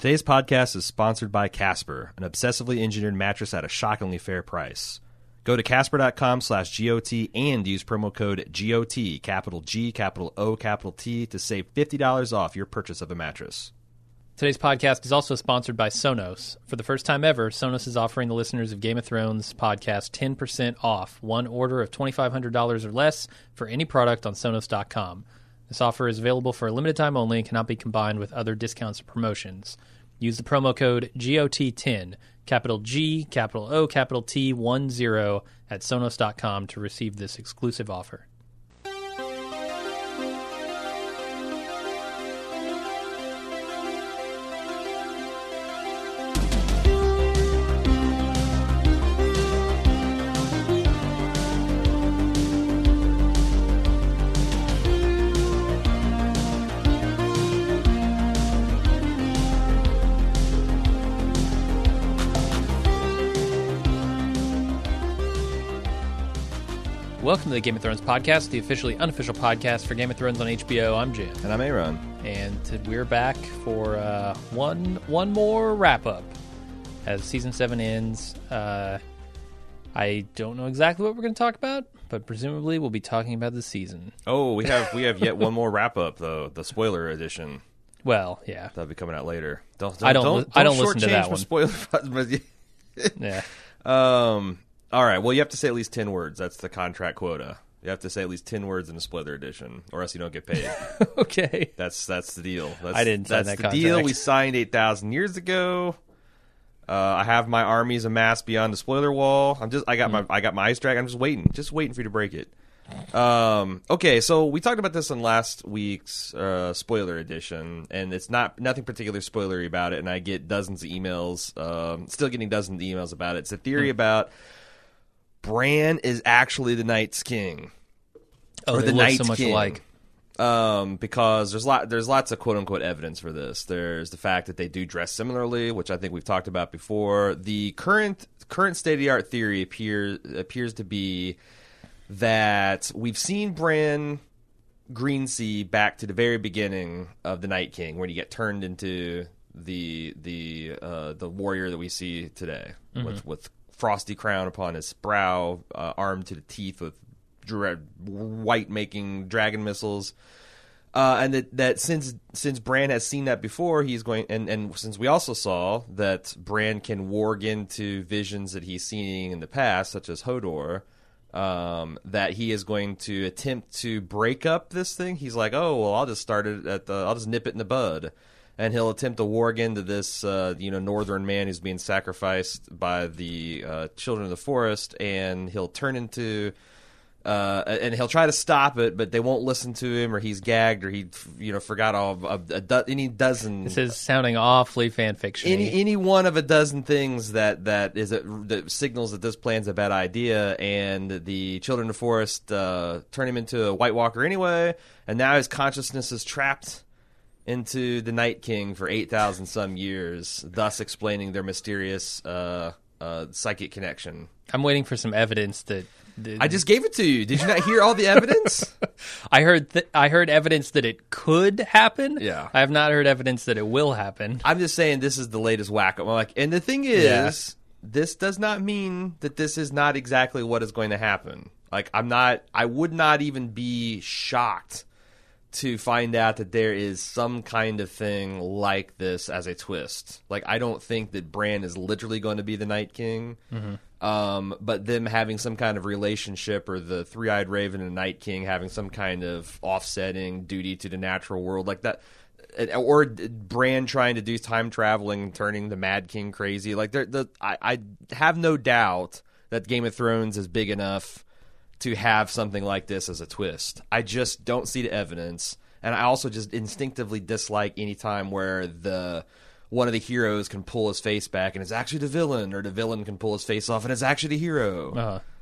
Today's podcast is sponsored by Casper, an obsessively engineered mattress at a shockingly fair price. Go to casper.com/GOT and use promo code GOT, capital G, capital O, capital T, to save $50 off your purchase of a mattress. Today's podcast is also sponsored by Sonos. For the first time ever, Sonos is offering the listeners of Game of Thrones podcast 10% off one order of $2,500 or less for any product on Sonos.com. This offer is available for a limited time only and cannot be combined with other discounts or promotions. Use the promo code GOT10, capital G, capital O, capital T, 10 at Sonos.com to receive this exclusive offer. Welcome to the Game of Thrones podcast, the officially unofficial podcast for Game of Thrones on HBO. I'm Jim. And I'm Aaron. And we're back for one more wrap-up as Season 7 ends. I don't know exactly what we're going to talk about, but presumably we'll be talking about the season. Oh, we have yet one more wrap-up, though, the spoiler edition. Well, yeah. That'll be coming out later. I don't listen to that one. Spoiler, Yeah. All right, well, you have to say at least 10 words. That's the contract quota. You have to say at least 10 words in the spoiler edition, or else you don't get paid. Okay. That's the deal. I didn't sign that That's the contract. deal we signed 8,000 years ago. I have my armies amassed beyond the spoiler wall. I got my ice dragon. I'm just waiting for you to break it. Okay, so we talked about this in last week's spoiler edition, and it's nothing particularly spoilery about it, and I get dozens of emails, still getting dozens of emails about it. It's a theory about Bran is actually the Night's King. Oh, or they the look Night's so much King. alike. Because there's lots of quote-unquote evidence for this. There's the fact that they do dress similarly, which I think we've talked about before. The current state-of-the-art theory appears to be that we've seen Bran Greensea back to the very beginning of the Night King, when you get turned into the warrior that we see today, with frosty crown upon his brow, armed to the teeth with white-making dragon missiles, and that since Bran has seen that before, he's going, and since we also saw that Bran can warg into visions that he's seen in the past, such as Hodor, that he is going to attempt to break up this thing. He's like, oh well, I'll just nip it in the bud. And he'll attempt to warg into this, northern man who's being sacrificed by the children of the forest, and he'll turn into, and he'll try to stop it, but they won't listen to him, or he's gagged, or he, forgot any dozen. This is sounding awfully fan fiction. Any one of a dozen things that signals that this plan's a bad idea, and the children of the forest turn him into a White Walker anyway, and now his consciousness is trapped into the Night King for 8,000 some years, thus explaining their mysterious psychic connection. I'm waiting for some evidence that... I just gave it to you. Did you not hear all the evidence? I heard evidence that it could happen. Yeah. I have not heard evidence that it will happen. I'm just saying this is the latest whack-a-mole. And the thing is, this does not mean that this is not exactly what is going to happen. I would not even be shocked to find out that there is some kind of thing like this as a twist. I don't think that Bran is literally going to be the Night King, but them having some kind of relationship, or the Three-Eyed Raven and Night King having some kind of offsetting duty to the natural world like that, or Bran trying to do time traveling and turning the Mad King crazy. I have no doubt that Game of Thrones is big enough to have something like this as a twist. I just don't see the evidence, and I also just instinctively dislike any time where one of the heroes can pull his face back and it's actually the villain, or the villain can pull his face off and it's actually the hero.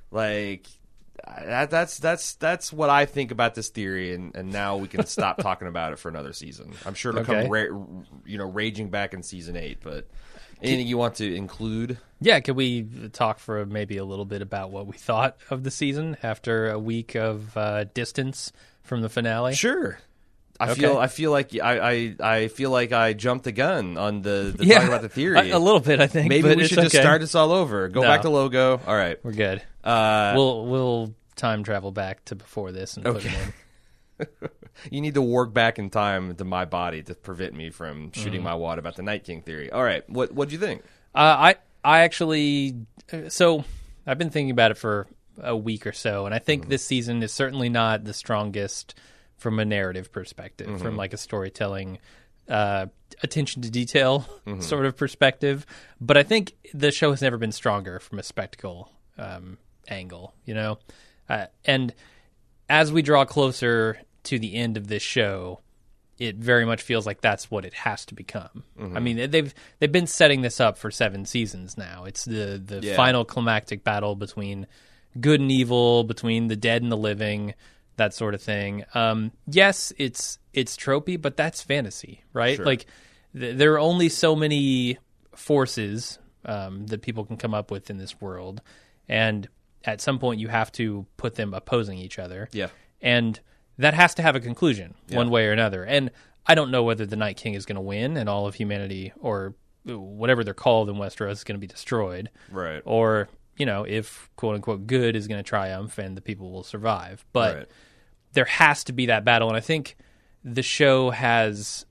That's what I think about this theory, and now we can stop talking about it for another season. I'm sure it'll come raging back in season 8, but anything you want to include? Yeah, could we talk for maybe a little bit about what we thought of the season after a week of distance from the finale? Sure. I feel like I jumped the gun on the yeah, talking about the theory. A little bit, I think. Maybe but we should just start this all over. Go back to logo. All right, we're good. We'll time travel back to before this and put it in. You need to work back in time to my body to prevent me from shooting my wad about the Night King theory. All right, what'd you think? I actually, so I've been thinking about it for a week or so, and I think this season is certainly not the strongest from a narrative perspective, from like a storytelling, attention to detail sort of perspective. But I think the show has never been stronger from a spectacle angle, you know? And as we draw closer to the end of this show, it very much feels like that's what it has to become. I mean, they've been setting this up for 7 seasons now. It's the final climactic battle between good and evil, between the dead and the living, that sort of thing. Yes, it's tropey, but that's fantasy, right? Sure. Like there are only so many forces that people can come up with in this world, and at some point you have to put them opposing each other. Yeah, and that has to have a conclusion one way or another. And I don't know whether the Night King is going to win and all of humanity, or whatever they're called in Westeros, is going to be destroyed, right? Or if quote unquote good is going to triumph and the people will survive. But there has to be that battle. And I think the show has,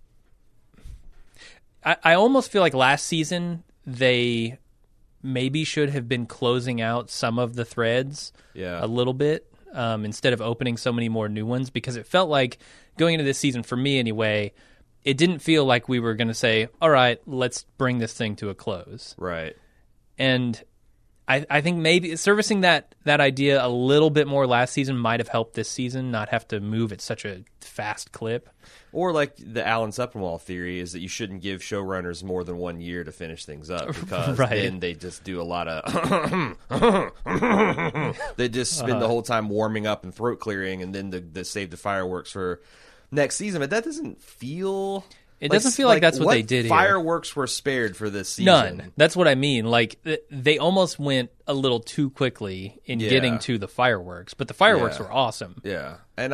I almost feel like last season they maybe should have been closing out some of the threads a little bit, instead of opening so many more new ones, because it felt like going into this season, for me anyway, it didn't feel like we were going to say, all right, let's bring this thing to a close. Right. And I think maybe servicing that idea a little bit more last season might have helped this season not have to move at such a fast clip. Or like the Alan Sepinwall theory is that you shouldn't give showrunners more than 1 year to finish things up, because then they just do a lot of they just spend the whole time warming up and throat clearing, and then the save the fireworks for next season. But that doesn't feel... It doesn't feel like that's what they did here. Fireworks were spared for this season. None. That's what I mean. Like, they almost went a little too quickly in getting to the fireworks, but the fireworks were awesome. Yeah. And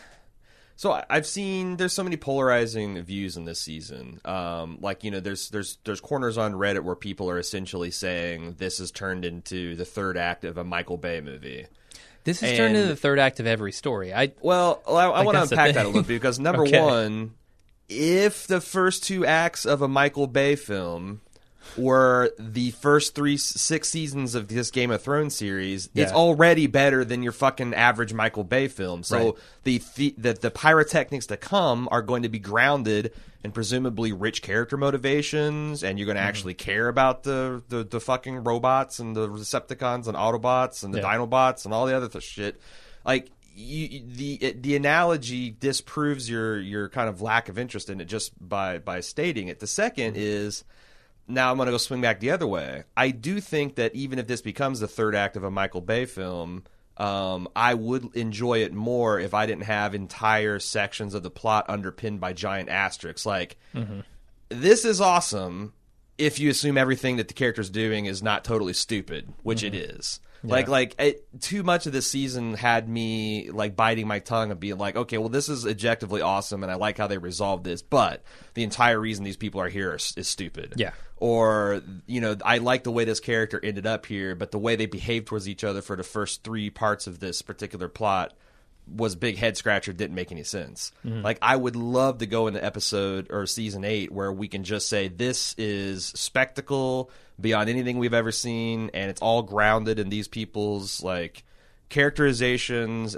I've seen there's so many polarizing views in this season. There's corners on Reddit where people are essentially saying this has turned into the third act of a Michael Bay movie. This has turned into the third act of every story. I want to unpack that a little bit, because number one, if the first 2 acts of a Michael Bay film were the first 6 seasons of this Game of Thrones series, it's already better than your fucking average Michael Bay film. So the pyrotechnics to come are going to be grounded in presumably rich character motivations, and you're going to actually care about the fucking robots and the Decepticons and Autobots and the Dinobots and all the other shit. Like, the analogy disproves your kind of lack of interest in it just by stating it. The second is, now I'm going to go swing back the other way. I do think that even if this becomes the third act of a Michael Bay film, I would enjoy it more if I didn't have entire sections of the plot underpinned by giant asterisks. Like, this is awesome if you assume everything that the character's doing is not totally stupid, which it is. Yeah. Too much of this season had me like biting my tongue and being like, okay, well, this is objectively awesome, and I like how they resolved this, but the entire reason these people are here is stupid. Yeah. Or, I like the way this character ended up here, but the way they behaved towards each other for the first 3 parts of this particular plot was big head scratcher, didn't make any sense. Like, I would love to go into episode or season 8 where we can just say this is spectacle beyond anything we've ever seen, and it's all grounded in these people's like characterizations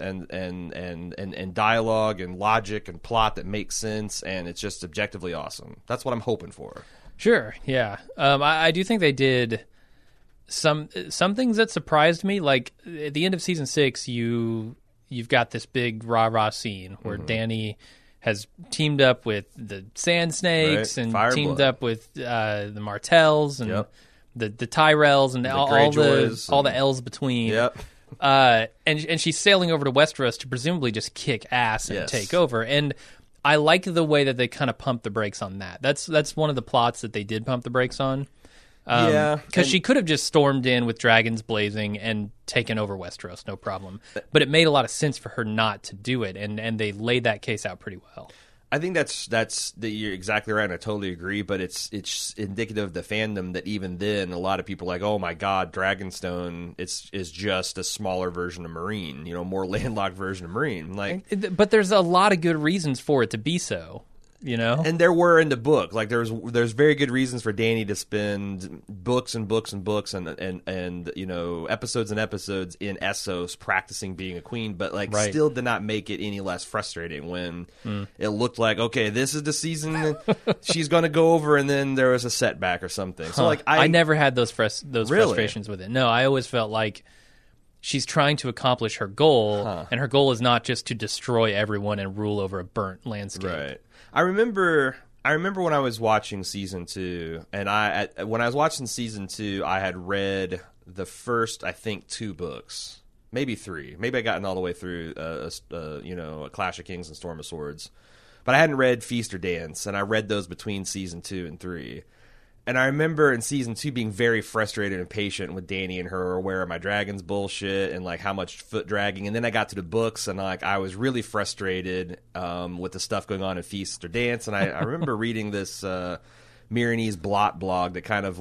and dialogue and logic and plot that makes sense, and it's just objectively awesome. That's what I'm hoping for. Sure, yeah. I do think they did some things that surprised me. Like at the end of season 6, you've got this big rah-rah scene where Dany has teamed up with the Sand Snakes and teamed up with the Martells and the Tyrells and all the L's between. Yep. And she's sailing over to Westeros to presumably just kick ass and take over. And I like the way that they kind of pump the brakes on that. That's one of the plots that they did pump the brakes on. Because she could have just stormed in with dragons blazing and taken over Westeros, no problem. But it made a lot of sense for her not to do it, and they laid that case out pretty well. I think you're exactly right, and I totally agree. But it's indicative of the fandom that even then, a lot of people are like, oh my god, Dragonstone is just a smaller version of Marine, more landlocked version of Marine. Like, but there's a lot of good reasons for it to be so. And there were in the book, like there's very good reasons for Dany to spend books and books and books and episodes and episodes in Essos practicing being a queen, but still did not make it any less frustrating when it looked like, okay, this is the season she's going to go over, and then there was a setback or something. So I never had those frustrations with it. No, I always felt like she's trying to accomplish her goal, and her goal is not just to destroy everyone and rule over a burnt landscape. Right. I remember when I was watching season 2, and when I was watching season 2, I had read the first, I think, 2 books, maybe 3. Maybe I gotten all the way through, A Clash of Kings and Storm of Swords, but I hadn't read Feast or Dance, and I read those between season 2 and 3. And I remember in season 2 being very frustrated and impatient with Dany and her Where Are My Dragons bullshit and how much foot dragging. And then I got to the books and I was really frustrated with the stuff going on in Feast or Dance. And I remember reading this Myronese Blot blog that kind of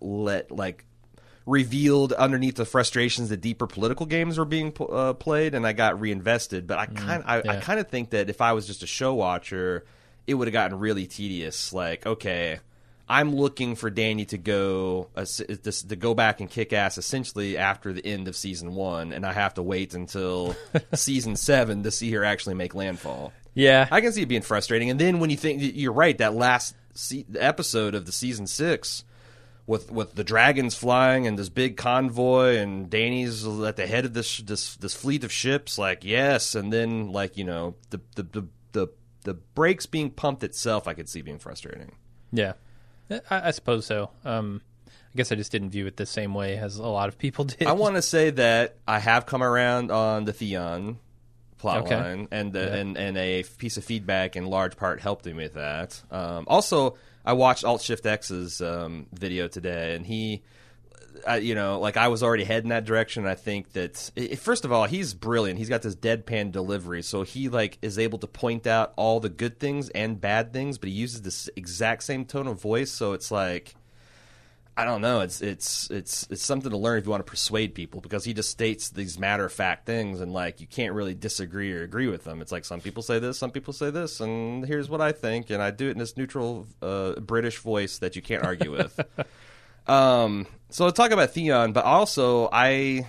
revealed underneath the frustrations that deeper political games were being played, and I got reinvested. But I kind of think that if I was just a show watcher, it would have gotten really tedious. Like, okay, I'm looking for Dany to go back and kick ass essentially after the end of season 1, and I have to wait until season 7 to see her actually make landfall. Yeah, I can see it being frustrating. And then when you think, you're right, that last episode of the season 6 with the dragons flying and this big convoy and Dany's at the head of this fleet of ships, yes, and then the brakes being pumped itself, I could see being frustrating. Yeah. I suppose so. I guess I just didn't view it the same way as a lot of people did. I want to say that I have come around on the Theon plotline, and a piece of feedback in large part helped me with that. Also, I watched Alt Shift X's video today, and he, I was already heading that direction. I think that first of all, he's brilliant. He's got this deadpan delivery, so he is able to point out all the good things and bad things, but he uses this exact same tone of voice. So it's I don't know. It's something to learn if you want to persuade people, because he just states these matter of fact things, and you can't really disagree or agree with them. It's some people say this, some people say this, and here's what I think, and I do it in this neutral British voice that you can't argue with. So talk about Theon, but also I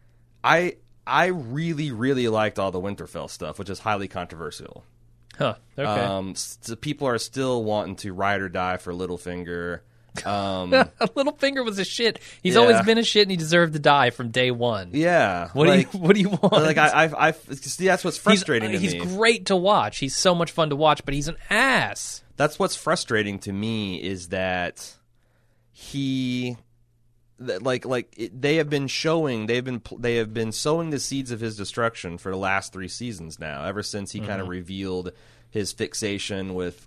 really, really liked all the Winterfell stuff, which is highly controversial. Huh. Okay. So people are still wanting to ride or die for Littlefinger. Littlefinger was a shit. He's always been a shit, and he deserved to die from day one. Yeah. What do you want? I see, that's what's frustrating to me. He's great to watch. He's so much fun to watch, but he's an ass. That's what's frustrating to me, is that they have been sowing the seeds of his destruction for the last 3 seasons now, ever since he kind of revealed his fixation with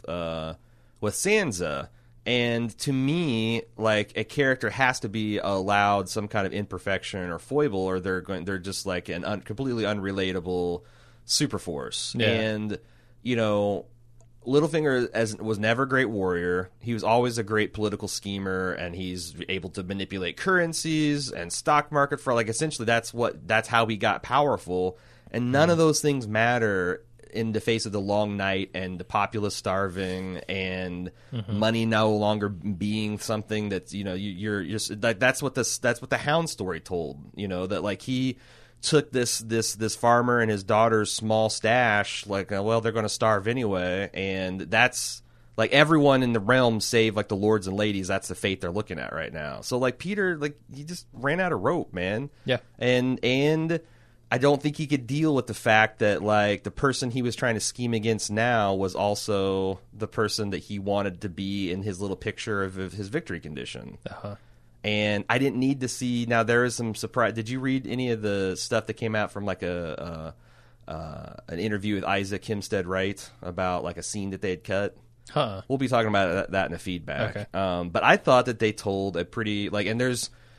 Sansa. And to me, a character has to be allowed some kind of imperfection or foible, or they're just an completely unrelatable super force. Yeah. And Littlefinger was never a great warrior. He was always a great political schemer, and he's able to manipulate currencies and stock market for essentially that's how he got powerful. And none of those things matter in the face of the long night and the populace starving and money no longer being something that's you're that's what the Hound story told. That he took this farmer and his daughter's small stash, well, they're going to starve anyway, and that's everyone in the realm save the lords and ladies. That's the fate they're looking at right now. So Peter, he just ran out of rope, man. Yeah. And I don't think he could deal with the fact that the person he was trying to scheme against now was also the person that he wanted to be in his little picture of his victory condition. And I didn't need to see. Now there is some surprise. Did you read any of the stuff that came out from an interview with Isaac Hempstead Wright about a scene that they had cut? We'll be talking about that in the feedback. Okay. But I thought that they told a pretty and there's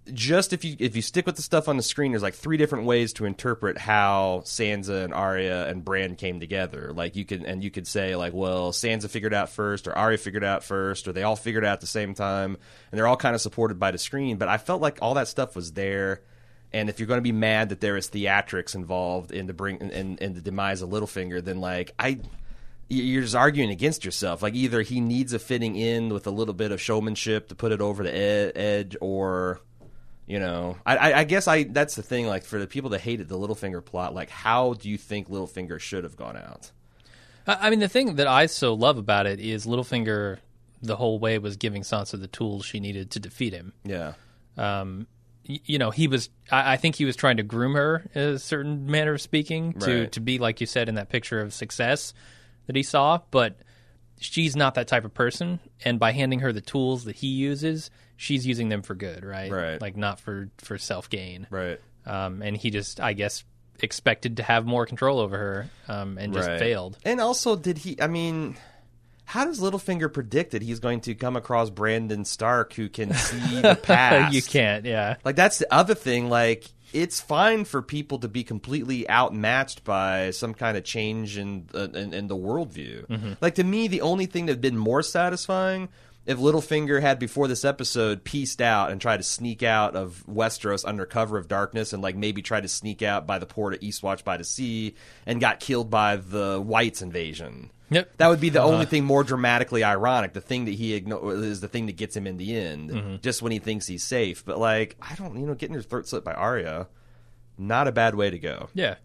just if you stick with the stuff on the screen, there's like 3 different ways to interpret how Sansa and Arya and Bran came together. Like you could say like, well, Sansa figured out first, or Arya figured out first, or they all figured out at the same time, and they're all kind of supported by the screen. But I felt like all that stuff was there, and if you're going to be mad that there is theatrics involved in the demise of Littlefinger, then like you're just arguing against yourself. Like either he needs a fitting in with a little bit of showmanship to put it over the edge, or I guess that's the thing. Like for the people that hated the Littlefinger plot, like how do you think Littlefinger should have gone out? I mean, the thing that I so love about it is Littlefinger the whole way was giving Sansa the tools she needed to defeat him. Yeah. He was. I think he was trying to groom her in a certain manner of speaking to be, like you said, in that picture of success that he saw. But she's not that type of person, and by handing her the tools that he uses, she's using them for good, right? Right. Like not for self-gain. Right. And he just, I guess, expected to have more control over her and just failed. And also, how does Littlefinger predict that he's going to come across Brandon Stark who can see the past? You can't, yeah. Like, that's the other thing. Like, it's fine for people to be completely outmatched by some kind of change in the worldview. Mm-hmm. Like, to me, the only thing that had been more satisfying if Littlefinger had, before this episode, pieced out and tried to sneak out of Westeros under cover of darkness and, like, maybe tried to sneak out by the port of Eastwatch by the Sea and got killed by the Whites invasion. Yep. That would be the only thing more dramatically ironic. The thing that he is the thing that gets him in the end, just when he thinks he's safe. But, like, I don't, getting your throat slit by Arya, not a bad way to go. Yeah.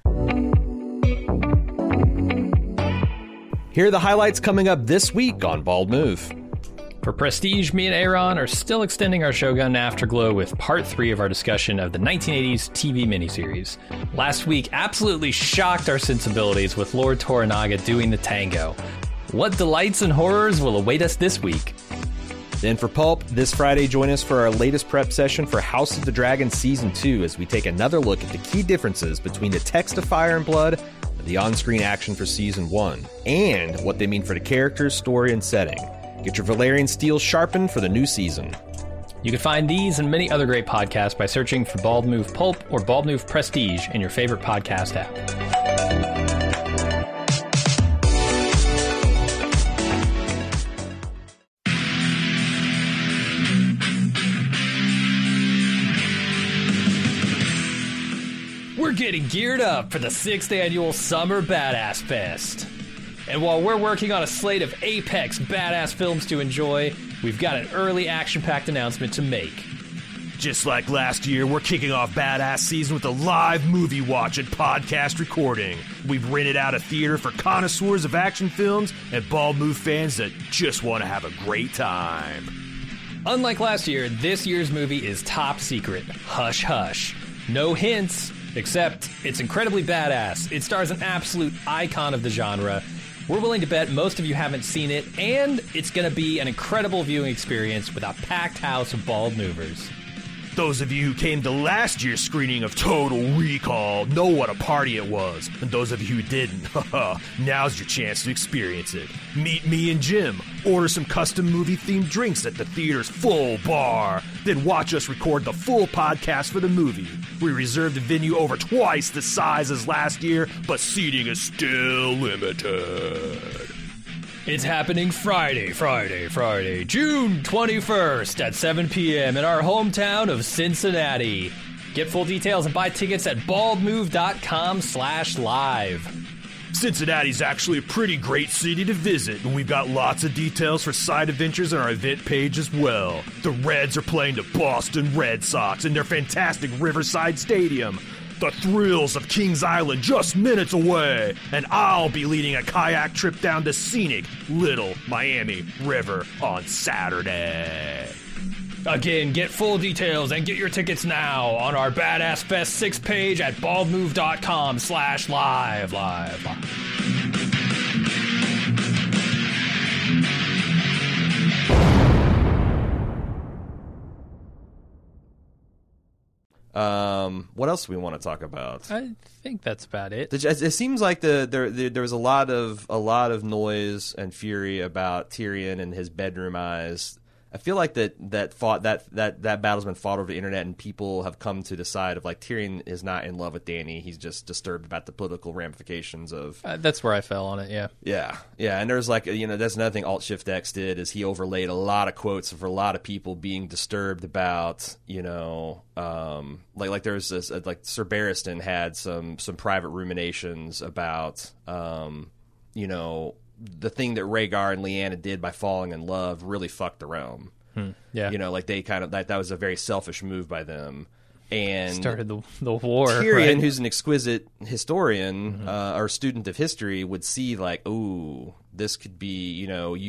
Here are the highlights coming up this week on Bald Move. For Prestige, me and Aaron are still extending our Shogun Afterglow with part 3 of our discussion of the 1980s TV miniseries. Last week absolutely shocked our sensibilities with Lord Toranaga doing the tango. What delights and horrors will await us this week? Then for Pulp, this Friday join us for our latest prep session for House of the Dragon Season 2 as we take another look at the key differences between the text of Fire and Blood and the on-screen action for Season 1, and what they mean for the characters, story, and setting. Get your Valyrian steel sharpened for the new season. You can find these and many other great podcasts by searching for Bald Move Pulp or Bald Move Prestige in your favorite podcast app. We're getting geared up for the 6th annual Summer Badass Fest. And while we're working on a slate of apex badass films to enjoy, we've got an early action-packed announcement to make. Just like last year, we're kicking off Badass Season with a live movie watch and podcast recording. We've rented out a theater for connoisseurs of action films and Bald Move fans that just want to have a great time. Unlike last year, this year's movie is top secret. Hush hush. No hints, except it's incredibly badass. It stars an absolute icon of the genre. We're willing to bet most of you haven't seen it, and it's going to be an incredible viewing experience with a packed house of bald movers. Those of you who came to last year's screening of Total Recall know what a party it was. And those of you who didn't, now's your chance to experience it. Meet me and Jim, order some custom movie-themed drinks at the theater's full bar, then watch us record the full podcast for the movie. We reserved a venue over twice the size as last year, but seating is still limited. It's happening Friday, June 21st at 7 p.m. in our hometown of Cincinnati. Get full details and buy tickets at baldmove.com/live. Cincinnati's actually a pretty great city to visit, and we've got lots of details for side adventures on our event page as well. The Reds are playing the Boston Red Sox in their fantastic Riverside Stadium. The thrills of Kings Island just minutes away, and I'll be leading a kayak trip down to scenic Little Miami River on Saturday. Again, get full details and get your tickets now on our Badass Fest 6 page at baldmove.com/live. What else do we want to talk about? I think that's about it. It seems like there was a lot of noise and fury about Tyrion and his bedroom eyes I feel like that battle's been fought over the internet, and people have come to the side of like Tyrion is not in love with Dany. He's just disturbed about the political ramifications of. That's where I fell on it. Yeah. Yeah. And there's like that's another thing Alt Shift X did is he overlaid a lot of quotes for a lot of people being disturbed about like there's this like Sir Barristan had some private ruminations about the thing that Rhaegar and Lyanna did by falling in love really fucked the realm. Yeah. Like they kind of that was a very selfish move by them. And started the war. Tyrion, right? who's an exquisite historian or student of history, would see like, ooh, this could be,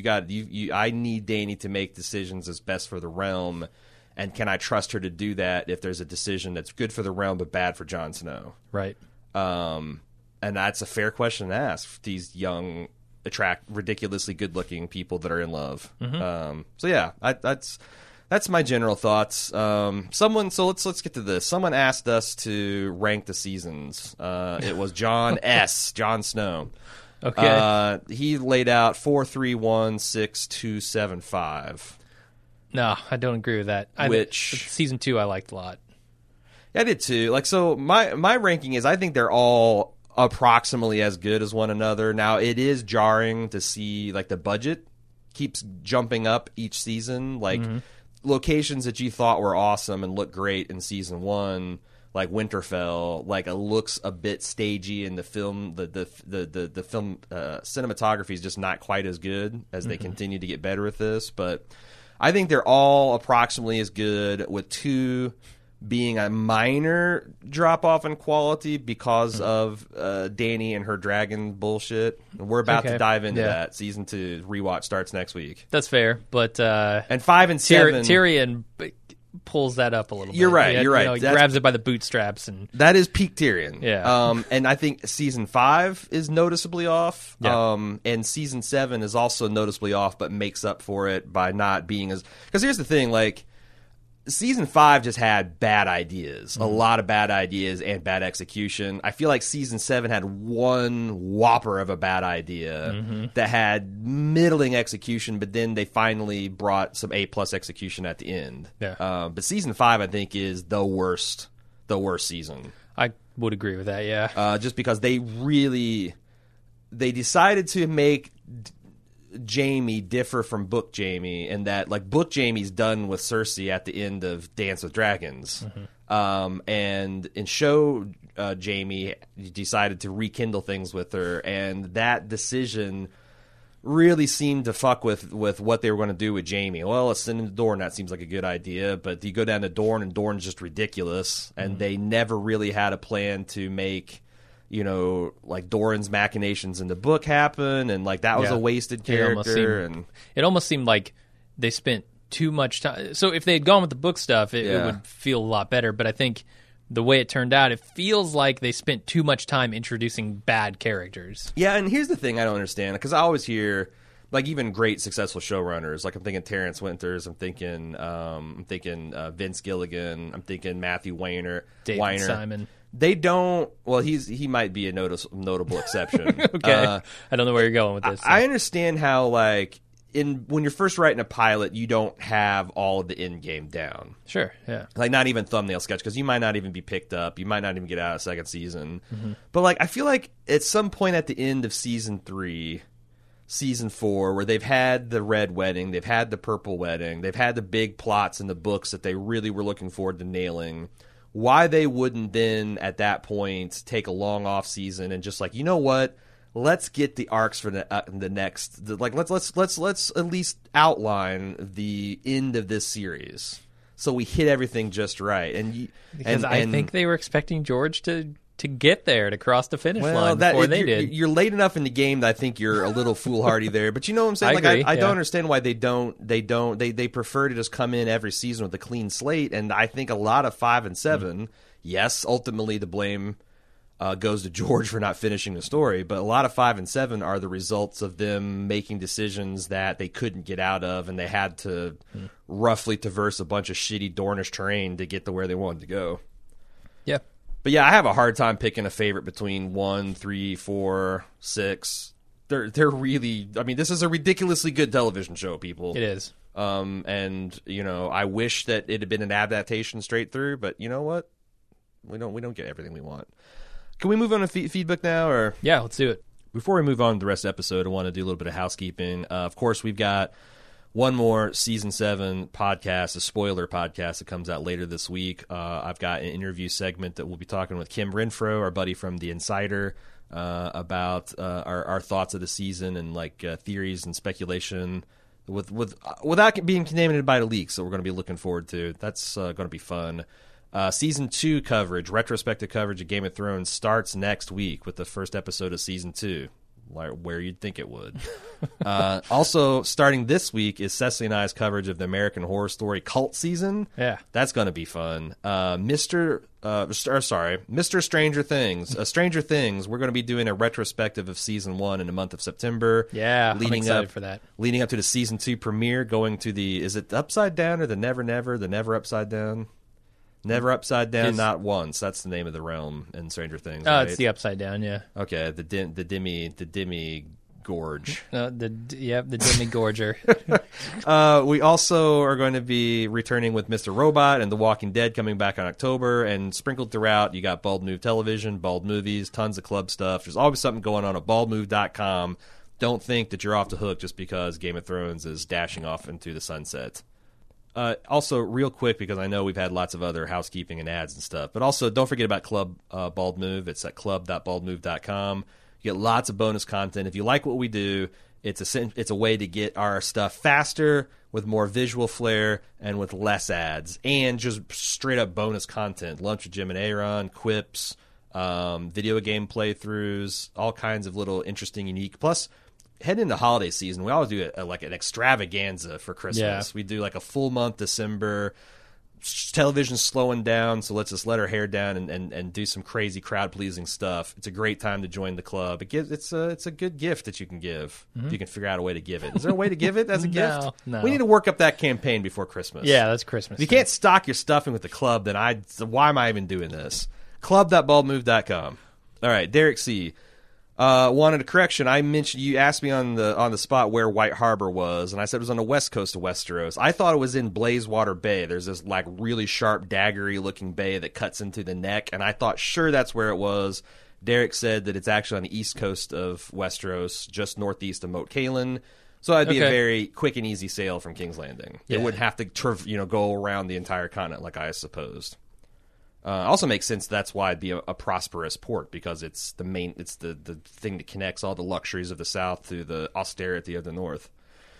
I need Dany to make decisions that's best for the realm, and can I trust her to do that if there's a decision that's good for the realm but bad for Jon Snow? Right. And that's a fair question to ask these young, ridiculously good-looking people that are in love. So yeah, that's my general thoughts. So let's get to this. Someone asked us to rank the seasons. It was Jon Snow. Okay. He laid out 4, 3, 1, 6, 2, 7, 5. No, I don't agree with that. Season 2 I liked a lot. Yeah, I did too. Like, so my ranking is I think they're all approximately as good as one another. Now, it is jarring to see like the budget keeps jumping up each season. Like locations that you thought were awesome and looked great in season 1, like Winterfell, like it looks a bit stagey in the film. The film cinematography is just not quite as good as they continue to get better with this. But I think they're all approximately as good, with 2 being a minor drop off in quality because of Dany and her dragon bullshit. We're about to dive into that. Season 2 rewatch starts next week. That's fair, but and 5 and 7, Tyrion pulls that up a little bit. You're right. You're right. He grabs it by the bootstraps, and that is peak Tyrion. Yeah. And I think season 5 is noticeably off. Yeah. And season 7 is also noticeably off, but makes up for it by not being as. Because here's the thing, like. Season 5 just had bad ideas, a lot of bad ideas and bad execution. I feel like season 7 had one whopper of a bad idea that had middling execution, but then they finally brought some A+ execution at the end. Yeah. But season 5, I think, is the worst season. I would agree with that. Yeah. Just because they decided to make Jaime differ from Book Jaime, and that like Book Jaime's done with Cersei at the end of Dance with Dragons, and in show Jaime decided to rekindle things with her, and that decision really seemed to fuck with what they were going to do with Jaime. Well, let's send him to Dorne. That seems like a good idea, but you go down to Dorne, and Dorne's just ridiculous, and they never really had a plan to make. Like Doran's machinations in the book happen, and like that was a wasted character. It almost seemed like they spent too much time. So if they had gone with the book stuff, it would feel a lot better. But I think the way it turned out, it feels like they spent too much time introducing bad characters. Yeah, and here's the thing I don't understand, because I always hear like even great successful showrunners, like I'm thinking Terrence Winters, I'm thinking Vince Gilligan, I'm thinking Matthew Weiner, David Simon. They don't. Well, he might be a notable exception. Okay, I don't know where you're going with this. I understand how like when you're first writing a pilot, you don't have all of the end game down. Sure, yeah. Like not even thumbnail sketch, because you might not even be picked up. You might not even get out of second season. But like I feel like at some point at the end of season 3. Season 4, where they've had the red wedding, they've had the purple wedding, they've had the big plots in the books that they really were looking forward to nailing. Why they wouldn't then at that point take a long off season and just like, you know what, let's get the arcs for the next, like let's at least outline the end of this series so we hit everything just right. And I think they were expecting George to get there, to cross the finish line before they did. You're late enough in the game that I think you're a little foolhardy there. But you know what I'm saying? I don't understand why they prefer to just come in every season with a clean slate. And I think a lot of 5 and 7, yes, ultimately the blame goes to George for not finishing the story. But a lot of 5 and 7 are the results of them making decisions that they couldn't get out of, and they had to roughly traverse a bunch of shitty Dornish terrain to get to where they wanted to go. Yeah. But yeah, I have a hard time picking a favorite between 1, 3, 4, 6. They're really. I mean, this is a ridiculously good television show, people. It is. And I wish that it had been an adaptation straight through, but you know what? We don't get everything we want. Can we move on to feedback now, or Yeah, let's do it. before we move on to the rest of the episode, I want to do a little bit of housekeeping. Of course, we've got one more Season 7 podcast, a spoiler podcast that comes out later this week. I've got an interview segment that we'll be talking with Kim Renfro, our buddy from The Insider, about our thoughts of the season and theories and speculation without being contaminated by the leaks that we're going to be looking forward to. That's going to be fun. Season 2 coverage, retrospective coverage of Game of Thrones starts next week with the first episode of Season 2, where you'd think it would. Also, starting this week is Cecily and I's coverage of the American Horror Story cult season. Yeah. That's going to be fun. Mr. Stranger Things. Stranger Things, we're going to be doing a retrospective of Season 1 in the month of September. Yeah, I'm excited for that. Leading up to the Season 2 premiere, going to is it Upside Down or the Never Upside Down? Never Upside Down, Not Once. That's the name of the realm in Stranger Things. Oh, right? it's the Upside Down, yeah. Okay, the Demi Gorge. The Demi Gorger. We also are going to be returning with Mr. Robot and The Walking Dead coming back in October, and sprinkled throughout, you got Bald Move Television, Bald Movies, tons of club stuff. There's always something going on at baldmove.com. Don't think that you're off the hook just because Game of Thrones is dashing off into the sunset. Also, real quick, because I know we've had lots of other housekeeping and ads and stuff, but also don't forget about Club Bald Move. It's at club.baldmove.com. You get lots of bonus content. If you like what we do, it's a way to get our stuff faster, with more visual flair, and with less ads, and just straight up bonus content. Lunch with Jim and Aaron, quips, video game playthroughs, all kinds of little interesting, unique. Plus, heading into holiday season, we always do an extravaganza for Christmas. Yeah. We do a full month December. Television's slowing down, so let's just let our hair down and do some crazy crowd pleasing stuff. It's a great time to join the club. It's a good gift that you can give if you can figure out a way to give it. Is there a way to give it as a gift? No. We need to work up that campaign before Christmas. Yeah, that's Christmas. If you can't stock your stuffing with the club, then why am I even doing this? Club.baldmove.com. All right, Derek C. Wanted a correction. I mentioned, you asked me on the spot where White Harbor was, and I said it was on the west coast of Westeros. I thought it was in Blazewater Bay. There's this really sharp, daggery looking bay that cuts into the neck, and I thought sure that's where it was. Derek said that it's actually on the east coast of Westeros, just northeast of Moat Cailin. So that'd be a very quick and easy sail from King's Landing. Yeah. It wouldn't have to go around the entire continent like I supposed. Also makes sense. That's why it'd be a prosperous port, because it's the thing that connects all the luxuries of the south to the austerity of the north.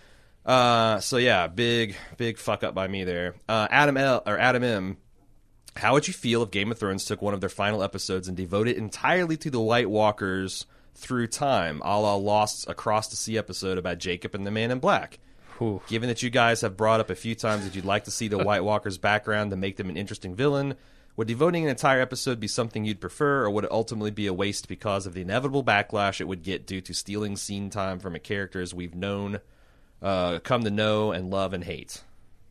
So yeah, big fuck up by me there. Adam M. How would you feel if Game of Thrones took one of their final episodes and devoted entirely to the White Walkers through time, a la Lost Across the Sea episode about Jacob and the Man in Black? Whew. Given that you guys have brought up a few times that you'd like to see the White Walkers' background to make them an interesting villain, would devoting an entire episode be something you'd prefer, or would it ultimately be a waste because of the inevitable backlash it would get due to stealing scene time from a characters we've known, come to know and love and hate?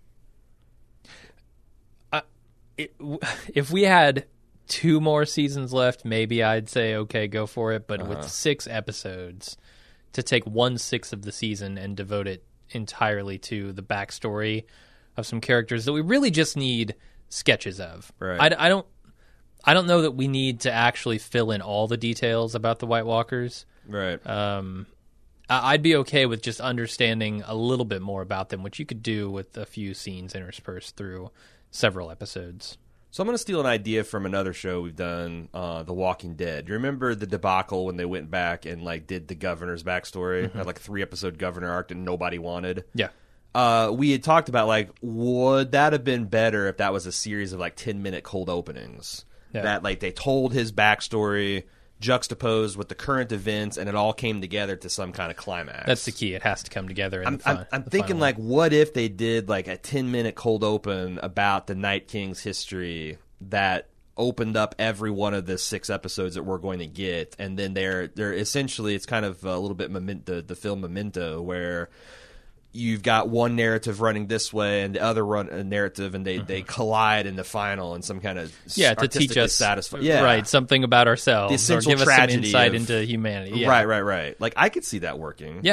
If we had 2 more seasons left, maybe I'd say, okay, go for it. But with 6 episodes, to take 1/6 of the season and devote it entirely to the backstory of some characters that we really just need sketches of. Right. I don't know that we need to actually fill in all the details about the White Walkers. Right. I'd be okay with just understanding a little bit more about them, which you could do with a few scenes interspersed through several episodes. So I'm going to steal an idea from another show we've done, The Walking Dead. You remember the debacle when they went back and did the governor's backstory? Had a 3-episode governor arc that nobody wanted. Yeah. We had talked about would that have been better if that was a series of 10-minute cold openings that they told his backstory juxtaposed with the current events, and it all came together to some kind of climax. That's the key. It has to come together. I'm thinking what if they did a 10-minute cold open about the Night King's history that opened up every one of the 6 episodes that we're going to get, and then they're essentially, it's kind of a little bit the film Memento, where you've got one narrative running this way and the other narrative, and they collide in the final in some kind of to teach us right, something about ourselves, the essential or give tragedy us some insight into humanity. Right. I could see that working. Yeah.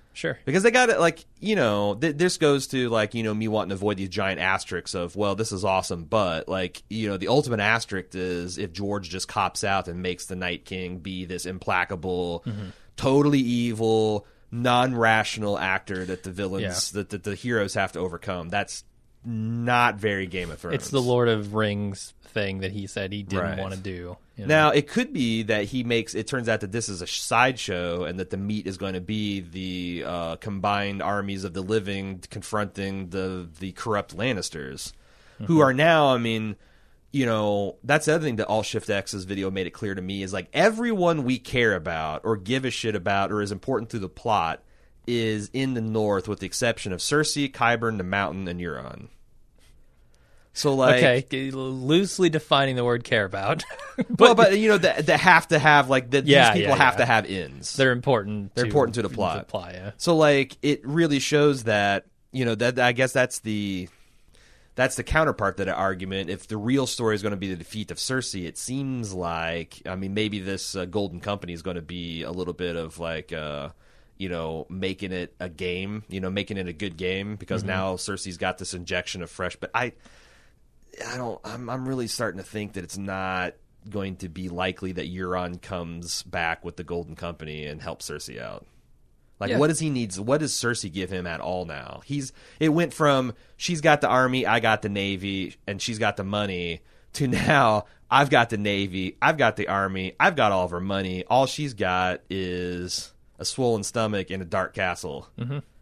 Sure. Because they got it, like, you know, this goes to, like, you know, me wanting to avoid these giant asterisks of, well, this is awesome, but, like, you know, the ultimate asterisk is if George just cops out and makes the Night King be this implacable, totally evil, non-rational actor that the villains, that the heroes have to overcome. That's not very Game of Thrones. It's the Lord of Rings thing that he said he didn't want to do. You know? Now, it could be that it turns out that this is a sideshow and that the meat is going to be the combined armies of the living confronting the corrupt Lannisters, who are now, I mean, you know, that's the other thing that Alt Shift X's video made it clear to me is, like, everyone we care about or give a shit about or is important through the plot is in the north, with the exception of Cersei, Qyburn, the Mountain, and Euron. So, like, okay, loosely defining the word "care about," but you know, they have to have, like, these people have to have ends. They're important. They're important to the plot. Yeah. So, like, it really shows that, you know, that I guess that's the counterpart to that argument. If the real story is going to be the defeat of Cersei, it seems like, I mean, maybe this Golden Company is going to be a little bit of, like, you know, making it a game, you know, making it a good game, because now Cersei's got this injection of fresh. But I'm really starting to think that it's not going to be likely that Euron comes back with the Golden Company and helps Cersei out. Like, what does he need? What does Cersei give him at all now? It went from she's got the army, I got the navy, and she's got the money, to now I've got the navy, I've got the army, I've got all of her money. All she's got is a swollen stomach and a dark castle.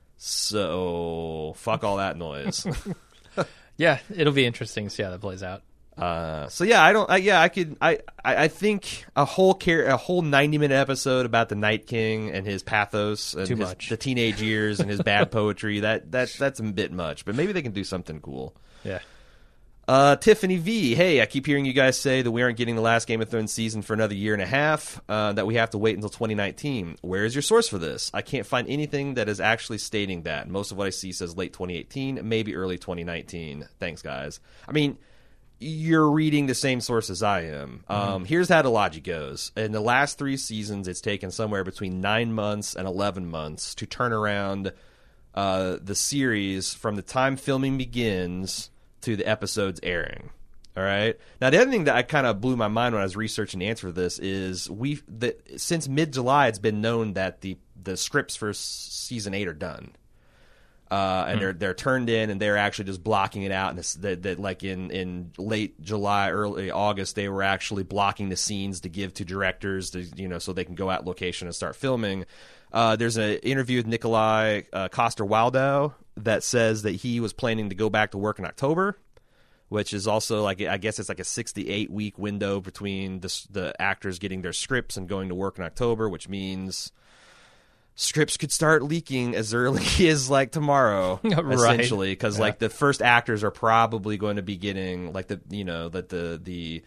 So fuck all that noise. Yeah, it'll be interesting to see how that plays out. So yeah, I think a whole 90-minute episode about the Night King and his pathos and the teenage years and his bad poetry, that's a bit much, but maybe they can do something cool. Yeah. Tiffany V, hey, I keep hearing you guys say that we aren't getting the last Game of Thrones season for another year and a half, that we have to wait until 2019. Where is your source for this? I can't find anything that is actually stating that. Most of what I see says late 2018, maybe early 2019. Thanks, guys. I mean, you're reading the same source as I am. Here's how the logic goes. In the last 3 seasons, it's taken somewhere between 9 months and 11 months to turn around the series from the time filming begins to the episodes airing. All right. Now, the other thing that I kind of blew my mind when I was researching the answer for this is since mid-July, it's been known that the scripts for season 8 are done. And they're turned in, and they're actually just blocking it out. And that like in late July, early August, they were actually blocking the scenes to give to directors to, you know, so they can go out location and start filming. There's an interview with Nikolai Coster-Waldau that says that he was planning to go back to work in October, which is also, like, I guess it's like a 6 to 8 week window between the actors getting their scripts and going to work in October, which means scripts could start leaking as early as, like, tomorrow, essentially, because like the first actors are probably going to be getting, like, the, you know, that the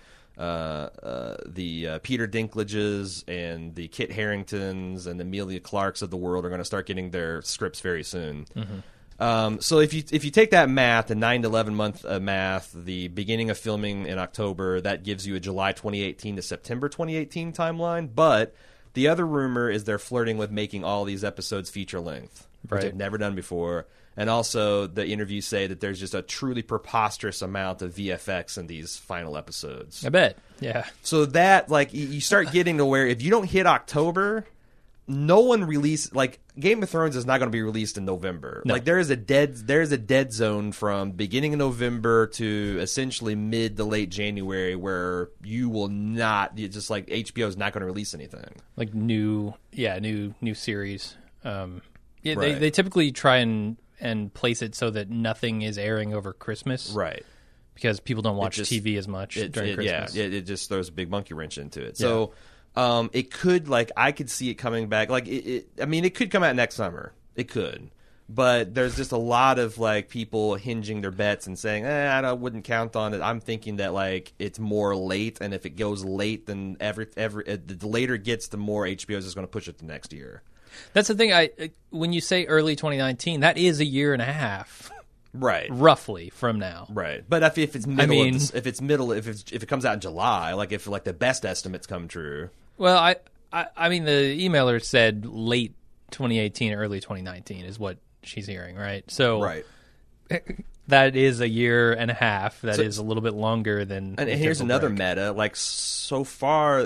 Peter Dinklages and the Kit Haringtons and the Emilia Clarkes of the world are going to start getting their scripts very soon. So if you take that math, the 9 to 11 month math, the beginning of filming in October, that gives you a July 2018 to September 2018 timeline. But the other rumor is they're flirting with making all these episodes feature length, which they've never done before. And also, the interviews say that there's just a truly preposterous amount of VFX in these final episodes. I bet. Yeah. So that, like, you start getting to where if you don't hit October, no one like, Game of Thrones is not going to be released in November. No. Like, there's a dead zone from beginning of November to essentially mid to late January where you will not, just like HBO is not going to release anything. Like new series. They typically try and place it so that nothing is airing over Christmas. Right. Because people don't watch TV as much during Christmas. Yeah, it just throws a big monkey wrench into it. So it could, like, I could see it coming back. Like, I mean, it could come out next summer. It could. But there's just a lot of, like, people hinging their bets and saying, I wouldn't count on it. I'm thinking that, like, it's more late, and if it goes late, then the later it gets, the more HBO is just going to push it to next year. That's the thing. When you say early 2019, that is a year and a half, right? Roughly from now, right? But if it's middle, if it comes out in July, like if like the best estimates come true. Well, I mean the emailer said late 2018, early 2019 is what she's hearing, right? So Right. that is a year and a half. That is a little bit longer than. And here's another meta. Like, so far,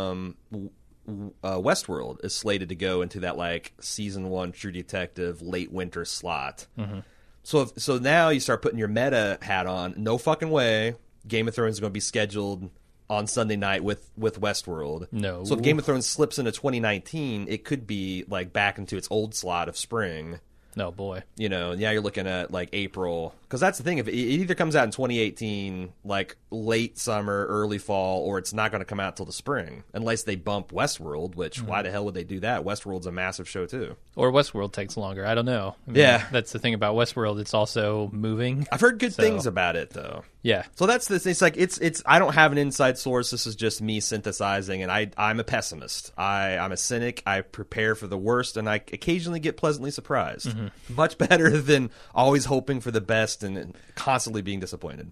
Westworld is slated to go into that, like, season 1 True Detective late winter slot. Mm-hmm. So now you start putting your meta hat on. No fucking way Game of Thrones is going to be scheduled on Sunday night with Westworld. No. So if Game of Thrones slips into 2019, it could be, like, back into its old slot of spring. No, boy. You know, now you're looking at, like, April. Because that's the thing. If it either comes out in 2018, like, late summer, early fall, or it's not going to come out till the spring. Unless they bump Westworld, which, why the hell would they do that? Westworld's a massive show, too. Or Westworld takes longer. I don't know. I mean, Yeah. That's the thing about Westworld. It's also moving. I've heard good things about it, though. Yeah. So that's this. It's like it's. I don't have an inside source. This is just me synthesizing, and I'm a pessimist. I'm a cynic. I prepare for the worst, and I occasionally get pleasantly surprised. Mm-hmm. Much better than always hoping for the best and constantly being disappointed.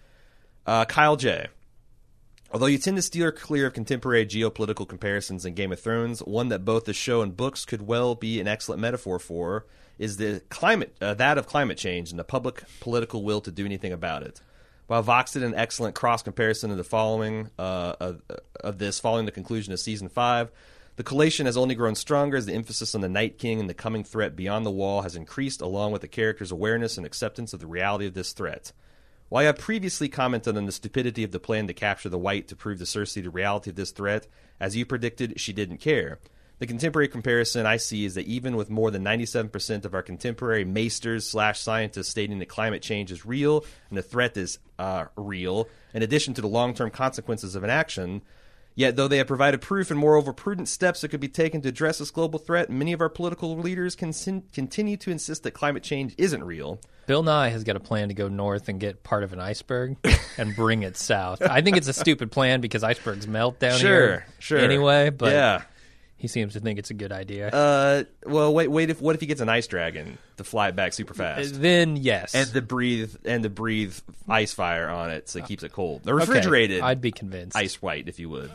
Kyle J. Although you tend to steer clear of contemporary geopolitical comparisons in Game of Thrones, one that both the show and books could well be an excellent metaphor for is the that of climate change and the public political will to do anything about it. While Vox did an excellent cross comparison of the following following the conclusion of season 5, the collation has only grown stronger as the emphasis on the Night King and the coming threat beyond the wall has increased, along with the character's awareness and acceptance of the reality of this threat. While I have previously commented on the stupidity of the plan to capture the White to prove to Cersei the reality of this threat, as you predicted, she didn't care. The contemporary comparison I see is that even with more than 97% of our contemporary maesters/scientists stating that climate change is real and the threat is real, in addition to the long-term consequences of inaction, yet though they have provided proof and moreover prudent steps that could be taken to address this global threat, many of our political leaders continue to insist that climate change isn't real. Bill Nye has got a plan to go north and get part of an iceberg and bring it south. I think it's a stupid plan because icebergs melt down here anyway, but yeah. He seems to think it's a good idea. Well, wait. What if he gets an ice dragon to fly it back super fast? Then yes, and to breathe ice fire on it, so it keeps it cold. The refrigerated, I'd be convinced. Ice white, if you would.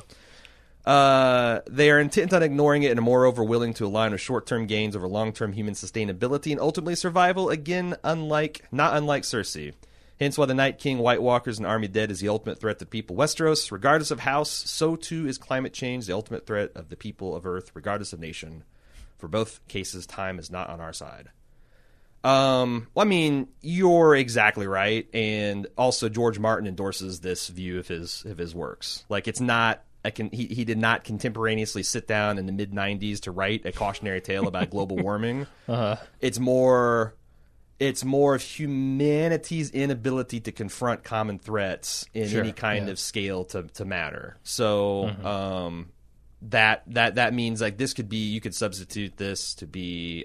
They are intent on ignoring it and are moreover willing to align with short-term gains over long-term human sustainability and ultimately survival. Again, not unlike Cersei. Hence why the Night King, White Walkers, and Army Dead is the ultimate threat to people Westeros. Regardless of house, so too is climate change the ultimate threat of the people of Earth, regardless of nation. For both cases, time is not on our side. Well, I mean, you're exactly right, and also George Martin endorses this view of his works. Like, it's not he did not contemporaneously sit down in the mid '90s to write a cautionary tale about global warming. It's more of humanity's inability to confront common threats in any kind of scale to matter. So that means, like, this could be, you could substitute this to be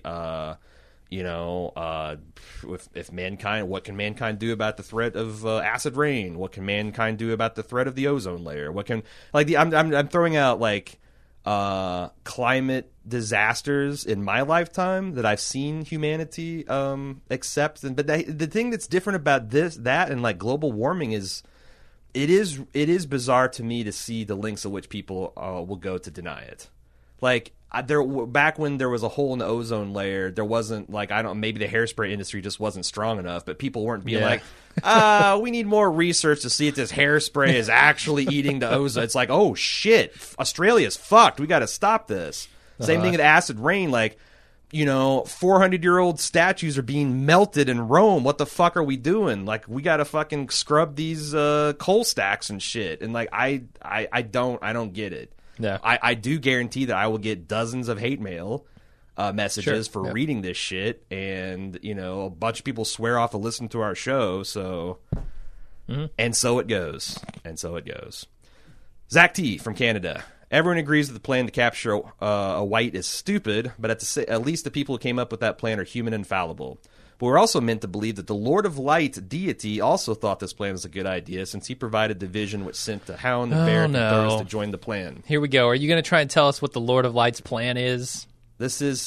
if mankind, what can mankind do about the threat of acid rain? What can mankind do about the threat of the ozone layer? What can, like, I'm throwing out, like, climate disasters in my lifetime that I've seen humanity accept. But the thing that's different about that and like global warming is it is bizarre to me to see the lengths at which people will go to deny it. Like, back when there was a hole in the ozone layer, there wasn't, like, maybe the hairspray industry just wasn't strong enough, but people weren't being like, we need more research to see if this hairspray is actually eating the ozone. It's like, oh shit, Australia's fucked. We got to stop this. Same thing with acid rain. Like, 400-year-old statues are being melted in Rome. What the fuck are we doing? Like, we got to fucking scrub these coal stacks and shit. And like, I don't get it. Yeah. I do guarantee that I will get dozens of hate mail messages for reading this shit, and a bunch of people swear off to listen to our show. So, and so it goes, Zach T from Canada. Everyone agrees that the plan to capture a White is stupid, but at least the people who came up with that plan are human and fallible. But we're also meant to believe that the Lord of Light deity also thought this plan was a good idea, since he provided the vision which sent the Hound, the Bear, and the Thoros to join the plan. Here we go. Are you going to try and tell us what the Lord of Light's plan is? This is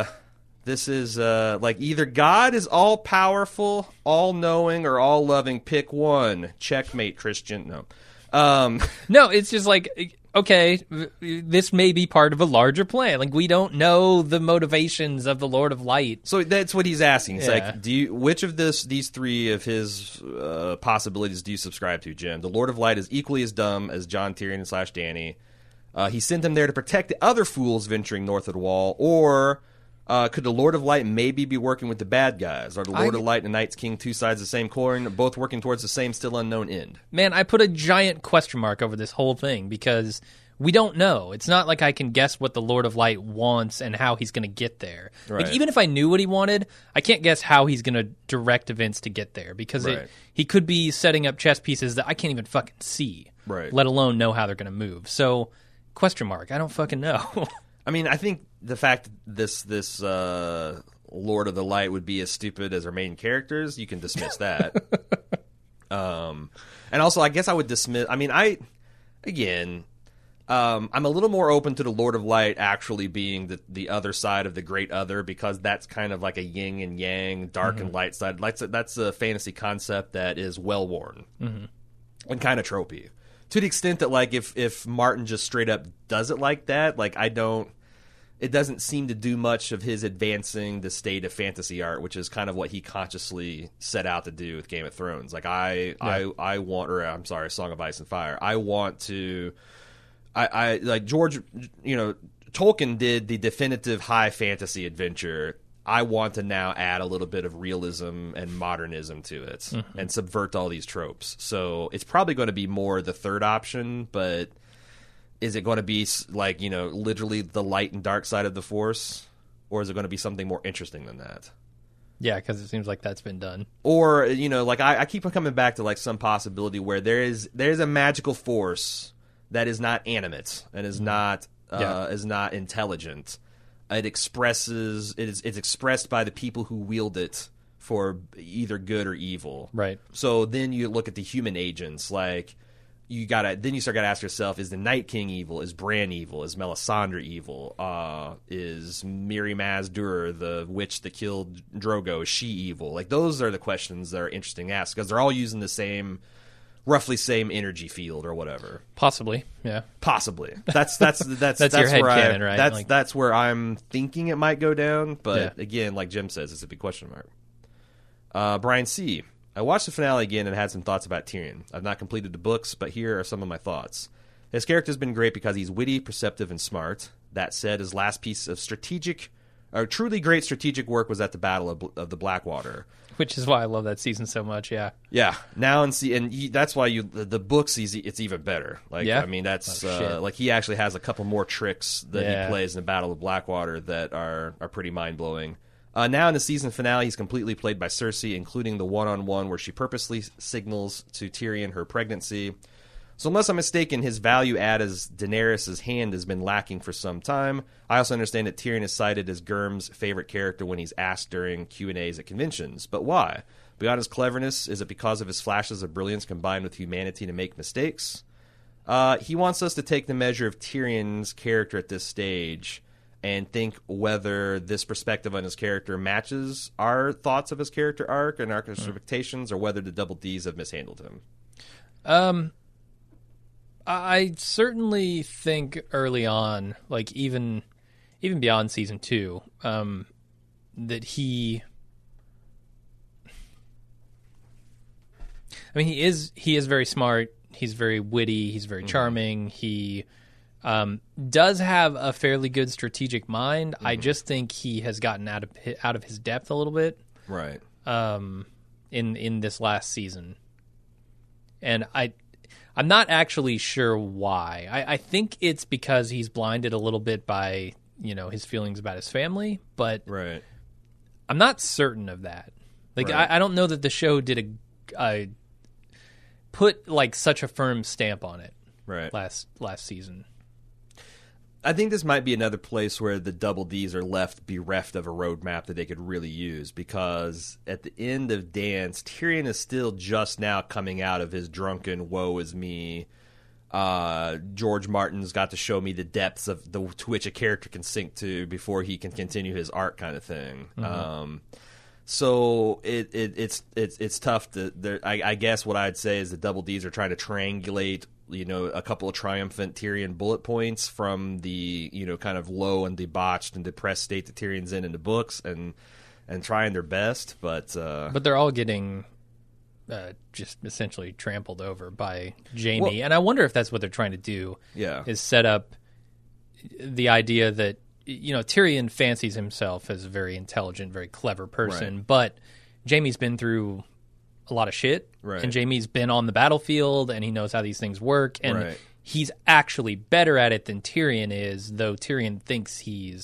like, either God is all-powerful, all-knowing, or all-loving. Pick one. Checkmate, Christian. No. No, it's just like, okay, this may be part of a larger plan. Like, we don't know the motivations of the Lord of Light. So that's what he's asking. It's Yeah. like, which of these three of his possibilities do you subscribe to, Jim? The Lord of Light is equally as dumb as Jon Tyrion / Dany. He sent them there to protect the other fools venturing north of the Wall, or could the Lord of Light maybe be working with the bad guys? Are the Lord of Light and the Night's King two sides of the same coin, both working towards the same still unknown end? Man, I put a giant question mark over this whole thing because we don't know. It's not like I can guess what the Lord of Light wants and how he's going to get there. Right. Like, even if I knew what he wanted, I can't guess how he's going to direct events to get there because Right. he could be setting up chess pieces that I can't even fucking see, Right. let alone know how they're going to move. So, question mark. I don't fucking know. I mean, I think the fact this Lord of the Light would be as stupid as our main characters, you can dismiss that. And also, I guess I would dismiss. I mean, I'm a little more open to the Lord of Light actually being the other side of the Great Other, because that's kind of like a yin and yang, dark and light side. That's a fantasy concept that is well worn and kind of tropey. To the extent that, like, if Martin just straight up does it like that, like, it doesn't seem to do much of his advancing the state of fantasy art, which is kind of what he consciously set out to do with Game of Thrones. Like, I want, or I'm sorry, Song of Ice and Fire. I want to, I like George, Tolkien did the definitive high fantasy adventure. I want to now add a little bit of realism and modernism to it and subvert all these tropes. So it's probably going to be more the third option, but is it going to be like, literally the light and dark side of the Force? Or is it going to be something more interesting than that? Yeah, because it seems like that's been done. Or, like I keep coming back to like some possibility where there's a magical force that is not animate and is not intelligent. It's expressed by the people who wield it for either good or evil. Right. So then you look at the human agents, like you start to ask yourself: is the Night King evil? Is Bran evil? Is Melisandre evil? Is Mirri Maz Duur, the witch that killed Drogo, is she evil? Like, those are the questions that are interesting to ask, because they're all using the roughly same energy field or whatever. Possibly, yeah. Possibly. That's That's your headcanon, right? That's where I'm thinking it might go down. But Yeah. again, like Jim says, it's a big question mark. Brian C. I watched the finale again and had some thoughts about Tyrion. I've not completed the books, but here are some of my thoughts. His character's been great because he's witty, perceptive, and smart. That said, his last piece of truly great strategic work was at the Battle of the Blackwater. Which is why I love that season so much, yeah. Yeah, now that's why the books it's even better. Like, Yeah? I mean, that's shit. like he actually has a couple more tricks that he plays in the Battle of Blackwater that are pretty mind blowing. Now in the season finale, he's completely played by Cersei, including the one-on-one where she purposely signals to Tyrion her pregnancy. So unless I'm mistaken, his value add as Daenerys' hand has been lacking for some time. I also understand that Tyrion is cited as Gurm's favorite character when he's asked during Q&As at conventions. But why? Beyond his cleverness, is it because of his flashes of brilliance combined with humanity to make mistakes? He wants us to take the measure of Tyrion's character at this stage and think whether this perspective on his character matches our thoughts of his character arc and our expectations, or whether the Double Ds have mishandled him. I certainly think early on, like even beyond season 2, that he is very smart. He's very witty. He's very charming. He does have a fairly good strategic mind. I just think he has gotten out of his depth a little bit. Right. In this last season, and I'm not actually sure why. I think it's because he's blinded a little bit by his feelings about his family, but Right. I'm not certain of that. Like, Right. I don't know that the show did put like such a firm stamp on it Right. last season. I think this might be another place where the Double Ds are left bereft of a roadmap that they could really use, because at the end of Dance, Tyrion is still just now coming out of his drunken woe is me. George Martin's got to show me the depths to which a character can sink to before he can continue his arc, kind of thing. So it's tough to. I guess what I'd say is the Double Ds are trying to triangulate a couple of triumphant Tyrion bullet points from the, kind of low and debauched and depressed state that Tyrion's in the books, and trying their best, but they're all getting just essentially trampled over by Jaime, and I wonder if that's what they're trying to do. Yeah, is set up the idea that Tyrion fancies himself as a very intelligent, very clever person, right. but Jaime's been through a lot of shit, right. and Jaime's been on the battlefield, and he knows how these things work, and right. he's actually better at it than Tyrion is, though Tyrion thinks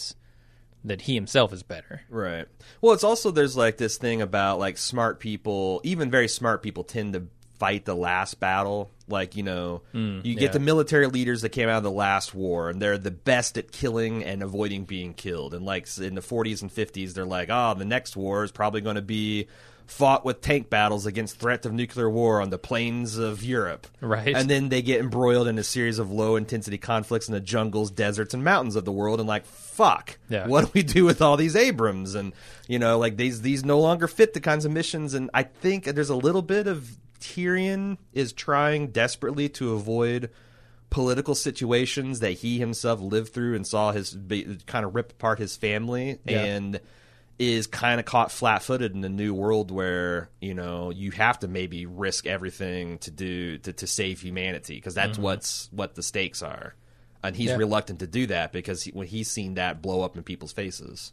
that he himself is better. Right. Well, it's also, there's like this thing about like smart people, even very smart people, tend to fight the last battle. Like, you get the military leaders that came out of the last war, and they're the best at killing and avoiding being killed. And like in the 40s and 50s, they're like, the next war is probably going to be fought with tank battles against threat of nuclear war on the plains of Europe. Right. And then they get embroiled in a series of low-intensity conflicts in the jungles, deserts, and mountains of the world, and like, fuck, what do we do with all these Abrams? And, like, these no longer fit the kinds of missions, and I think there's a little bit of Tyrion is trying desperately to avoid political situations that he himself lived through and saw kind of rip apart his family, and is kind of caught flat-footed in a new world where you have to maybe risk everything to save humanity, because that's what the stakes are, and he's reluctant to do that because when he's seen that blow up in people's faces.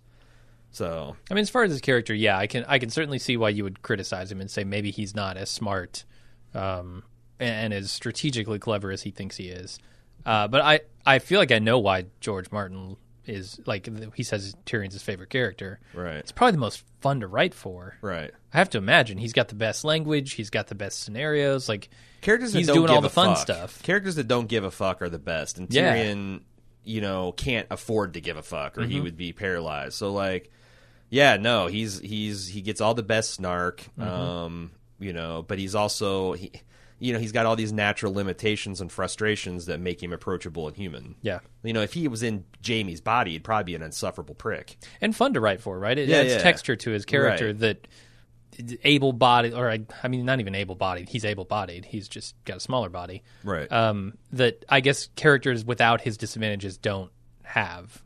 So I mean, as far as his character, I can certainly see why you would criticize him and say maybe he's not as smart and as strategically clever as he thinks he is. But I feel like I know why George Martin is, like, he says Tyrion's his favorite character. Right. It's probably the most fun to write for. Right. I have to imagine he's got the best language, he's got the best scenarios, like characters he's that don't doing all give the a fun fuck. stuff. Characters that don't give a fuck are the best, and Tyrion, can't afford to give a fuck, or he would be paralyzed. So like, he gets all the best snark, but he's also he's got all these natural limitations and frustrations that make him approachable and human. Yeah. If he was in Jaime's body, he'd probably be an insufferable prick. And fun to write for, right? It adds texture to his character that able-bodied, or I mean, not even able-bodied. He's able-bodied. He's just got a smaller body. Right. That I guess characters without his disadvantages don't have,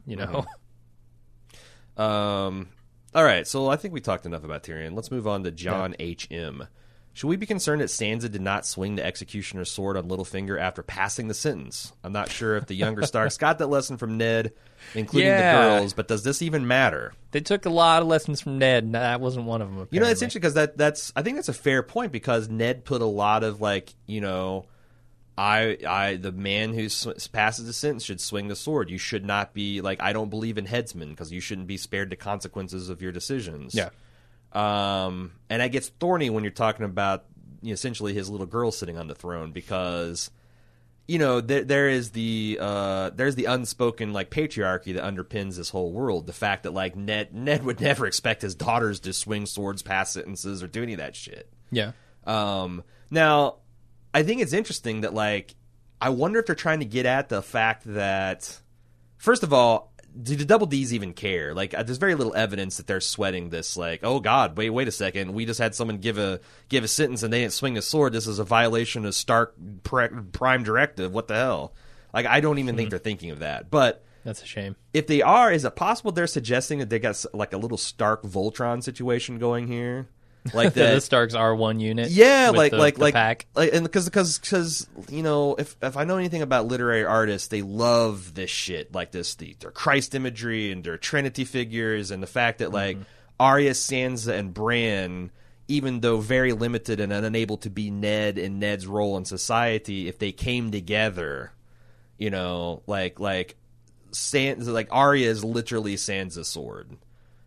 All right, so I think we talked enough about Tyrion. Let's move on to John H.M. Should we be concerned that Sansa did not swing the executioner's sword on Littlefinger after passing the sentence? I'm not sure if the younger Starks got that lesson from Ned, including the girls, but does this even matter? They took a lot of lessons from Ned, and that wasn't one of them, apparently. It's interesting because I think that's a fair point, because Ned put a lot of, like, the man who passes the sentence should swing the sword. You should not be, like, I don't believe in headsmen, because you shouldn't be spared the consequences of your decisions. Yeah. And that gets thorny when you're talking about essentially his little girl sitting on the throne, because there's the unspoken, like, patriarchy that underpins this whole world. The fact that, like, Ned would never expect his daughters to swing swords, pass sentences, or do any of that shit. Yeah. Now, I think it's interesting that, like, I wonder if they're trying to get at the fact that, first of all, do the Double Ds even care? Like, there's very little evidence that they're sweating this, like, oh God, wait a second, we just had someone give a sentence and they didn't swing a sword. This is a violation of Stark Prime Directive. What the hell? Like, I don't even think they're thinking of that. But that's a shame. If they are, is it possible they're suggesting that they got, like, a little Stark Voltron situation going here? Like the Starks R1 unit, the pack, and because if I know anything about literary artists, they love this shit, like their Christ imagery and their Trinity figures, and the fact that like Arya, Sansa, and Bran, even though very limited and unable to be Ned and Ned's role in society, if they came together, like Sansa, like Arya is literally Sansa's sword.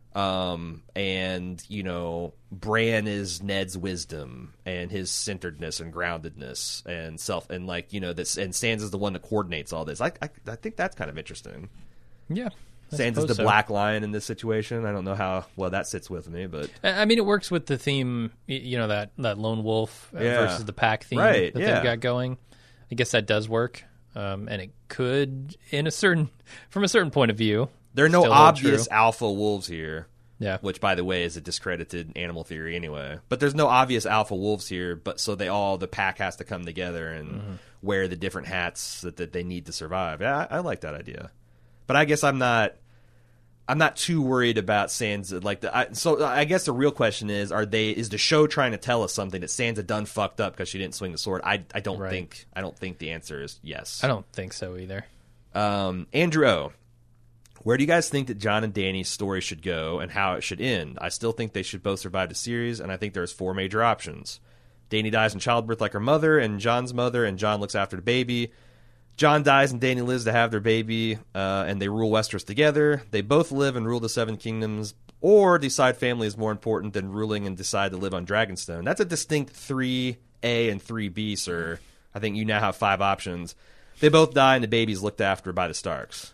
And Bran is Ned's wisdom and his centeredness and groundedness and and Sansa's the one that coordinates all this. I think that's kind of interesting. Yeah. Sansa's the Black Lion in this situation. I don't know how well that sits with me, but I mean, it works with the theme, that lone wolf versus the pack theme that they've got going. I guess that does work. And it could, from a certain point of view. There are no obvious alpha wolves here. Yeah. Which, by the way, is a discredited animal theory anyway. But there's no obvious alpha wolves here, but so the pack has to come together and wear the different hats that they need to survive. Yeah, I like that idea. But I guess I'm not too worried about Sansa. So I guess the real question is the show trying to tell us something that Sansa done fucked up because she didn't swing the sword? I don't think the answer is yes. I don't think so either. Andrew O, where do you guys think that Jon and Dany's story should go and how it should end? I still think they should both survive the series, and I think there's 4 major options. Dany dies in childbirth like her mother and Jon's mother, and Jon looks after the baby. Jon dies and Dany lives to have their baby, and they rule Westeros together. They both live and rule the 7 kingdoms, or decide family is more important than ruling and decide to live on Dragonstone. That's a distinct 3A and 3B, sir. I think you now have 5 options. They both die and the baby's looked after by the Starks.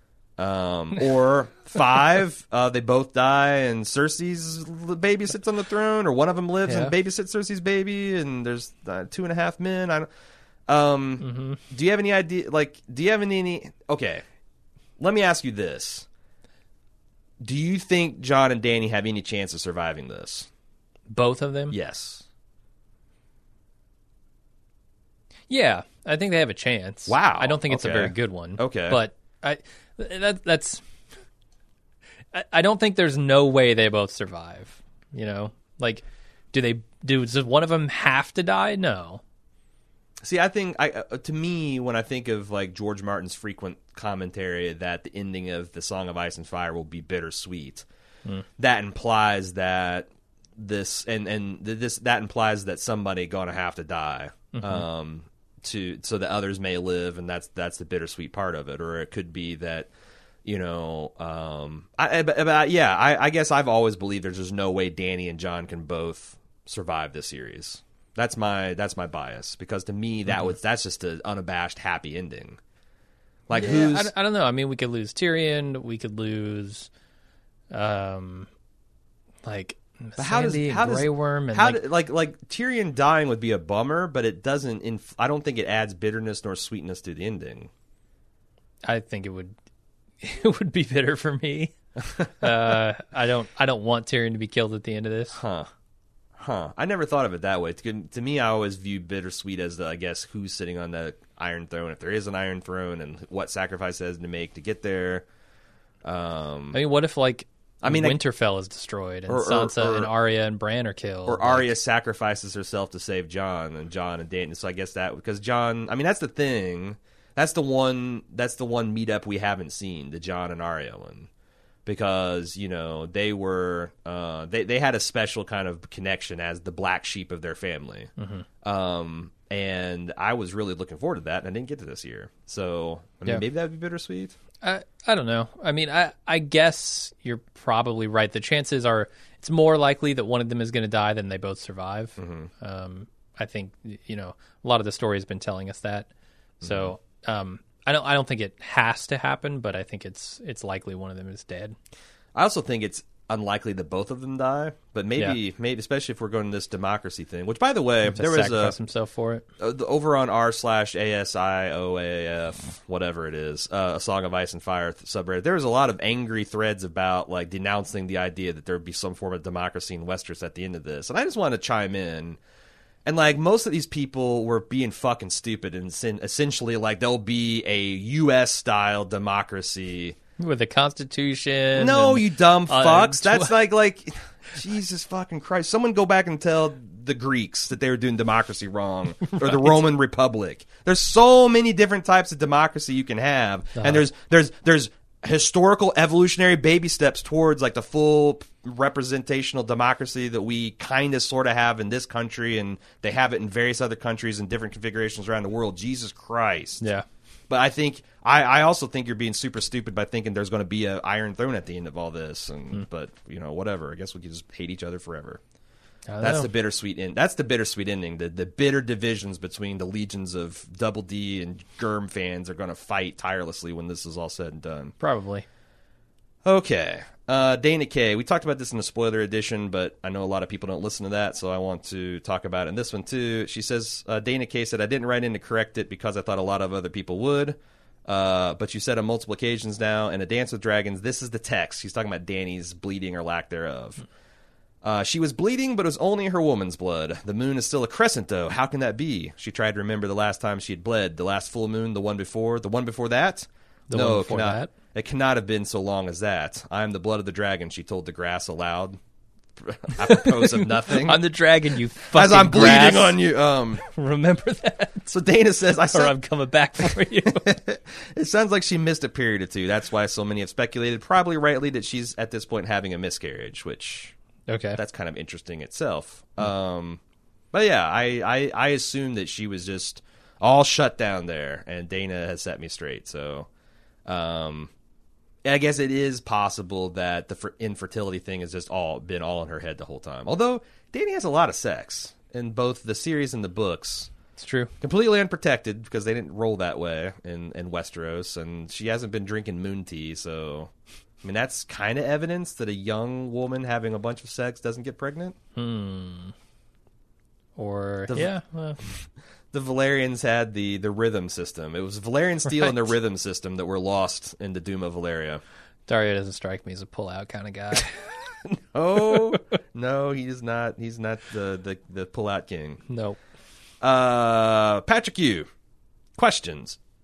Or 5, they both die and Cersei's baby sits on the throne, or one of them lives and babysits Cersei's baby, and there's 2.5 men. Do you have any idea? Do you have any? Okay, let me ask you this: do you think Jon and Dany have any chance of surviving this? Both of them? Yes. Yeah, I think they have a chance. Wow. I don't think it's a very good one. Okay, but that's. I don't think there's no way they both survive. Does one of them have to die? No. See, I think to me, when I think of George Martin's frequent commentary that the ending of The Song of Ice and Fire will be bittersweet, that implies that that implies that somebody gonna have to die, so that others may live, and that's the bittersweet part of it. Or it could be that, I guess I've always believed there's just no way Dany and Jon can both survive this series. That's my bias, because to me that's just an unabashed happy ending. I don't know. I mean, we could lose Tyrion. We could lose, Missandei and Grey Worm, and Tyrion dying would be a bummer, but it doesn't. I don't think it adds bitterness nor sweetness to the ending. I think it would. It would be bitter for me. I don't want Tyrion to be killed at the end of this. I never thought of it that way. To me, I always view bittersweet as I guess who's sitting on the Iron Throne, if there is an Iron Throne, and what sacrifice has to make to get there. What if Winterfell is destroyed and Sansa and Arya and Bran are killed, or Arya sacrifices herself to save Jon and Dany. So I guess that, because Jon, that's the thing. That's the one meetup we haven't seen, the Jon and Arya one. Because they were they had a special kind of connection as the black sheep of their family, and I was really looking forward to that, and I didn't get to this year. So maybe that would be bittersweet. I don't know. I mean, I guess you're probably right. The chances are it's more likely that one of them is going to die than they both survive. I think a lot of the story has been telling us that. So. I don't think it has to happen, but I think it's likely one of them is dead. I also think it's unlikely that both of them die, but maybe especially if we're going to this democracy thing. Which, by the way, there was sacrifice himself for it over on r/ASIOAF, whatever it is, A Song of Ice and Fire subreddit. There was a lot of angry threads about denouncing the idea that there would be some form of democracy in Westeros at the end of this, and I just want to chime in. And most of these people were being fucking stupid, and essentially there'll be a U.S. style democracy with a constitution. No, you dumb fucks. That's Jesus fucking Christ. Someone go back and tell the Greeks that they were doing democracy wrong, or the Roman Republic. There's so many different types of democracy you can have, and there's historical evolutionary baby steps towards the full representational democracy that we kind of sort of have in this country, and they have it in various other countries in different configurations around the world. Jesus Christ. Yeah. But I think I also think you're being super stupid by thinking there's going to be an Iron Throne at the end of all this, and but whatever. I guess we could just hate each other forever. That's the bittersweet end. That's the bittersweet ending. The bitter divisions between the legions of Double D and Germ fans are going to fight tirelessly when this is all said and done. Probably. Okay. Dana K. We talked about this in the spoiler edition, but I know a lot of people don't listen to that, so I want to talk about it in this one too. She says, Dana K. said, I didn't write in to correct it because I thought a lot of other people would. But you said on multiple occasions now, in A Dance with Dragons, this is the text. She's talking about Dany's bleeding or lack thereof. She was bleeding, but it was only her woman's blood. The moon is still a crescent, though. How can that be? She tried to remember the last time she had bled. The last full moon, the one before that? The one before that? It cannot have been so long as that. I am the blood of the dragon, she told the grass aloud. Apropos of nothing. I'm the dragon, you fucking As I'm grass. bleeding on you. Remember that? So Dana says, Or I'm coming back for you. It sounds like she missed a period or two. That's why so many have speculated, probably rightly, that she's at this point having a miscarriage, which Okay. that's kind of interesting itself. But yeah, I assume that she was just all shut down there, and Dana has set me straight. So I guess it is possible that the infertility thing has just been all in her head the whole time. Although Dana has a lot of sex in both the series and the books. It's true. Completely unprotected because they didn't roll that way in Westeros, and she hasn't been drinking moon tea, so I mean that's kind of evidence that a young woman having a bunch of sex doesn't get pregnant. Or The Valerians had the rhythm system. It was Valerian steel and the rhythm system that were lost in the Doom of Valeria. Dario doesn't strike me as a pull-out kind of guy. Oh no, he's not. He's not the pull-out king. Nope. Patrick Yu, question.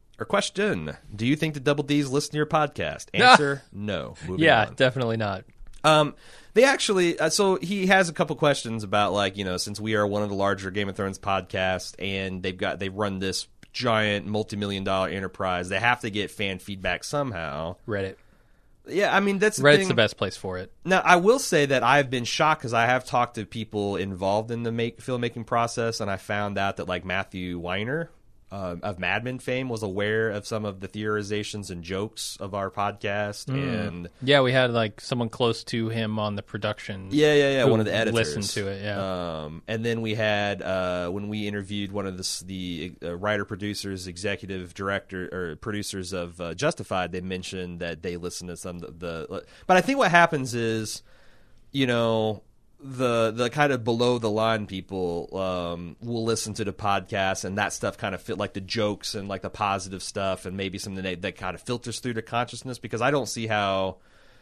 Do you think the Double D's listen to your podcast? Answer, no. Moving on. Definitely not. They actually, so he has a couple questions about, like, you know, since we are one of the larger Game of Thrones podcasts and they run this giant multi-million-dollar enterprise, they have to get fan feedback somehow. Reddit. Yeah, I mean, that's the Reddit's thing. the best place for it. Now, I will say that I've been shocked because I have talked to people involved in the filmmaking process, and I found out that, like, Matthew Weiner of Mad Men fame was aware of some of the theorizations and jokes of our podcast. And Yeah, we had, like, someone close to him on the production. Yeah, who one of the editors. listened to it, yeah. And then we had, when we interviewed one of the writer-producers, executive director, or producers of Justified, they mentioned that they listened to some of the... But I think what happens is, you know... The kind of below the line people will listen to the podcast, and that stuff kind of fit, like the jokes and like the positive stuff, and maybe something that kind of filters through to consciousness. Because I don't see how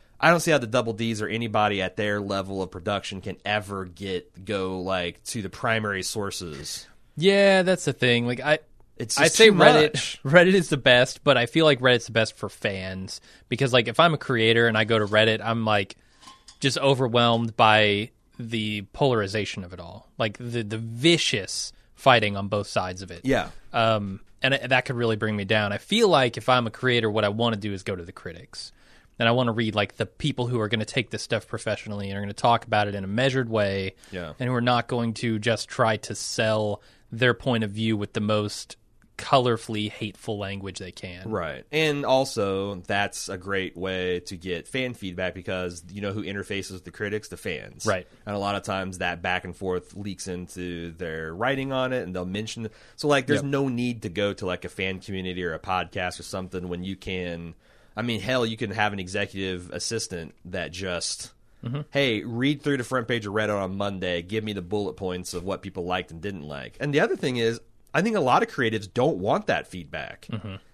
the Double D's or anybody at their level of production can ever go like to the primary sources. Yeah, that's the thing. Like I'd just say too Reddit. much. Reddit is the best, but I feel like Reddit's the best for fans because, like, if I'm a creator and I go to Reddit, I'm like just overwhelmed by the polarization of it all, like the vicious fighting on both sides of it. Yeah. And that could really bring me down. I feel like if I'm a creator, what I want to do is go to the critics. And I want to read, like, the people who are going to take this stuff professionally and are going to talk about it in a measured way. Yeah. And who are not going to just try to sell their point of view with the most colorfully hateful language they can. Right. And also, that's a great way to get fan feedback because you know who interfaces with the critics? The fans. Right. And a lot of times that back and forth leaks into their writing on it, and they'll mention it. So, like, there's no need to go to, like, a fan community or a podcast or something when you can... I mean, hell, you can have an executive assistant that just... Hey, read through the front page of Reddit on Monday. Give me the bullet points of what people liked and didn't like. And the other thing is, I think a lot of creatives don't want that feedback.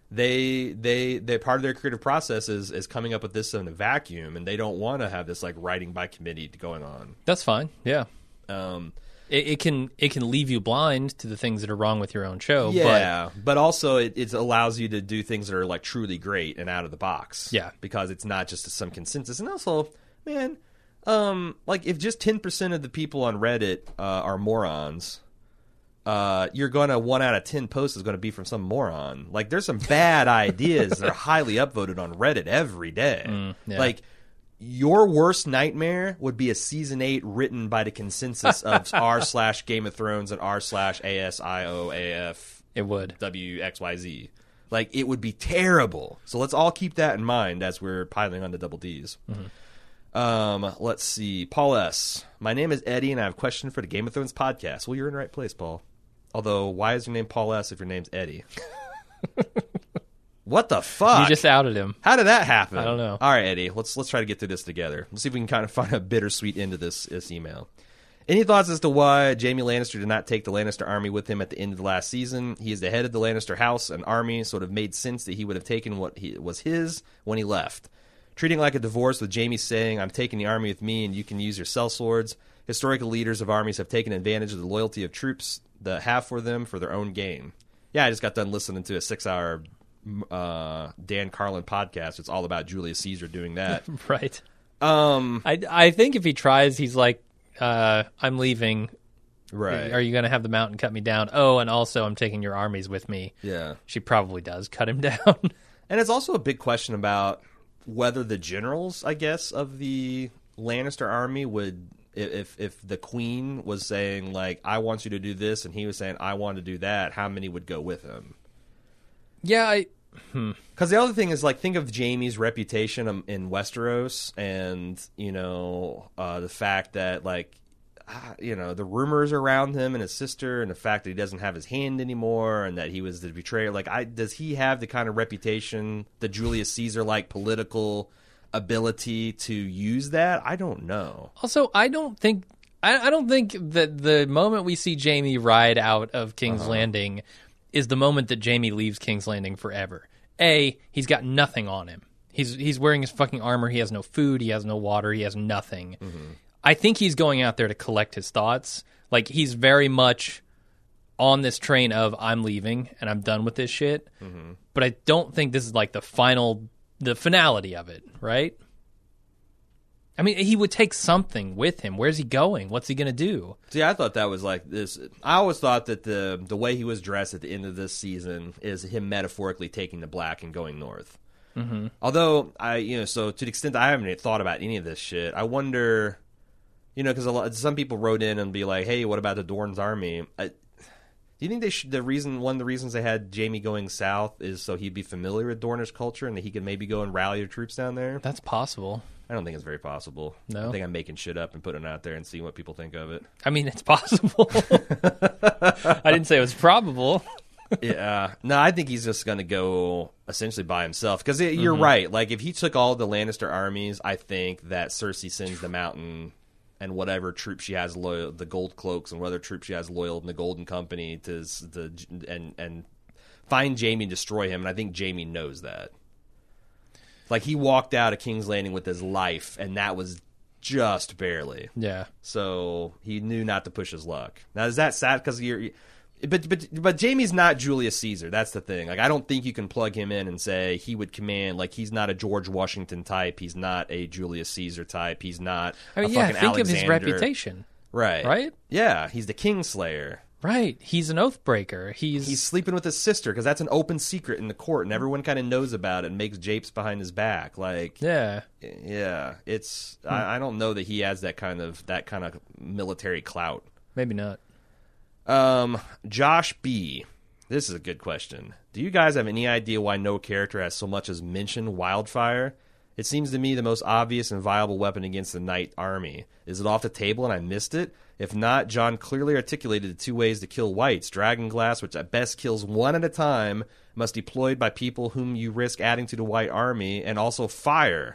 They part of their creative process is coming up with this in a vacuum, and they don't want to have this like writing by committee going on. That's fine. Yeah. It can leave you blind to the things that are wrong with your own show. Yeah, but also it allows you to do things that are like truly great and out of the box. Yeah, because it's not just some consensus. And also, man, like if just 10% of the people on Reddit are morons. You're going to 1 out of 10 posts is going to be from some moron. Like, there's some bad ideas that are highly upvoted on Reddit every day. Yeah. Like, your worst nightmare would be a season 8 written by the consensus of r/Game of Thrones and r/ASIOAF. It would. WXYZ. Like, it would be terrible. So let's all keep that in mind as we're piling on the Double Ds. Let's see. Paul S. My name is Eddie, and I have a question for the Game of Thrones podcast. Well, you're in the right place, Paul. Although, why is your name Paul S. if your name's Eddie? What the fuck? You just outed him. How did that happen? I don't know. All right, Eddie. Let's try to get through this together. Let's see if we can kind of find a bittersweet end to this email. Any thoughts as to why Jaime Lannister did not take the Lannister army with him at the end of the last season? He is the head of the Lannister house and army, so it would have made sense that he would have taken what was his when he left. Treating it like a divorce, with Jaime saying, I'm taking the army with me and you can use your sellswords. Historical leaders of armies have taken advantage of the loyalty of troops that have for them for their own gain. Yeah, I just got done listening to a 6-hour Dan Carlin podcast. It's all about Julius Caesar doing that. Right. I think if he tries, he's like, I'm leaving. Right. Are you going to have the mountain cut me down? Oh, and also I'm taking your armies with me. Yeah. She probably does cut him down. And it's also a big question about whether the generals, I guess, of the Lannister army would, if the queen was saying, like, I want you to do this, and he was saying, I want to do that, how many would go with him? Yeah, Because the other thing is, like, think of Jaime's reputation in Westeros and, the fact that, like, the rumors around him and his sister and the fact that he doesn't have his hand anymore and that he was the betrayer. Like, does he have the kind of reputation, the Julius Caesar-like political ability to use that? I don't know. Also, I don't think that the moment we see Jaime ride out of King's Landing is the moment that Jaime leaves King's Landing forever. He's got nothing on him. He's wearing his fucking armor. He has no food. He has no water. He has nothing. Mm-hmm. I think he's going out there to collect his thoughts. Like, he's very much on this train of, I'm leaving and I'm done with this shit. Mm-hmm. But I don't think this is like the finality of it, right? I mean, he would take something with him. Where's he going? What's he going to do? See, I thought that was like this. I always thought that the way he was dressed at the end of this season is him metaphorically taking the black and going north. Mm-hmm. Although, so to the extent that I haven't thought about any of this shit, I wonder... because some people wrote in and be like, "Hey, what about the Dorne's army?" Do you think one of the reasons they had Jaime going south is so he'd be familiar with Dornish culture and that he could maybe go and rally the troops down there? That's possible. I don't think it's very possible. No, I think I'm making shit up and putting it out there and seeing what people think of it. I mean, it's possible. I didn't say it was probable. Yeah, no, I think he's just going to go essentially by himself because you're right. Like, if he took all the Lannister armies, I think that Cersei sends the Mountain and whatever troops she has loyal, the Gold Cloaks, and whatever troops she has loyal in the Golden Company and find Jaime and destroy him. And I think Jaime knows that. Like, he walked out of King's Landing with his life, and that was just barely. Yeah. So he knew not to push his luck. Now, is that sad? Because But Jaime's not Julius Caesar. That's the thing. Like, I don't think you can plug him in and say he would command. Like, he's not a George Washington type. He's not a Julius Caesar type. He's not a fucking think Alexander. Of his reputation. Right. Yeah, he's the Kingslayer. Right. He's an oathbreaker. He's sleeping with his sister because that's an open secret in the court, and everyone kind of knows about it and makes japes behind his back. Like, yeah. It's I don't know that he has that kind of military clout. Maybe not. Josh B. This is a good question. Do you guys have any idea why no character has so much as mentioned wildfire? It seems to me the most obvious and viable weapon against the Night Army. Is it off the table and I missed it? If not, John clearly articulated the two ways to kill whites. Dragonglass, which at best kills one at a time, must be deployed by people whom you risk adding to the White Army, and also fire.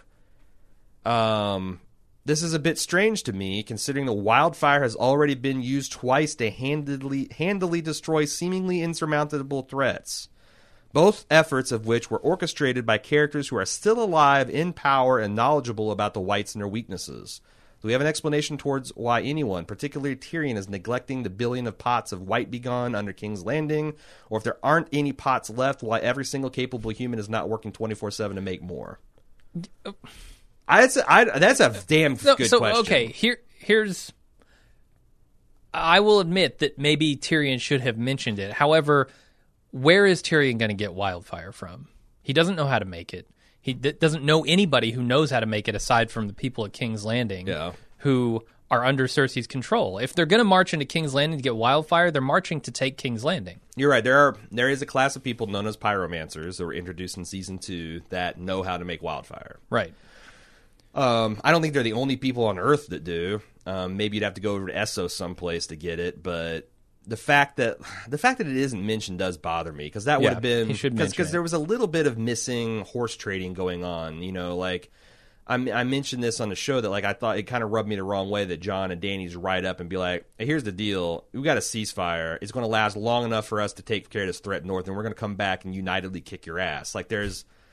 This is a bit strange to me, considering the wildfire has already been used twice to handily destroy seemingly insurmountable threats. Both efforts of which were orchestrated by characters who are still alive, in power, and knowledgeable about the whites and their weaknesses. Do we have an explanation towards why anyone, particularly Tyrion, is neglecting the billion of pots of white begone under King's Landing? Or if there aren't any pots left, why every single capable human is not working 24/7 to make more? That's a damn good question. Okay, here's... I will admit that maybe Tyrion should have mentioned it. However, where is Tyrion going to get wildfire from? He doesn't know how to make it. He doesn't know anybody who knows how to make it aside from the people at King's Landing who are under Cersei's control. If they're going to march into King's Landing to get wildfire, they're marching to take King's Landing. You're right. There is a class of people known as pyromancers that were introduced in Season 2 that know how to make wildfire. Right. I don't think they're the only people on Earth that do. Maybe you'd have to go over to Essos someplace to get it, but the fact that it isn't mentioned does bother me because that would have been because there was a little bit of missing horse trading going on. Like I mentioned this on the show that like I thought it kind of rubbed me the wrong way that Jon and Dany's write up and be like, hey, here's the deal, we got a ceasefire. It's going to last long enough for us to take care of this threat north, and we're going to come back and unitedly kick your ass. Like there's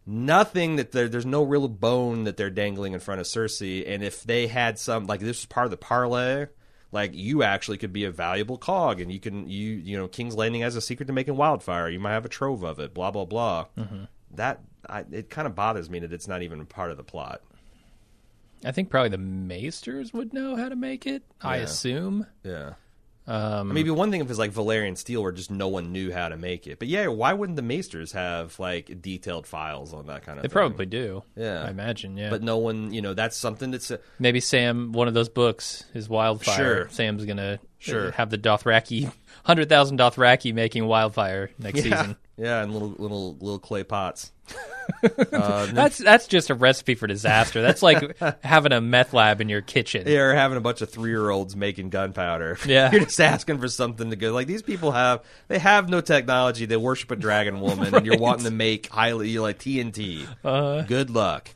nothing that there's no real bone that they're dangling in front of Cersei. And if they had some, like this was part of the parlay, like you actually could be a valuable cog, and you know King's Landing has a secret to making wildfire. You might have a trove of it. Blah blah blah. It kind of bothers me that it's not even a part of the plot. I think probably the Maesters would know how to make it. I assume. Yeah. Maybe one thing if it's like Valyrian steel where just no one knew how to make it. But yeah, why wouldn't the Maesters have like detailed files on that kind of thing? They probably do. Yeah. I imagine, yeah. But no one, you know, that's something that's... Maybe Sam, one of those books is Wildfire. Sure. Sam's going to have the Dothraki, 100,000 Dothraki making Wildfire next season. Yeah, and little clay pots. That's just a recipe for disaster. That's like having a meth lab in your kitchen. Yeah, or having a bunch of 3-year-olds making gunpowder. Yeah. You're just asking for something to go. Like, these people have no technology. They worship a dragon woman, and you're wanting to make highly, like, TNT. Good luck.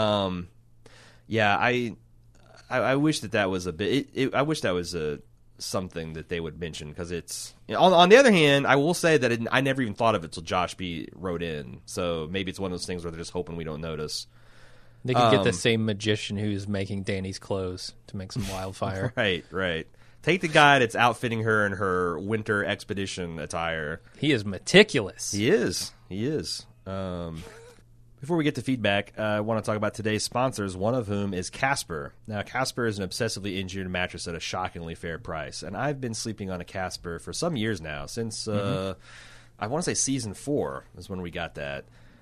Yeah, I wish that was a bit... I wish that was something that they would mention, because it's... You know, on the other hand, I will say that I never even thought of it till Josh B. wrote in. So maybe it's one of those things where they're just hoping we don't notice. They could get the same magician who's making Dany's clothes to make some wildfire. Right. Take the guy that's outfitting her in her winter expedition attire. He is meticulous. He is. Before we get to feedback, I want to talk about today's sponsors, one of whom is Casper. Now, Casper is an obsessively engineered mattress at a shockingly fair price, and I've been sleeping on a Casper for some years now, since I want to say season 4 is when we got that.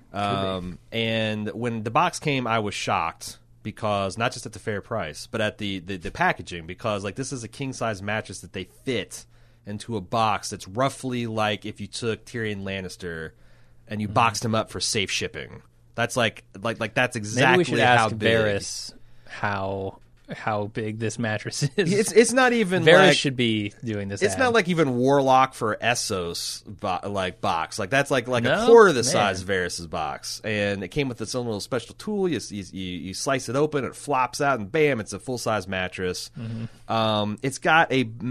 And when the box came, I was shocked, because not just at the fair price, but at the packaging, because like this is a king-size mattress that they fit into a box that's roughly like if you took Tyrion Lannister and you boxed him up for safe shipping. That's like that's exactly Maybe we should ask how big. Varys how big this mattress is. It's not even Varys like, should be doing this. It's not like even Warlock for Essos box. Like that's like No? a quarter the Man. size of Varys' box, and it came with its own little special tool. You slice it open, it flops out, and bam, it's a full size mattress. It's got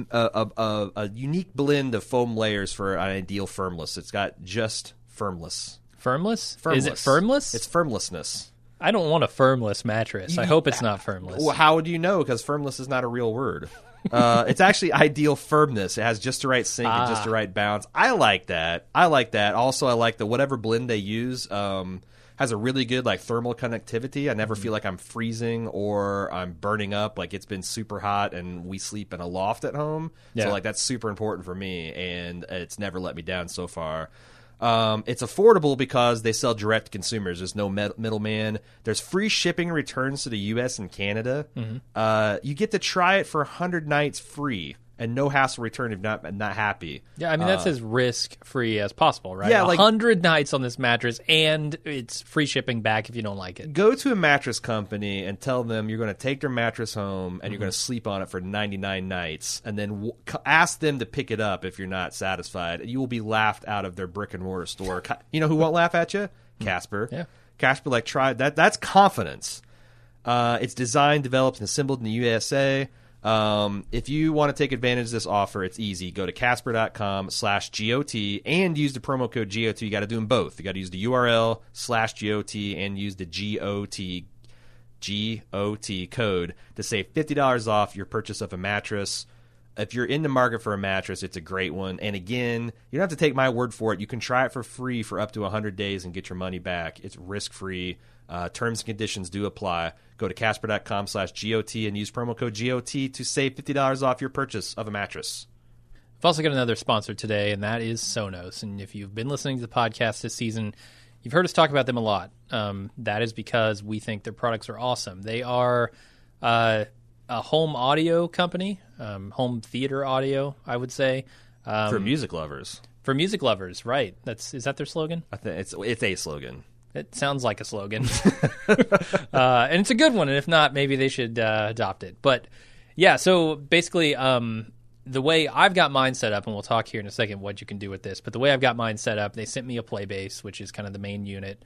a unique blend of foam layers for an ideal firmless. It's got just firmless. Firmless? Firmless. Is it firmless? It's firmlessness. I don't want a firmless mattress. I hope it's not firmless. Well, how would you know? Because firmless is not a real word. It's actually ideal firmness. It has just the right sink and just the right bounce. I like that. Also, I like that whatever blend they use has a really good like thermal conductivity. I never feel like I'm freezing or I'm burning up. Like it's been super hot, and we sleep in a loft at home, so like that's super important for me, and it's never let me down so far. It's affordable because they sell direct to consumers. There's no middleman. There's free shipping and returns to the U.S. and Canada. You get to try it for 100 nights free and no hassle return if not happy. Yeah, I mean, that's as risk-free as possible, right? Yeah, like 100 nights on this mattress, and it's free shipping back if you don't like it. Go to a mattress company and tell them you're going to take their mattress home and you're going to sleep on it for 99 nights, and then ask them to pick it up if you're not satisfied. You will be laughed out of their brick-and-mortar store. You know who won't laugh at you? Casper. Yeah. Casper, like, try that. That's confidence. It's designed, developed, and assembled in the USA. If you want to take advantage of this offer, it's easy. Go to casper.com/GOT and use the promo code GOT. You got to do them both. You got to use the URL /GOT and use the GOT code to save $50 off your purchase of a mattress. If you're in the market for a mattress, it's a great one. And again, you don't have to take my word for it. You can try it for free for up to 100 days and get your money back. It's risk-free. Terms and conditions do apply. Go to casper.com/GOT and use promo code GOT to save $50 off your purchase of a mattress. I've also got another sponsor today, and that is Sonos. And if you've been listening to the podcast this season, you've heard us talk about them a lot. That is because we think their products are awesome. They are a home audio company, home theater audio, I would say. For music lovers. For music lovers, right. Is that their slogan? I think it's a slogan. It sounds like a slogan. And it's a good one. And if not, maybe they should adopt it. But yeah, so basically the way I've got mine set up, and we'll talk here in a second what you can do with this, but the way I've got mine set up, they sent me a Playbase, which is kind of the main unit.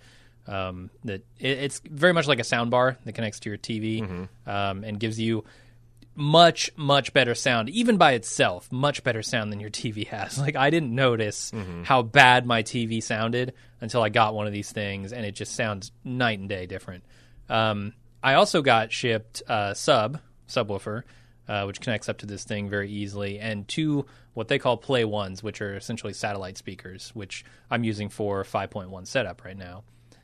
It's very much like a sound bar that connects to your TV and gives you much, much better sound, even by itself, much better sound than your TV has. Like, I didn't notice how bad my TV sounded until I got one of these things, and it just sounds night and day different. I also got shipped subwoofer, which connects up to this thing very easily, and 2 what they call Play Ones, which are essentially satellite speakers, which I'm using for 5.1 setup right now.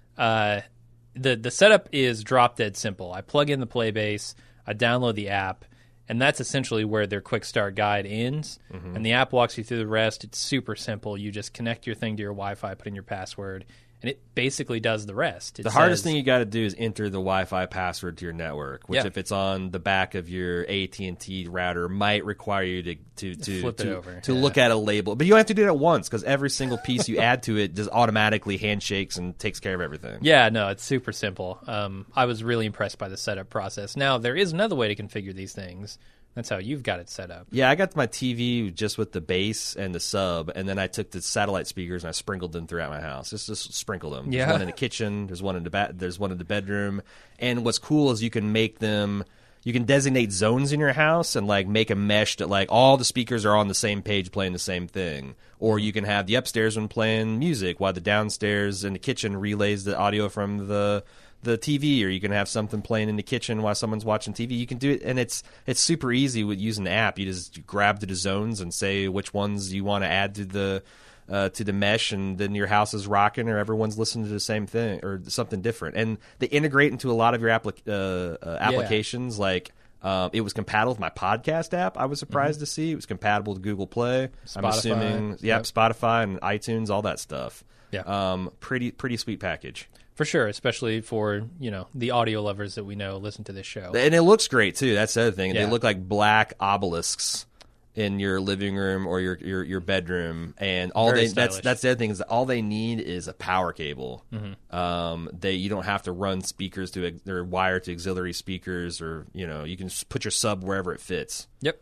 The setup is drop dead simple. I plug in the Playbase, I download the app, and that's essentially where their quick start guide ends. And the app walks you through the rest. It's super simple. You just connect your thing to your Wi-Fi, put in your password, and it basically does the rest. The hardest thing you got to do is enter the Wi-Fi password to your network, which if it's on the back of your AT&T router, might require you to flip it over. To look at a label. But you don't have to do that once, because every single piece you add to it just automatically handshakes and takes care of everything. Yeah, no, it's super simple. I was really impressed by the setup process. Now, there is another way to configure these things. That's how you've got it set up. Yeah, I got my TV just with the base and the sub, and then I took the satellite speakers and I sprinkled them throughout my house. Just sprinkled them. Yeah. There's one in the kitchen. There's one in the bedroom. And what's cool is you can make them. You can designate zones in your house and like make a mesh that like all the speakers are on the same page playing the same thing. Or you can have the upstairs one playing music while the downstairs in the kitchen relays the audio from the TV, or you can have something playing in the kitchen while someone's watching TV. You can do it, and it's super easy with using the app. You just grab the zones and say which ones you want to add to the mesh, and then your house is rocking, or everyone's listening to the same thing or something different. And they integrate into a lot of your applications. Like it was compatible with my podcast app. I was surprised to see it was compatible with Google Play. Spotify, I'm assuming, Spotify and iTunes, all that stuff. Yeah, pretty sweet package. For sure, especially for, the audio lovers that we know listen to this show. And it looks great, too. That's the other thing. Yeah. They look like black obelisks in your living room or your bedroom. And that's the other thing is all they need is a power cable. You don't have to run speakers or wire to auxiliary speakers, or you can just put your sub wherever it fits. Yep.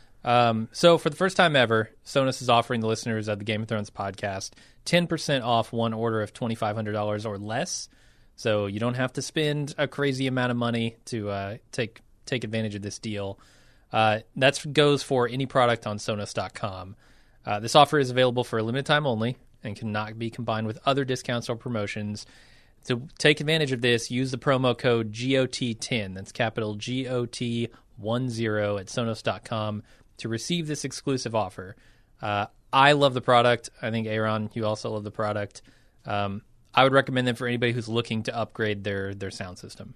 So for the first time ever, Sonos is offering the listeners of the Game of Thrones podcast 10% off one order of $2,500 or less. So you don't have to spend a crazy amount of money to take advantage of this deal. That goes for any product on Sonos.com. This offer is available for a limited time only and cannot be combined with other discounts or promotions. To take advantage of this, use the promo code GOT10. That's capital GOT10 at Sonos.com to receive this exclusive offer. I love the product. I think, Aaron, you also love the product. I would recommend them for anybody who's looking to upgrade their sound system.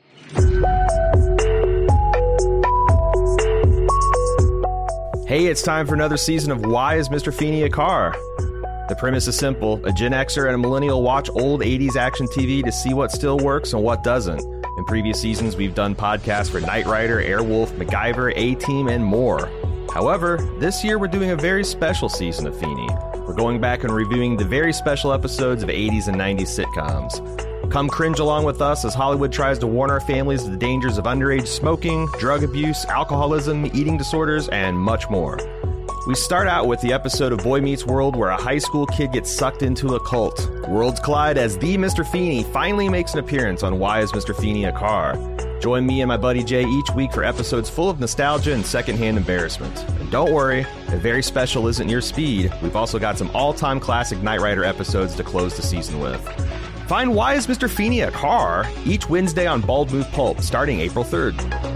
Hey, it's time for another season of Why is Mr. Feeney a Car? The premise is simple. A Gen Xer and a millennial watch old 80s action TV to see what still works and what doesn't. In previous seasons, we've done podcasts for Knight Rider, Airwolf, MacGyver, A-Team, and more. However, this year we're doing a very special season of Feeney. We're going back and reviewing the very special episodes of 80s and 90s sitcoms. Come cringe along with us as Hollywood tries to warn our families of the dangers of underage smoking, drug abuse, alcoholism, eating disorders, and much more. We start out with the episode of Boy Meets World where a high school kid gets sucked into a cult. Worlds collide as the Mr. Feeney finally makes an appearance on Why is Mr. Feeney a Car? Join me and my buddy Jay each week for episodes full of nostalgia and secondhand embarrassment. And don't worry, if very special isn't your speed, we've also got some all-time classic Knight Rider episodes to close the season with. Find Why is Mr. Feeney a Car? Each Wednesday on Bald Move Pulp, starting April 3rd.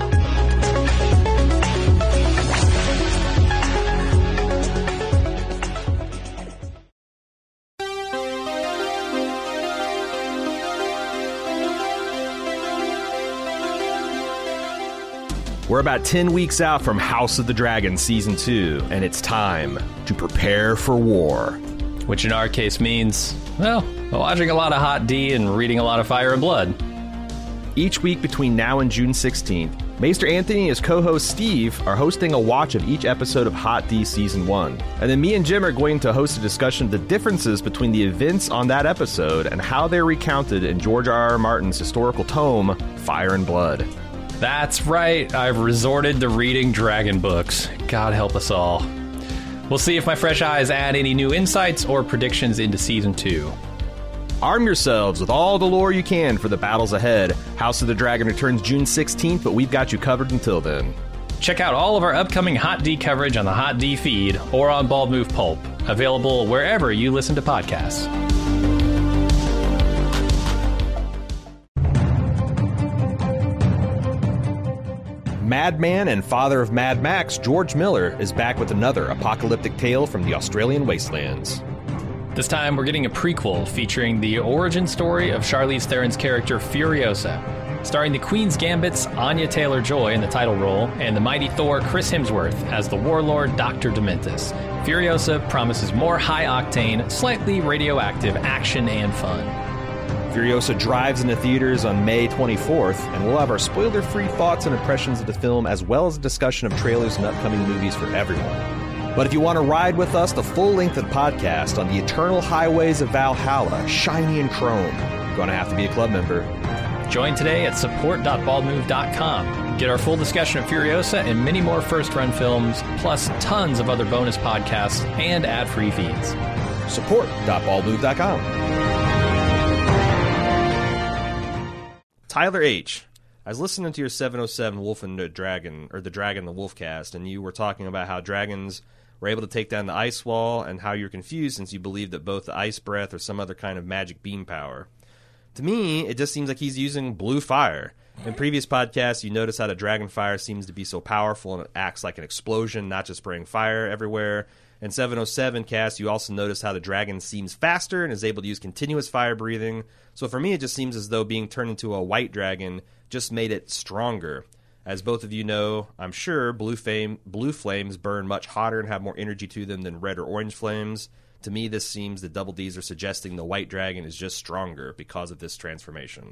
We're about 10 weeks out from House of the Dragon Season 2, and it's time to prepare for war. Which in our case means, well, watching a lot of Hot D and reading a lot of Fire and Blood. Each week between now and June 16th, Maester Anthony and his co-host Steve are hosting a watch of each episode of Hot D Season 1. And then me and Jim are going to host a discussion of the differences between the events on that episode and how they're recounted in George R.R. Martin's historical tome, Fire and Blood. That's right, I've resorted to reading dragon books. God help us all. We'll see if my fresh eyes add any new insights or predictions into Season 2. Arm yourselves with all the lore you can for the battles ahead. House of the Dragon returns June 16th, but we've got you covered until then. Check out all of our upcoming Hot D coverage on the Hot D feed or on Bald Move Pulp, available wherever you listen to podcasts. Madman and father of Mad Max, George Miller, is back with another apocalyptic tale from the Australian wastelands. This time, we're getting a prequel featuring the origin story of Charlize Theron's character Furiosa, starring the Queen's Gambit's Anya Taylor-Joy in the title role and the mighty Thor Chris Hemsworth as the warlord Dr. Dementus. Furiosa promises more high-octane, slightly radioactive action and fun. Furiosa drives into theaters on May 24th, and we'll have our spoiler-free thoughts and impressions of the film, as well as a discussion of trailers and upcoming movies for everyone. But if you want to ride with us the full length of the podcast on the eternal highways of Valhalla, shiny and chrome, you're going to have to be a club member. Join today at support.baldmove.com. Get our full discussion of Furiosa and many more first-run films, plus tons of other bonus podcasts and ad-free feeds. Support.baldmove.com. Tyler H., I was listening to your 707 Wolf and the Dragon, or the Dragon the Wolf cast, and you were talking about how dragons were able to take down the ice wall and how you're confused since you believe that both the ice breath or some other kind of magic beam power. To me, it just seems like he's using blue fire. In previous podcasts, you notice how the dragon fire seems to be so powerful and it acts like an explosion, not just spraying fire everywhere. In 707 cast, you also notice how the dragon seems faster and is able to use continuous fire breathing. So for me, it just seems as though being turned into a white dragon just made it stronger. As both of you know, I'm sure blue flames burn much hotter and have more energy to them than red or orange flames. To me, this seems that Double D's are suggesting the white dragon is just stronger because of this transformation.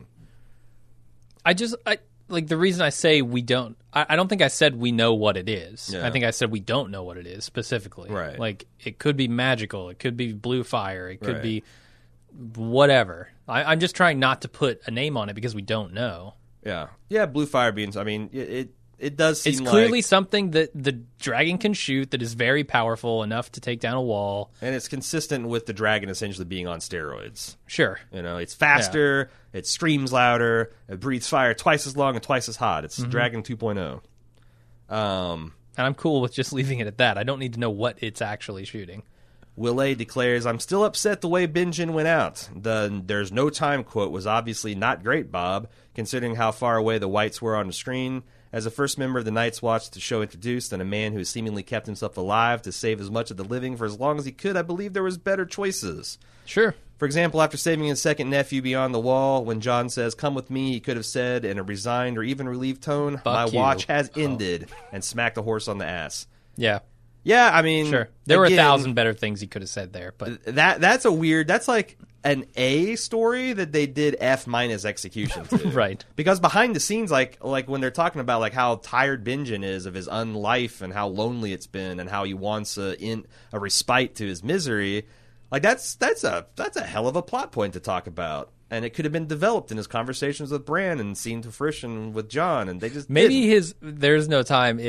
I like the reason I say we don't. I don't think I said we know what it is. Yeah. I think I said we don't know what it is specifically. Right. Like it could be magical. It could be blue fire. It could Right. be whatever. I'm just trying not to put a name on it because we don't know. Yeah, blue fire beams. I mean, it does seem It's clearly like, something that the dragon can shoot that is very powerful enough to take down a wall. and it's consistent with the dragon essentially being on steroids. Sure. You know, it's faster, it screams louder, it breathes fire twice as long and twice as hot. It's Dragon 2.0. And I'm cool with just leaving it at that. I don't need to know what it's actually shooting. Willet declares, I'm still upset the way Bingen went out. The "there's no time" quote was obviously not great, Bob, considering how far away the whites were on the screen. As the first member of the Night's Watch the show introduced, and a man who has seemingly kept himself alive to save as much of the living for as long as he could, I believe there was better choices. Sure. For example, after saving his second nephew beyond the wall, when John says, come with me, he could have said in a resigned or even relieved tone, my you. watch has ended, and smacked the horse on the ass. Yeah. Yeah, I mean... Sure. There were again, 1,000 better things he could have said there, but that's a weird... That's like an A story that they did F- execution to. Right. Because behind the scenes, like when they're talking about like how tired Bingen is of his unlife and how lonely it's been and how he wants a respite to his misery, like that's a hell of a plot point to talk about. And it could have been developed in his conversations with Bran and seen to fruition with John, and they just maybe didn't. his there's no time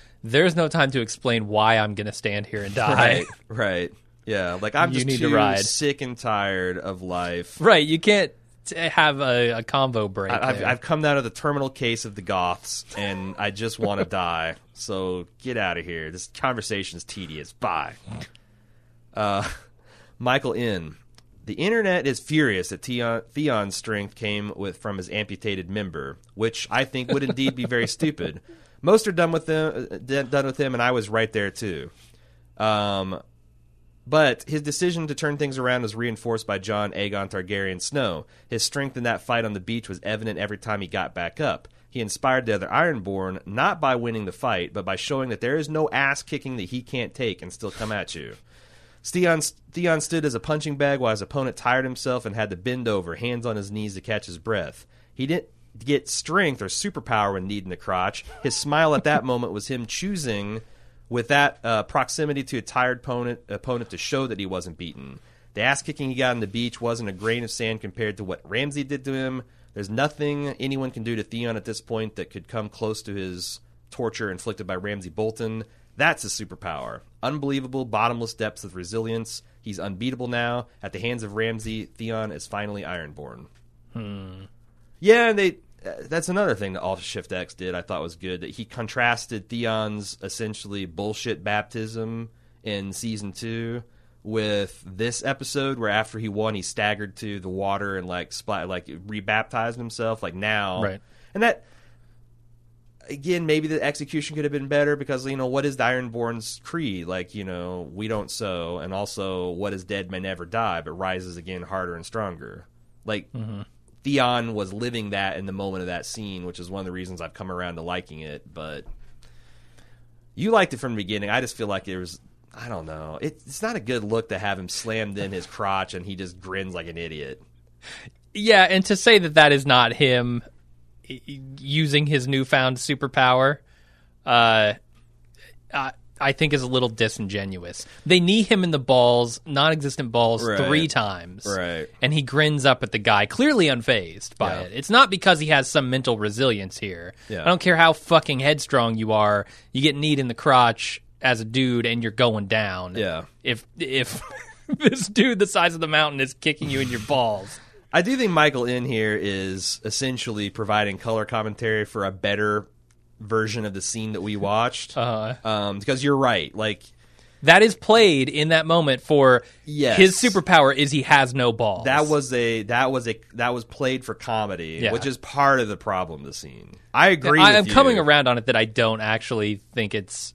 to explain why I'm going to stand here and die. Right. Yeah, like I'm You just need to too ride. sick and tired of life. Right, you can't have a convo break. there. I've come down to the terminal case of the Goths, and I just want to die. So get out of here. This conversation is tedious. Bye. Michael N. The internet is furious that Theon's strength came from his amputated member, which I think would indeed be very stupid. Most are done with him, and I was right there too. But his decision to turn things around was reinforced by Jon Aegon Targaryen Snow. His strength in that fight on the beach was evident every time he got back up. He inspired the other Ironborn, not by winning the fight, but by showing that there is no ass-kicking that he can't take and still come at you. Theon stood as a punching bag while his opponent tired himself and had to bend over, hands on his knees to catch his breath. He didn't get strength or superpower when needing the crotch. His smile at that moment was him choosing, with that proximity to a tired opponent to show that he wasn't beaten. The ass-kicking he got on the beach wasn't a grain of sand compared to what Ramsay did to him. There's nothing anyone can do to Theon at this point that could come close to his torture inflicted by Ramsay Bolton. That's his superpower. Unbelievable, bottomless depths of resilience. He's unbeatable now. At the hands of Ramsay, Theon is finally Ironborn. Yeah, and that's another thing that Alt Shift X did I thought was good, that he contrasted Theon's essentially bullshit baptism in season 2 with this episode where after he won he staggered to the water and like rebaptized himself like now. Right. And that again, maybe the execution could have been better because, you know, what is the Ironborn's creed? Like, you know, we don't sow, and also what is dead may never die but rises again harder and stronger. Like Theon was living that in the moment of that scene, which is one of the reasons I've come around to liking it. But you liked it from the beginning. I just feel like it was, I don't know. It's not a good look to have him slammed in his crotch and he just grins like an idiot. Yeah, and to say that is not him using his newfound superpower, I think is a little disingenuous. They knee him in the balls, non-existent balls, 3 times. Right. And he grins up at the guy, clearly unfazed by it. It's not because he has some mental resilience here. Yeah. I don't care how fucking headstrong you are. You get kneed in the crotch as a dude and you're going down. Yeah. If this dude the size of the mountain is kicking you in your balls. I do think Michael in here is essentially providing color commentary for a better version of the scene that we watched. Because you're right. Like, that is played in that moment for his superpower is he has no balls. that was played for comedy, Yeah. which is part of the problem of the scene. I agree I'm with you. coming around on it that I don't actually think it's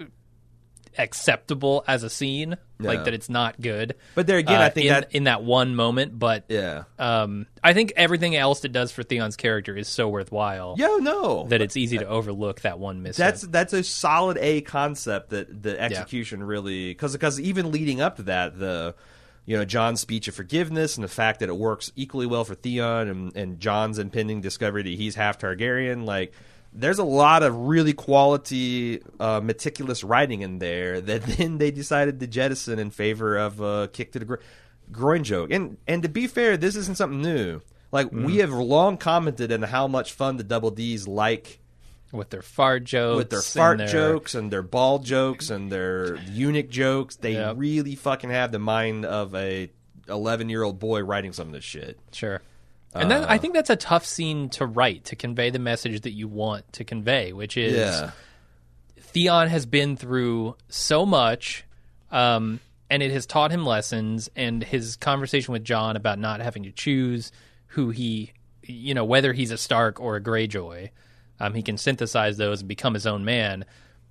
acceptable as a scene, like that it's not good. But there again, I think in that one moment, but yeah. I think everything else it does for Theon's character is so worthwhile that it's easy to overlook that one misstep. That's a solid A concept that the execution really, because even leading up to that, the Jon's speech of forgiveness and the fact that it works equally well for Theon and Jon's impending discovery that he's half Targaryen, like. There's a lot of really quality, meticulous writing in there that then they decided to jettison in favor of a kick to the groin joke. And to be fair, this isn't something new. Like, we have long commented on how much fun the Double Ds like with their fart jokes. With their fart jokes and their ball jokes and their eunuch jokes. They really fucking have the mind of a 11-year-old boy writing some of this shit. Sure. And I think that's a tough scene to write, to convey the message that you want to convey, which is Theon has been through so much, and it has taught him lessons, and his conversation with Jon about not having to choose who he, whether he's a Stark or a Greyjoy, he can synthesize those and become his own man.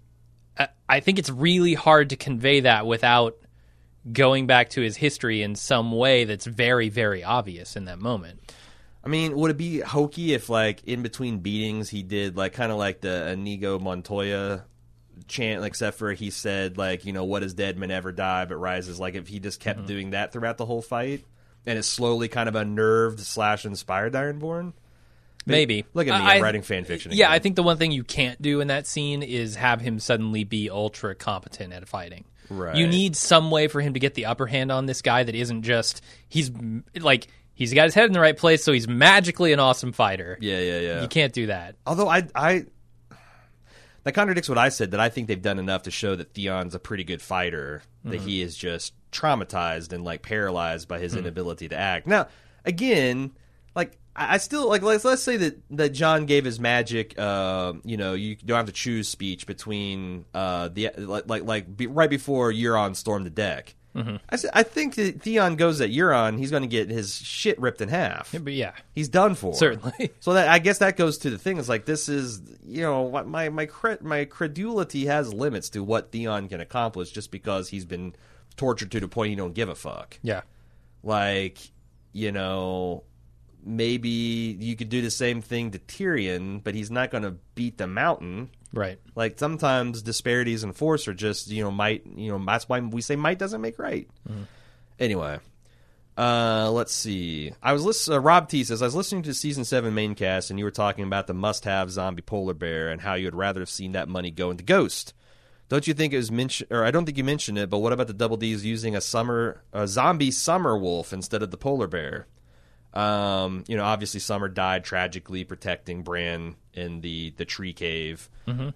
I think it's really hard to convey that without going back to his history in some way that's very, very obvious in that moment. I mean, would it be hokey if, like, in between beatings he did, like, kind of like the Inigo Montoya chant, like, except for he said, like, what is dead may never die but rises, like, if he just kept doing that throughout the whole fight and it slowly kind of unnerved / inspired Ironborn? Maybe. Look at me, I'm writing fan fiction again. Yeah, I think the one thing you can't do in that scene is have him suddenly be ultra competent at fighting. Right. You need some way for him to get the upper hand on this guy that isn't just, he's got his head in the right place, so he's magically an awesome fighter. Yeah. You can't do that. Although that contradicts what I said, that I think they've done enough to show that Theon's a pretty good fighter, that he is just traumatized and, like, paralyzed by his inability to act. Now, again, like, I still, like, let's say that Jon gave his magic, you don't have to choose speech between right before Euron stormed the deck. I think that Theon goes at Euron, he's going to get his shit ripped in half. Yeah, but yeah, he's done for. Certainly. So that, I guess that goes to the thing. It's like, this is, my credulity has limits to what Theon can accomplish just because he's been tortured to the point he don't give a fuck. Yeah. Like, maybe you could do the same thing to Tyrion, but he's not going to beat the mountain. Right. Like, sometimes disparities in force are just, might, that's why we say might doesn't make right. Anyway, let's see. Rob T says, I was listening to Season 7 maincast, and you were talking about the must-have zombie polar bear and how you would rather have seen that money go into Ghost. Don't you think it was mentioned, or I don't think you mentioned it, but what about the Double D's using a zombie summer wolf instead of the polar bear? Obviously Summer died tragically protecting Bran in the tree cave.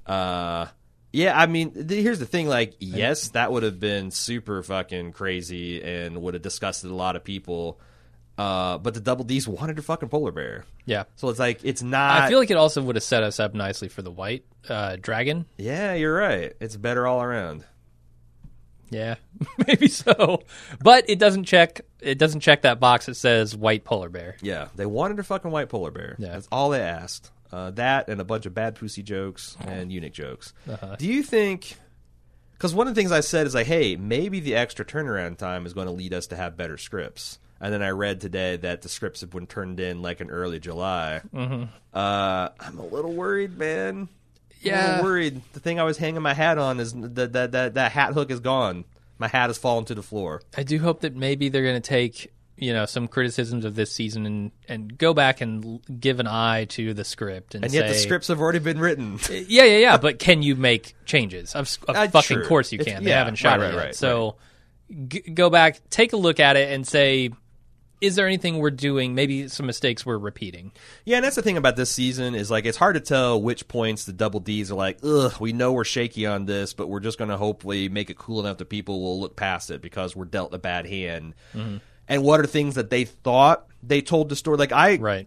I mean, here's the thing, like, yes, that would have been super fucking crazy and would have disgusted a lot of people. But the Double D's wanted a fucking polar bear. Yeah. So it's like, it's not... I feel like it also would have set us up nicely for the white dragon. Yeah, you're right. It's better all around. Yeah, maybe so. But it doesn't check that box that says white polar bear. Yeah, they wanted a fucking white polar bear. Yeah. That's all they asked. That and a bunch of bad pussy jokes and eunuch jokes. Uh-huh. Do you think... Because one of the things I said is like, hey, maybe the extra turnaround time is going to lead us to have better scripts. And then I read today that the scripts have been turned in like in early July. Mm-hmm. I'm a little worried, man. Yeah. I'm a little worried. The thing I was hanging my hat on is that hat hook is gone. My hat has fallen to the floor. I do hope that maybe they're going to take, some criticisms of this season and go back and give an eye to the script and yet say, the scripts have already been written. Yeah. But can you make changes? Of fucking true. course you can. They haven't shot it yet. Right. So go back, take a look at it, and say, is there anything we're doing? Maybe some mistakes we're repeating. Yeah, and that's the thing about this season is like it's hard to tell which points the Double D's are like, ugh, we know we're shaky on this, but we're just going to hopefully make it cool enough that people will look past it because we're dealt a bad hand. Mm-hmm. And what are things that they thought they told the story? Like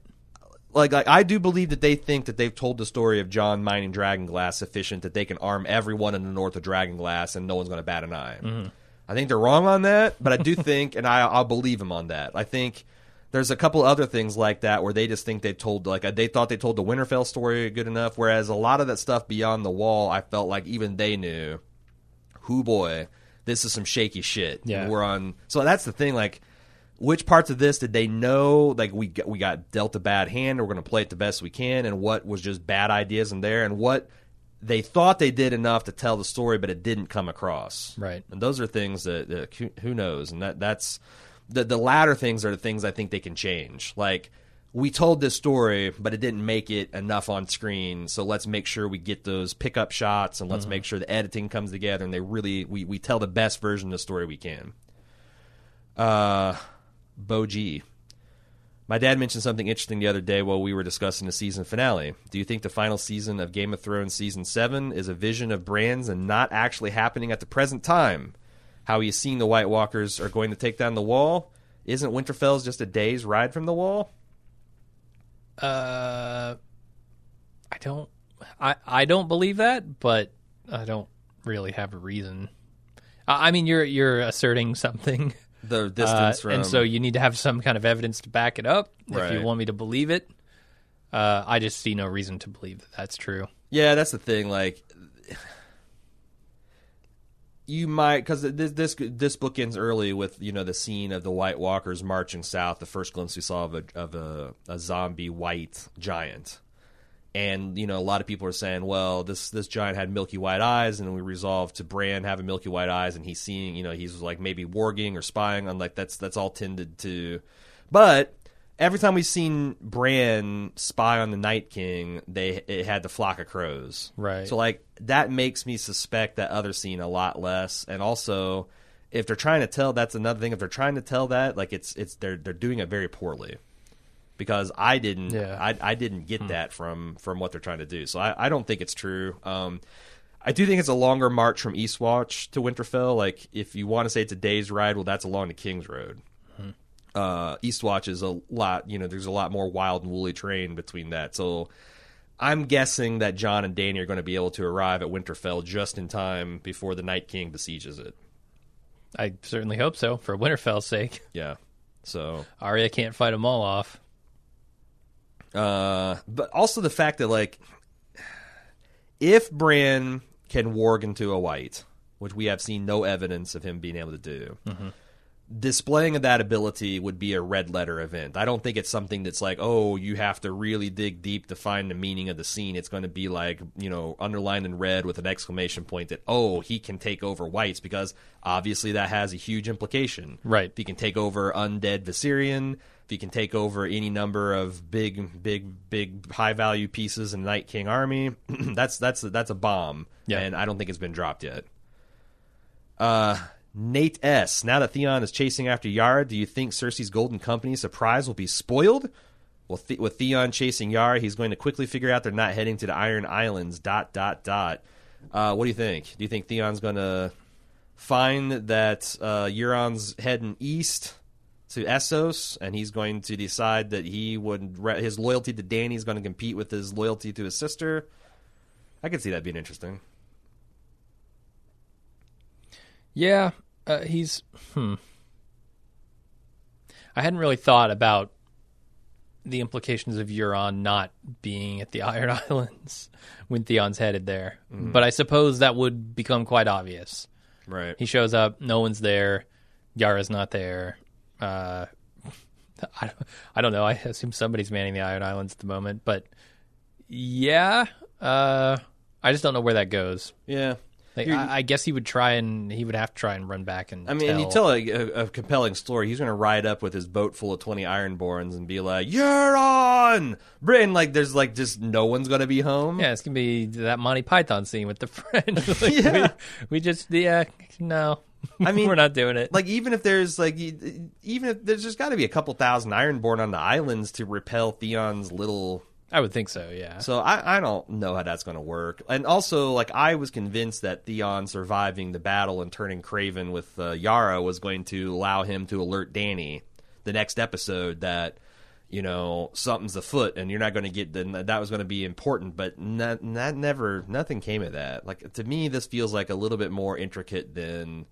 I do believe that they think that they've told the story of John mining Dragonglass sufficient that they can arm everyone in the north of Dragonglass and no one's going to bat an eye. Mm-hmm. I think they're wrong on that, but I do think, and I'll believe them on that. I think there's a couple other things like that where they just think they thought they told the Winterfell story good enough, whereas a lot of that stuff beyond the wall, I felt like even they knew, hoo boy, this is some shaky shit. Yeah. So that's the thing, like, which parts of this did they know, like, we got dealt a bad hand, and we're going to play it the best we can, and what was just bad ideas in there, and what they thought they did enough to tell the story, but it didn't come across. Right. And those are things that who knows? And that's the latter things are the things I think they can change. Like, we told this story, but it didn't make it enough on screen, so let's make sure we get those pickup shots, and let's make sure the editing comes together, and we tell the best version of the story we can. Bo G. My dad mentioned something interesting the other day while we were discussing the season finale. Do you think the final season of Game of Thrones Season 7 is a vision of Bran's and not actually happening at the present time? How he's seeing the White Walkers are going to take down the wall? Isn't Winterfell's just a day's ride from the wall? I don't believe that, but I don't really have a reason. I mean, you're asserting something. The distance from... And so you need to have some kind of evidence to back it up if you want me to believe it. I just see no reason to believe that that's true. Yeah, that's the thing. Like, you might... Because this book ends early with, the scene of the White Walkers marching south, the first glimpse we saw of a zombie white giant. And, a lot of people are saying, well, this giant had milky white eyes, and we resolved to Bran having milky white eyes, and he's seeing, he's like maybe warging or spying on, like, that's all tended to. But every time we've seen Bran spy on the Night King, it had the flock of crows. Right. So, like, that makes me suspect that other scene a lot less. And also, if they're trying to tell, that's another thing. If they're trying to tell that, like, they're doing it very poorly. Because I didn't get that from what they're trying to do. So I don't think it's true. I do think it's a longer march from Eastwatch to Winterfell. Like, if you want to say it's a day's ride, well, that's along the King's Road. Eastwatch is a lot, there's a lot more wild and woolly terrain between that. So I'm guessing that Jon and Dany are going to be able to arrive at Winterfell just in time before the Night King besieges it. I certainly hope so, for Winterfell's sake. Yeah. So Arya can't fight them all off. But also the fact that, like, if Bran can warg into a white, which we have seen no evidence of him being able to do, displaying of that ability would be a red letter event. I don't think it's something that's like, oh, you have to really dig deep to find the meaning of the scene. It's going to be like, underlined in red with an exclamation point that, oh, he can take over whites, because obviously that has a huge implication. Right. If he can take over undead Viserion, if he can take over any number of big high-value pieces in the Night King army, that's a bomb. Yeah. And I don't think it's been dropped yet. Nate S. Now that Theon is chasing after Yara, do you think Cersei's Golden Company surprise will be spoiled? Well, with Theon chasing Yara, he's going to quickly figure out they're not heading to the Iron Islands, ... What do you think? Do you think Theon's going to find that Euron's heading east to Essos, and he's going to decide that his loyalty to Dany is going to compete with his loyalty to his sister. I could see that being interesting. Yeah, I hadn't really thought about the implications of Euron not being at the Iron Islands when Theon's headed there. But I suppose that would become quite obvious. Right. He shows up, no one's there, Yara's not there. I don't know. I assume somebody's manning the Iron Islands at the moment. But, yeah, I just don't know where that goes. Yeah. Like, I guess he would have to try and run back and and you tell a compelling story. He's going to ride up with his boat full of 20 Ironborns and be like, "You're on!" And like, there's like just no one's going to be home. Yeah, it's going to be that Monty Python scene with the friend. Like, we just, no. I mean, we're not doing it. Like, even if there's just got to be a couple thousand Ironborn on the islands to repel Theon's little... I would think so, yeah. So I don't know how that's going to work. And also, like, I was convinced that Theon surviving the battle and turning Craven with Yara was going to allow him to alert Dany the next episode that, something's afoot and you're not going to get... that was going to be important, but nothing came of that. Like, to me, this feels like a little bit more intricate than...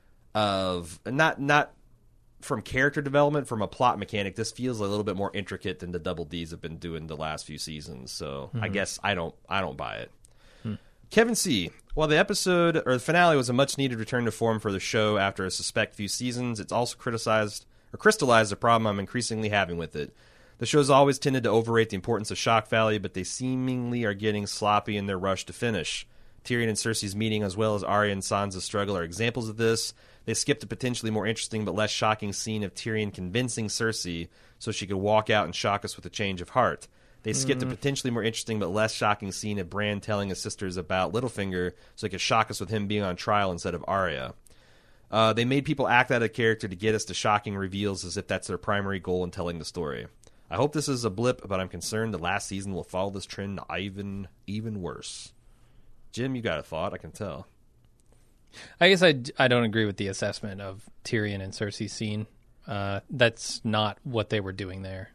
not from character development, from a plot mechanic, this feels a little bit more intricate than the Double D's have been doing the last few seasons. So I guess I don't buy it. Kevin C. While the episode or the finale was a much needed return to form for the show after a suspect few seasons, it's also crystallized a problem I'm increasingly having with it. The show's always tended to overrate the importance of shock value, but they seemingly are getting sloppy in their rush to finish. Tyrion and Cersei's meeting, as well as Arya and Sansa's struggle, are examples of this. They skipped a potentially more interesting but less shocking scene of Tyrion convincing Cersei so she could walk out and shock us with a change of heart. They skipped a potentially more interesting but less shocking scene of Bran telling his sisters about Littlefinger so he could shock us with him being on trial instead of Arya. They made people act out of character to get us to shocking reveals as if that's their primary goal in telling the story. I hope this is a blip, but I'm concerned the last season will follow this trend even worse. Jim, you got a thought, I can tell. I guess I don't agree with the assessment of Tyrion and Cersei's scene. That's not what they were doing there.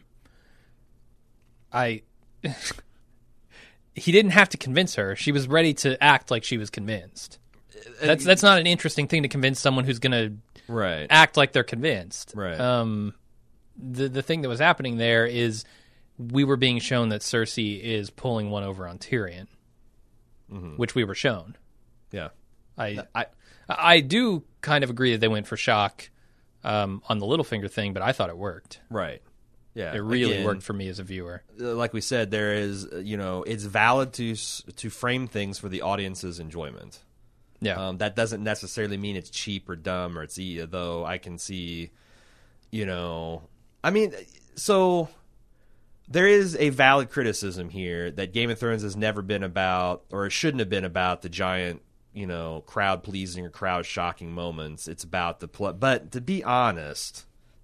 He didn't have to convince her. She was ready to act like she was convinced. That's not an interesting thing to convince someone who's going to act like they're convinced. Right. The thing that was happening there is we were being shown that Cersei is pulling one over on Tyrion, which we were shown. Yeah. I do kind of agree that they went for shock on the Littlefinger thing, but I thought it worked. Right. Yeah. It really worked for me as a viewer. Like we said, there is, it's valid to frame things for the audience's enjoyment. Yeah. That doesn't necessarily mean it's cheap or dumb or it's though I can see, so there is a valid criticism here that Game of Thrones has never been about, or it shouldn't have been about, the giant, crowd pleasing or crowd shocking moments. It's about the but to be honest,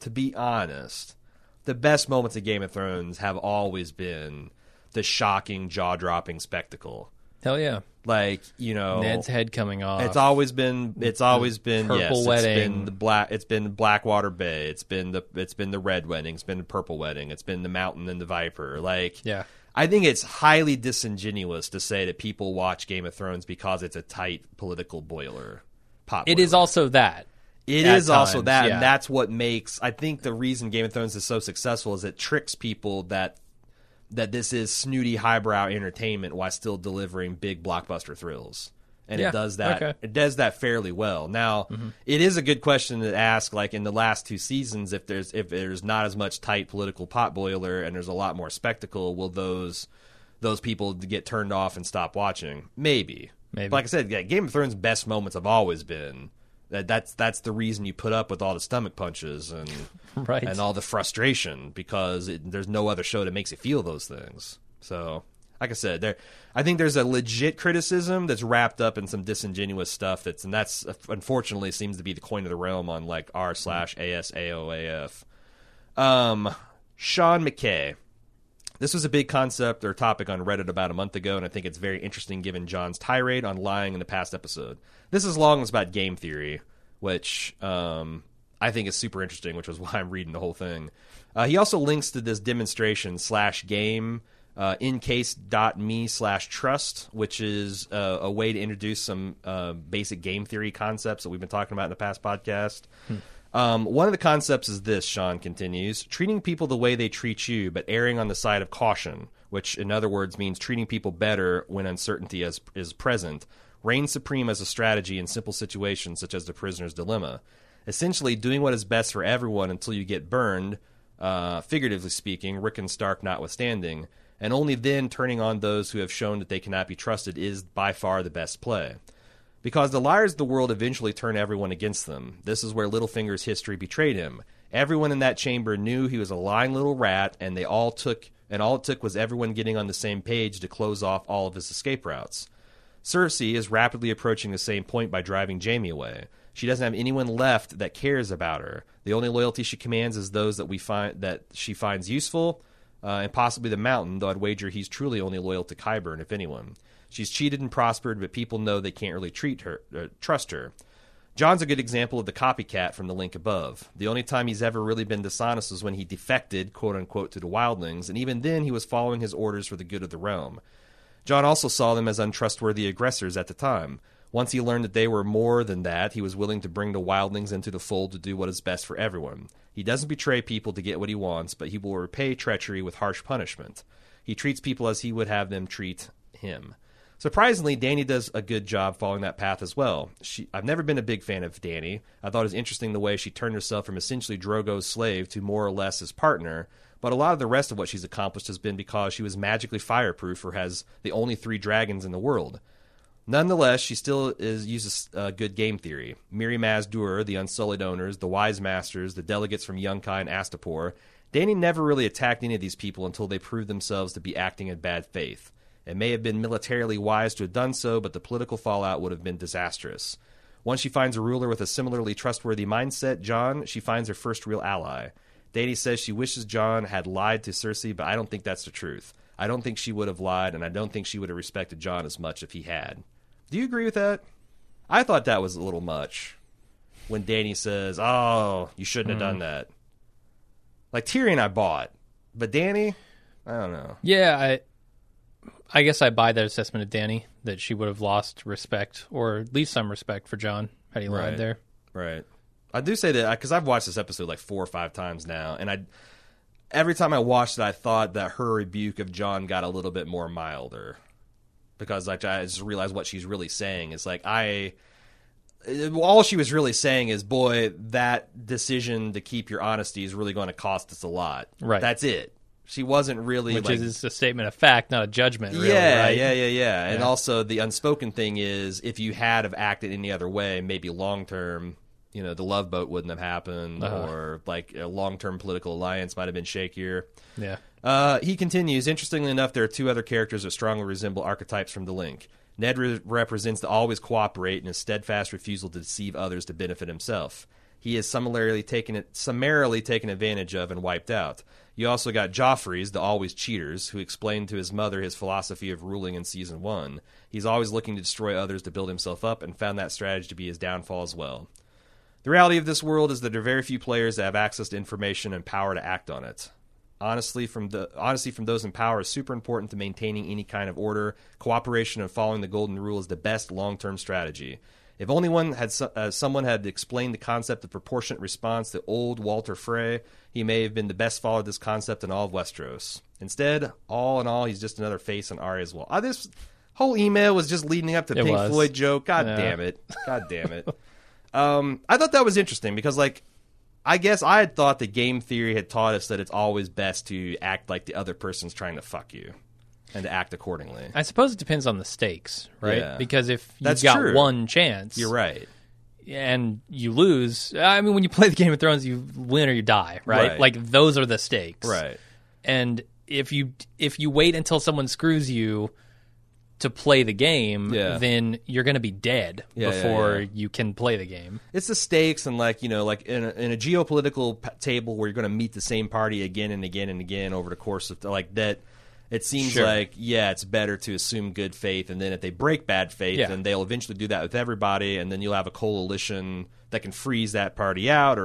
the best moments of Game of Thrones have always been the shocking, jaw-dropping spectacle. Hell yeah. Like, Ned's head coming off. It's always been purple wedding. It's been Blackwater Bay. It's been the Red Wedding. It's been the Purple Wedding. It's been the Mountain and the Viper. Like, yeah. I think it's highly disingenuous to say that people watch Game of Thrones because it's a tight political pot boiler. It is also that. It is also that, and that's what makes... I think the reason Game of Thrones is so successful is it tricks people that this is snooty, highbrow entertainment while still delivering big blockbuster thrills. And it does that. Okay. It does that fairly well. Now, it is a good question to ask, like in the last two seasons, if there's not as much tight political pot boiler and there's a lot more spectacle, will those people get turned off and stop watching? Maybe. But like I said, Game of Thrones' best moments have always been that's the reason you put up with all the stomach punches and and all the frustration, because there's no other show that makes you feel those things. So, like I said, I think there's a legit criticism that's wrapped up in some disingenuous stuff that's unfortunately seems to be the coin of the realm on like r/ASAOAF. Sean McKay. This was a big concept or topic on Reddit about a month ago, and I think it's very interesting given John's tirade on lying in the past episode. This is long as about game theory, which I I think is super interesting, which was why I'm reading the whole thing. He also links to this demonstration /game incase.me/trust, which is a way to introduce some basic game theory concepts that we've been talking about in the past podcast. One of the concepts is this, Sean continues, treating people the way they treat you, but erring on the side of caution, which in other words means treating people better when uncertainty is present, reigns supreme as a strategy in simple situations such as the prisoner's dilemma. Essentially, doing what is best for everyone until you get burned, figuratively speaking, Rick and Stark notwithstanding, and only then turning on those who have shown that they cannot be trusted is by far the best play. Because the liars of the world eventually turn everyone against them. This is where Littlefinger's history betrayed him. Everyone in that chamber knew he was a lying little rat, and all it took was everyone getting on the same page to close off all of his escape routes. Cersei is rapidly approaching the same point by driving Jaime away. She doesn't have anyone left that cares about her. The only loyalty she commands is those that she finds useful, and possibly the Mountain, though I'd wager he's truly only loyal to Qyburn, if anyone. She's cheated and prospered, but people know they can't really trust her. Jon's a good example of the copycat from the link above. The only time he's ever really been dishonest was when he defected, quote-unquote, to the Wildlings, and even then he was following his orders for the good of the realm. Jon also saw them as untrustworthy aggressors at the time. Once he learned that they were more than that, he was willing to bring the Wildlings into the fold to do what is best for everyone. He doesn't betray people to get what he wants, but he will repay treachery with harsh punishment. He treats people as he would have them treat him. Surprisingly, Dany does a good job following that path as well. I've never been a big fan of Dany. I thought it was interesting the way she turned herself from essentially Drogo's slave to more or less his partner, but a lot of the rest of what she's accomplished has been because she was magically fireproof or has the only 3 dragons in the world. Nonetheless, she still uses good game theory. Mirri Maz Duur, the Unsullied Owners, the Wise Masters, the delegates from Yunkai and Astapor. Dany never really attacked any of these people until they proved themselves to be acting in bad faith. It may have been militarily wise to have done so, but the political fallout would have been disastrous. Once she finds a ruler with a similarly trustworthy mindset, Jon, she finds her first real ally. Dany says she wishes Jon had lied to Cersei, but I don't think that's the truth. I don't think she would have lied, and I don't think she would have respected Jon as much if he had. Do you agree with that? I thought that was a little much when Dany says, "Oh, you shouldn't have done that." Like, Tyrion I bought, but Dany, I don't know. Yeah, I guess I buy that assessment of Dany, that she would have lost respect, or at least some respect for Jon had he lied there. Right. I do say that because I've watched this episode like 4 or 5 times now, and every time I watched it, I thought that her rebuke of Jon got a little bit more milder. Because like, I just realized what she's really saying. It's like, all she was really saying is, boy, that decision to keep your honesty is really going to cost us a lot. Right. That's it. She wasn't really... Which is a statement of fact, not a judgment, really, yeah, right? Yeah. And also, the unspoken thing is, if you had have acted any other way, maybe long-term, the Love Boat wouldn't have happened, or like a long-term political alliance might have been shakier. Yeah. He continues, interestingly enough, there are 2 other characters that strongly resemble archetypes from the link. Ned represents the always cooperate and his steadfast refusal to deceive others to benefit himself. He is summarily taken advantage of and wiped out. You also got Joffrey's, the always cheaters, who explained to his mother his philosophy of ruling in Season 1. He's always looking to destroy others to build himself up, and found that strategy to be his downfall as well. The reality of this world is that there are very few players that have access to information and power to act on it. Honesty from those in power is super important to maintaining any kind of order. Cooperation and following the golden rule is the best long-term strategy. If only someone had explained the concept of proportionate response to old Walder Frey, he may have been the best follower of this concept in all of Westeros. Instead, all in all, he's just another face on Arya's wall. This whole email was just leading up to Pink Floyd joke. God damn it. I thought that was interesting because, like, I guess I had thought that game theory had taught us that it's always best to act like the other person's trying to fuck you and to act accordingly. I suppose it depends on the stakes, right? Yeah. Because if you've That's got true. one chance... You're right. And you lose... I mean, when you play the Game of Thrones, you win or you die, right? Like, those are the stakes. Right. And if you wait until someone screws you to play the game, then you're going to be dead before you can play the game. It's the stakes, and like in a geopolitical table where you're going to meet the same party again and again and again over the course of like that. It seems Sure. like, it's better to assume good faith, and then if they break bad faith, Yeah. then they'll eventually do that with everybody, and then you'll have a coalition that can freeze that party out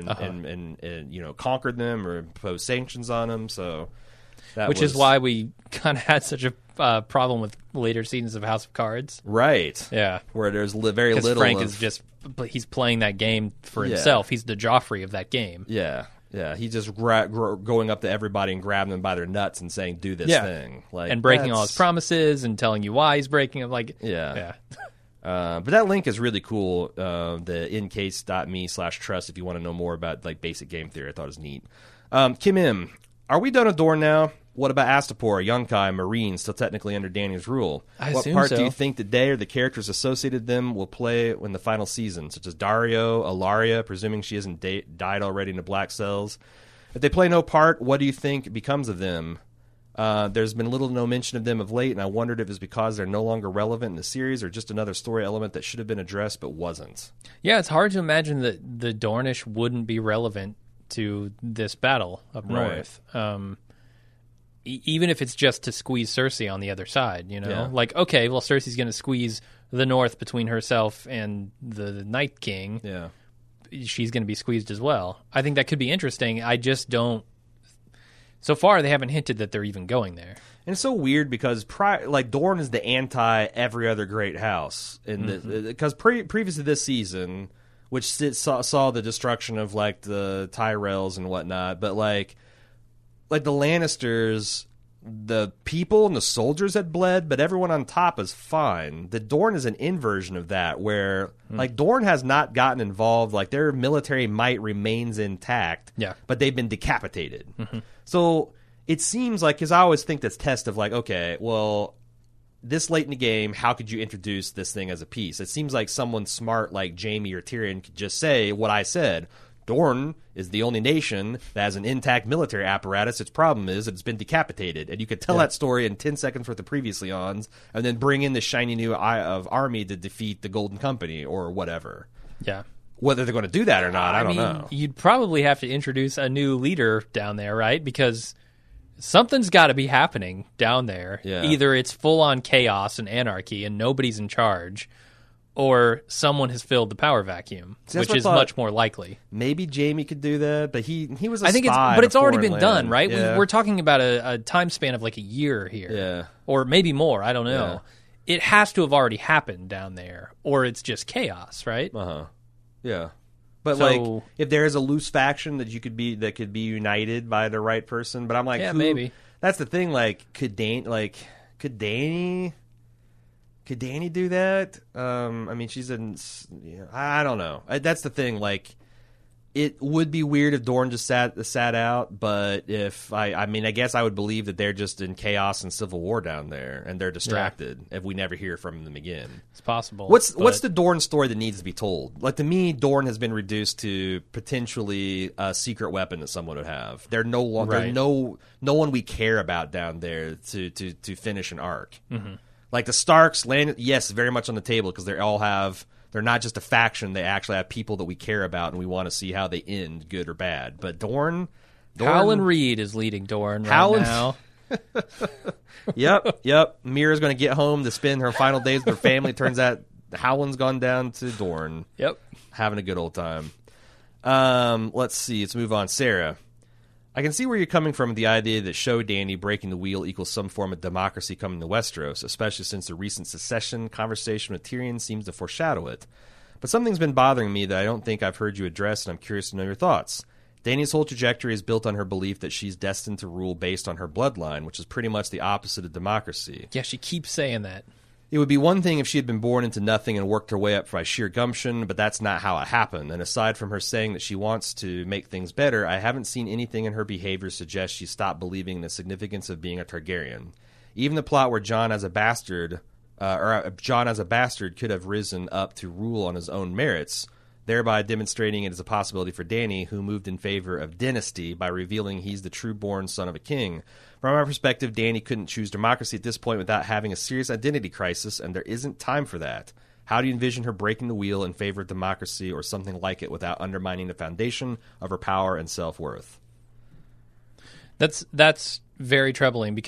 and conquer them or impose sanctions on them. So, Which is why we kind of had such a problem with later seasons of House of Cards. right, Yeah. where there's very Because little. Frank of, is just, he's playing that game for Yeah. himself. He's the Joffrey of that game. Yeah, he's just going up to everybody and grabbing them by their nuts and saying, "Do this Yeah. thing," like And breaking all that's- his promises and telling you why he's breaking them. Like, Yeah. But that link is really cool. The incase.me/trust if you want to know more about like basic game theory. I thought it was neat. Kim M, are we done with Dorne now? What about Astapor, Yunkai, Marine, still technically under Dany's rule? I what assume part so. do you think that they or the characters associated with them will play in the final season, such as Dario, Ilaria, presuming she hasn't died already in the Black Cells? If they play no part, what do you think becomes of them? There's been little to no mention of them of late, and I wondered if it's because they're no longer relevant in the series or just another story element that should have been addressed but wasn't. Yeah, it's hard to imagine that the Dornish wouldn't be relevant to this battle up Right. north. Even if it's just to squeeze Cersei on the other side, you know? Yeah. Like, okay, well, Cersei's going to squeeze the north between herself and the Night King. Yeah. She's going to be squeezed as well. I think that could be interesting. I just don't... So far, they haven't hinted that they're even going there. And it's so weird because Dorne is the anti every other great house because previous to this season, which saw the destruction of like the Tyrells and whatnot, but like the Lannisters, the people and the soldiers had bled, but everyone on top is fine. The Dorne is an inversion of that, where like Dorne has not gotten involved. Like their military might remains intact, Yeah. but they've been decapitated. So it seems like, because I always think that's test of like, okay, well, this late in the game, how could you introduce this thing as a piece? It seems like someone smart like Jaime or Tyrion could just say what I said. Dorne is the only nation that has an intact military apparatus. Its problem is it's been decapitated. And you could tell that story in 10 seconds worth of previously ons and then bring in the shiny new army to defeat the Golden Company or whatever. Yeah. Whether they're going to do that or not, I don't mean, know. You'd probably have to introduce a new leader down there, right? Because something's got to be happening down there. Yeah. Either it's full-on chaos and anarchy and nobody's in charge, or someone has filled the power vacuum, See, that's which what I is thought. much more likely. Maybe Jaime could do that, but he was a I think spy but it's in a already foreign been done, land. right? Yeah. We're talking about a time span of like a year here. Yeah. Or maybe more, I don't know. It has to have already happened down there, or it's just chaos, right? Uh-huh. Yeah. But So- like, if there is a loose faction that could be united by the right person, but I'm like, Yeah, who- maybe. That's the thing. Like, could Dany do that? I mean, she's in. I don't know. That's the thing. Like, it would be weird if Dorne just sat out. But if I mean, I guess I would believe that they're just in chaos and civil war down there, and they're distracted if we never hear from them again. It's possible. What's but- the Dorne story that needs to be told? Like, to me, Dorne has been reduced to potentially a secret weapon that someone would have. They're no longer Right. no one we care about down there to finish an arc. Like the Starks, yes, very much on the table because they're not just a faction. They actually have people that we care about and we want to see how they end, good or bad. But Dorne Howland Reed is leading Dorne right Howland- now. Yep. Mira's going to get home to spend her final days with her family. Turns out Howland's gone down to Dorne. Yep. Having a good old time. Let's see. Let's move on. Sarah, I can see where you're coming from with the idea that show Dany breaking the wheel equals some form of democracy coming to Westeros, especially since the recent secession conversation with Tyrion seems to foreshadow it. But something's been bothering me that I don't think I've heard you address, and I'm curious to know your thoughts. Dany's whole trajectory is built on her belief that she's destined to rule based on her bloodline, which is pretty much the opposite of democracy. Yeah, she keeps saying that. It would be one thing if she had been born into nothing and worked her way up by sheer gumption, but that's not how it happened. And aside from her saying that she wants to make things better, I haven't seen anything in her behavior suggest she stopped believing in the significance of being a Targaryen. Even the plot where Jon as a bastard could have risen up to rule on his own merits, thereby demonstrating it as a possibility for Dany, who moved in favor of dynasty by revealing he's the true-born son of a king. From my perspective, Dany couldn't choose democracy at this point without having a serious identity crisis, and there isn't time for that. How do you envision her breaking the wheel in favor of democracy or something like it without undermining the foundation of her power and self-worth? That's very troubling because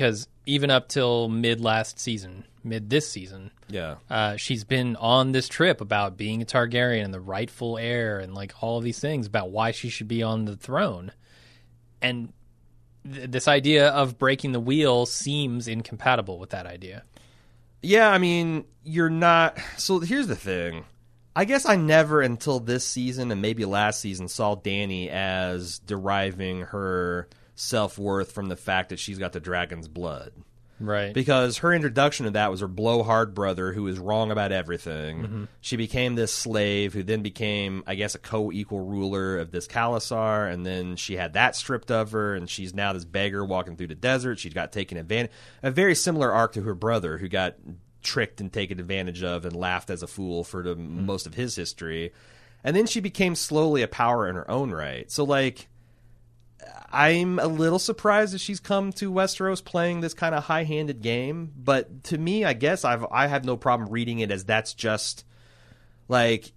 even up till mid this season, Yeah. she's been on this trip about being a Targaryen and the rightful heir and like all of these things about why she should be on the throne. And this idea of breaking the wheel seems incompatible with that idea. Yeah, I mean, you're not... So here's the thing. I guess I never, until this season and maybe last season, saw Dany as deriving her self-worth from the fact that she's got the dragon's blood. Right. Because her introduction to that was her blowhard brother who was wrong about everything. Mm-hmm. She became this slave who then became, I guess, a co-equal ruler of this Khalasar, and then she had that stripped of her, and she's now this beggar walking through the desert. She got taken advantage. A very similar arc to her brother who got tricked and taken advantage of and laughed as a fool for the most of his history. And then she became slowly a power in her own right. So, like... I'm a little surprised that she's come to Westeros playing this kind of high-handed game, but to me, I guess I have no problem reading it as that's just like,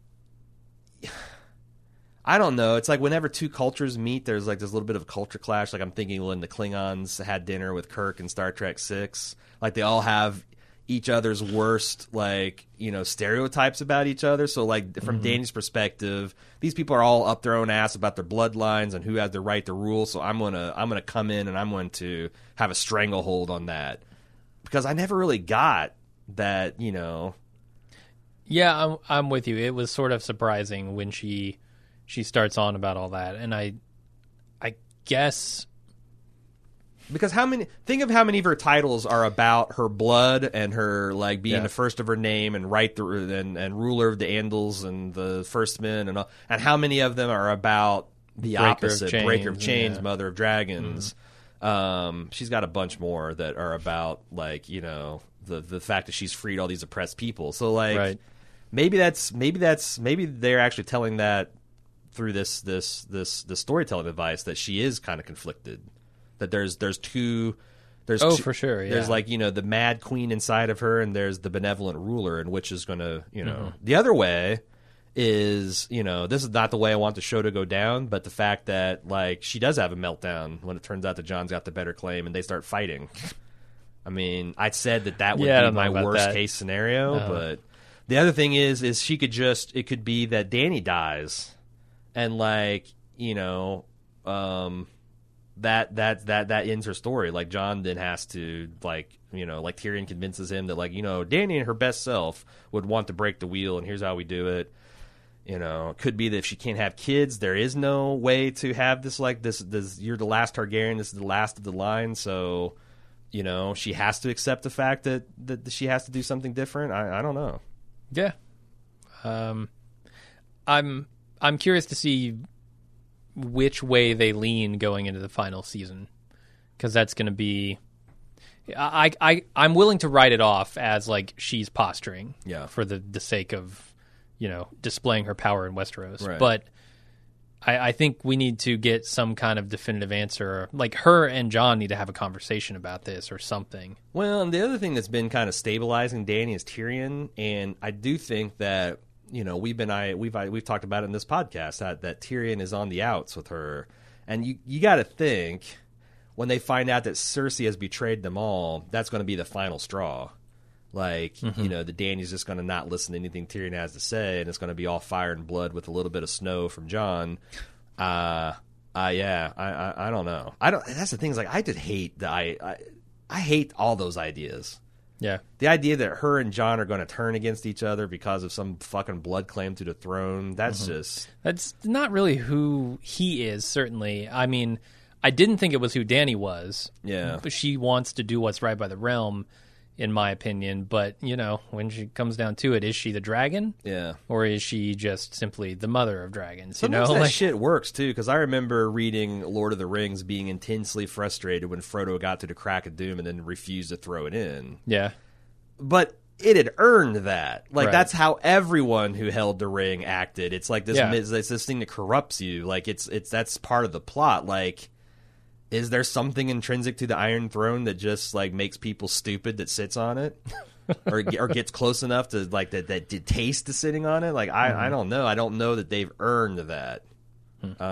I don't know. It's like whenever two cultures meet, there's like this little bit of a culture clash. Like I'm thinking when the Klingons had dinner with Kirk in Star Trek VI, like they all have each other's worst, like, you know, stereotypes about each other. So, like, from Dany's perspective, these people are all up their own ass about their bloodlines and who has the right to rule. So I'm gonna come in and I'm going to have a stranglehold on that, because I never really got that, you know. Yeah, I'm with you. It was sort of surprising when she starts on about all that, and I guess. Because think of how many of her titles are about her blood and her like being the first of her name and and ruler of the Andals and the First Men and all, and how many of them are about the opposite, Breaker of Chains, Mother of Dragons. She's got a bunch more that are about like, you know, the fact that she's freed all these oppressed people. So like maybe they're actually telling that through this storytelling device that she is kind of conflicted. That there's two for sure. Yeah. There's like, you know, the mad queen inside of her, and there's the benevolent ruler, and which is going to, you know, the other way is, you know, this is not the way I want the show to go down, but the fact that like she does have a meltdown when it turns out that Jon's got the better claim and they start fighting. I mean, I said that would be my worst case scenario, but the other thing is it could be that Dany dies, and like, you know, that ends her story. Like Jon then has to, like, you know, like Tyrion convinces him that, like, you know, Dany and her best self would want to break the wheel, and here's how we do it. You know, it could be that if she can't have kids, there is no way to have this, like, this you're the last Targaryen, this is the last of the line, so, you know, she has to accept the fact that she has to do something different. I don't know. Yeah. I'm curious to see which way they lean going into the final season, because that's going to be. I'm willing to write it off as like she's posturing, for the sake of, you know, displaying her power in Westeros. Right. But I think we need to get some kind of definitive answer. Like her and Jon need to have a conversation about this or something. Well, and the other thing that's been kind of stabilizing Dany is Tyrion, and I do think that, you know, we've talked about it in this podcast that Tyrion is on the outs with her, and you got to think when they find out that Cersei has betrayed them all, that's going to be the final straw. Like, you know, the Dany's just going to not listen to anything Tyrion has to say, and it's going to be all fire and blood with a little bit of snow from Jon. I don't know. That's the thing. Is like I just hate I hate all those ideas. Yeah. The idea that her and Jon are going to turn against each other because of some fucking blood claim to the throne, that's That's not really who he is, certainly. I mean, I didn't think it was who Dany was. Yeah. But she wants to do what's right by the realm, in my opinion. But, you know, when she comes down to it, is she the dragon? Yeah. Or is she just simply the mother of dragons? Sometimes that shit works, too, because I remember reading Lord of the Rings being intensely frustrated when Frodo got to the Crack of Doom and then refused to throw it in. Yeah. But it had earned that. Like, that's how everyone who held the ring acted. It's like this, it's this thing that corrupts you. Like, that's part of the plot. Like, is there something intrinsic to the Iron Throne that just like makes people stupid that sits on it, or gets close enough to like that taste to sitting on it? Like I don't know. I don't know that they've earned that.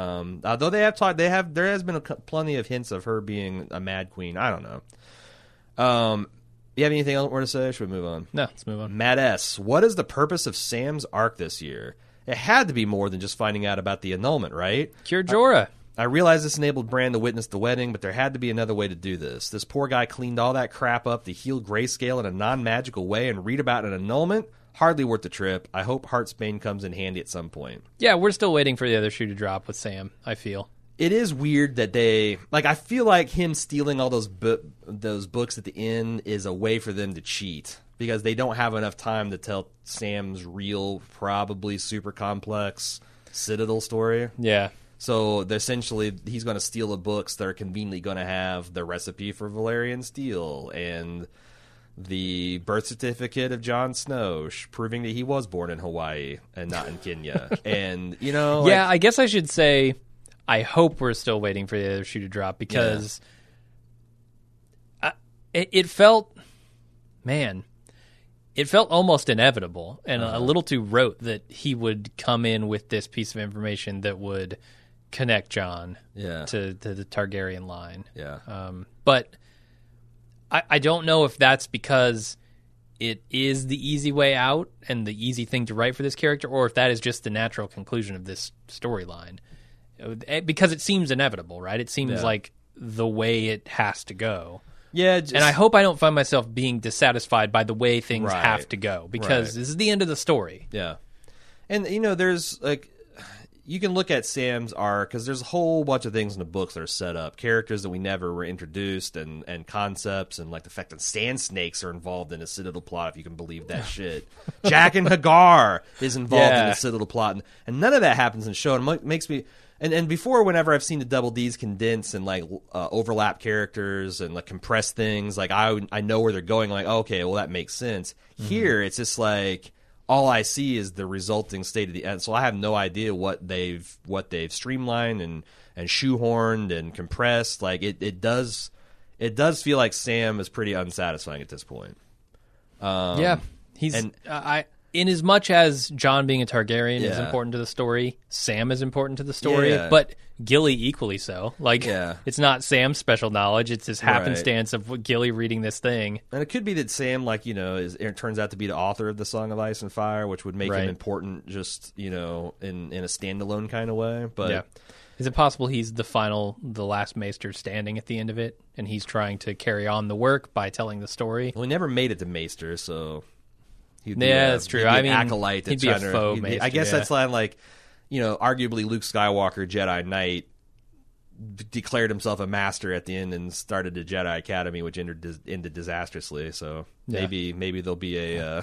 Although they have talked, there has been plenty of hints of her being a Mad Queen. I don't know. You have anything else more to say? Or should we move on? No, let's move on. Matt S., what is the purpose of Sam's arc this year? It had to be more than just finding out about the annulment, right? Cure Jorah. I realize this enabled Bran to witness the wedding, but there had to be another way to do this. This poor guy cleaned all that crap up to heal Grayscale in a non-magical way and read about an annulment? Hardly worth the trip. I hope Heartsbane comes in handy at some point. Yeah, we're still waiting for the other shoe to drop with Sam, I feel. It is weird that they... Like, I feel like him stealing all those books at the end is a way for them to cheat, because they don't have enough time to tell Sam's real, probably super complex Citadel story. Yeah. So essentially, he's going to steal the books that are conveniently going to have the recipe for Valyrian steel and the birth certificate of Jon Snow, proving that he was born in Hawaii and not in Kenya. And, you know... Yeah, I guess I should say I hope we're still waiting for the other shoe to drop, because it felt... Man... It felt almost inevitable and a little too rote that he would come in with this piece of information that would connect Jon to the Targaryen line. Yeah. But I don't know if that's because it is the easy way out and the easy thing to write for this character, or if that is just the natural conclusion of this storyline. Because it seems inevitable, right? It seems like the way it has to go. Yeah, and I hope I don't find myself being dissatisfied by the way things Right. have to go, because this is the end of the story. Yeah. And, you know, there's, like, you can look at Sam's arc, because there's a whole bunch of things in the books that are set up. Characters that we never were introduced, and concepts, and, like, the fact that sand snakes are involved in a Citadel plot, if you can believe that shit. Jack and Hagar is involved in the Citadel plot, and none of that happens in the show, and it makes me... And before, whenever I've seen the Double D's condense and like overlap characters and like compress things, like I know where they're going. Like, okay, well that makes sense. Mm-hmm. Here, it's just like all I see is the resulting state of the end. So I have no idea what they've streamlined and shoehorned and compressed. Like it does feel like Sam is pretty unsatisfying at this point. In as much as Jon being a Targaryen is important to the story, Sam is important to the story, but Gilly equally so. Like, it's not Sam's special knowledge; it's this happenstance of Gilly reading this thing. And it could be that Sam, like, you know, it turns out to be the author of the Song of Ice and Fire, which would make him important, just, you know, in a standalone kind of way. But is it possible he's the last Maester standing at the end of it, and he's trying to carry on the work by telling the story? Well, he never made it to Maester, so. That's true. I mean, acolyte. He'd be a faux Maester. I guess that's like, you know, arguably Luke Skywalker, Jedi Knight, declared himself a master at the end and started the Jedi Academy, which ended disastrously. So maybe there'll be a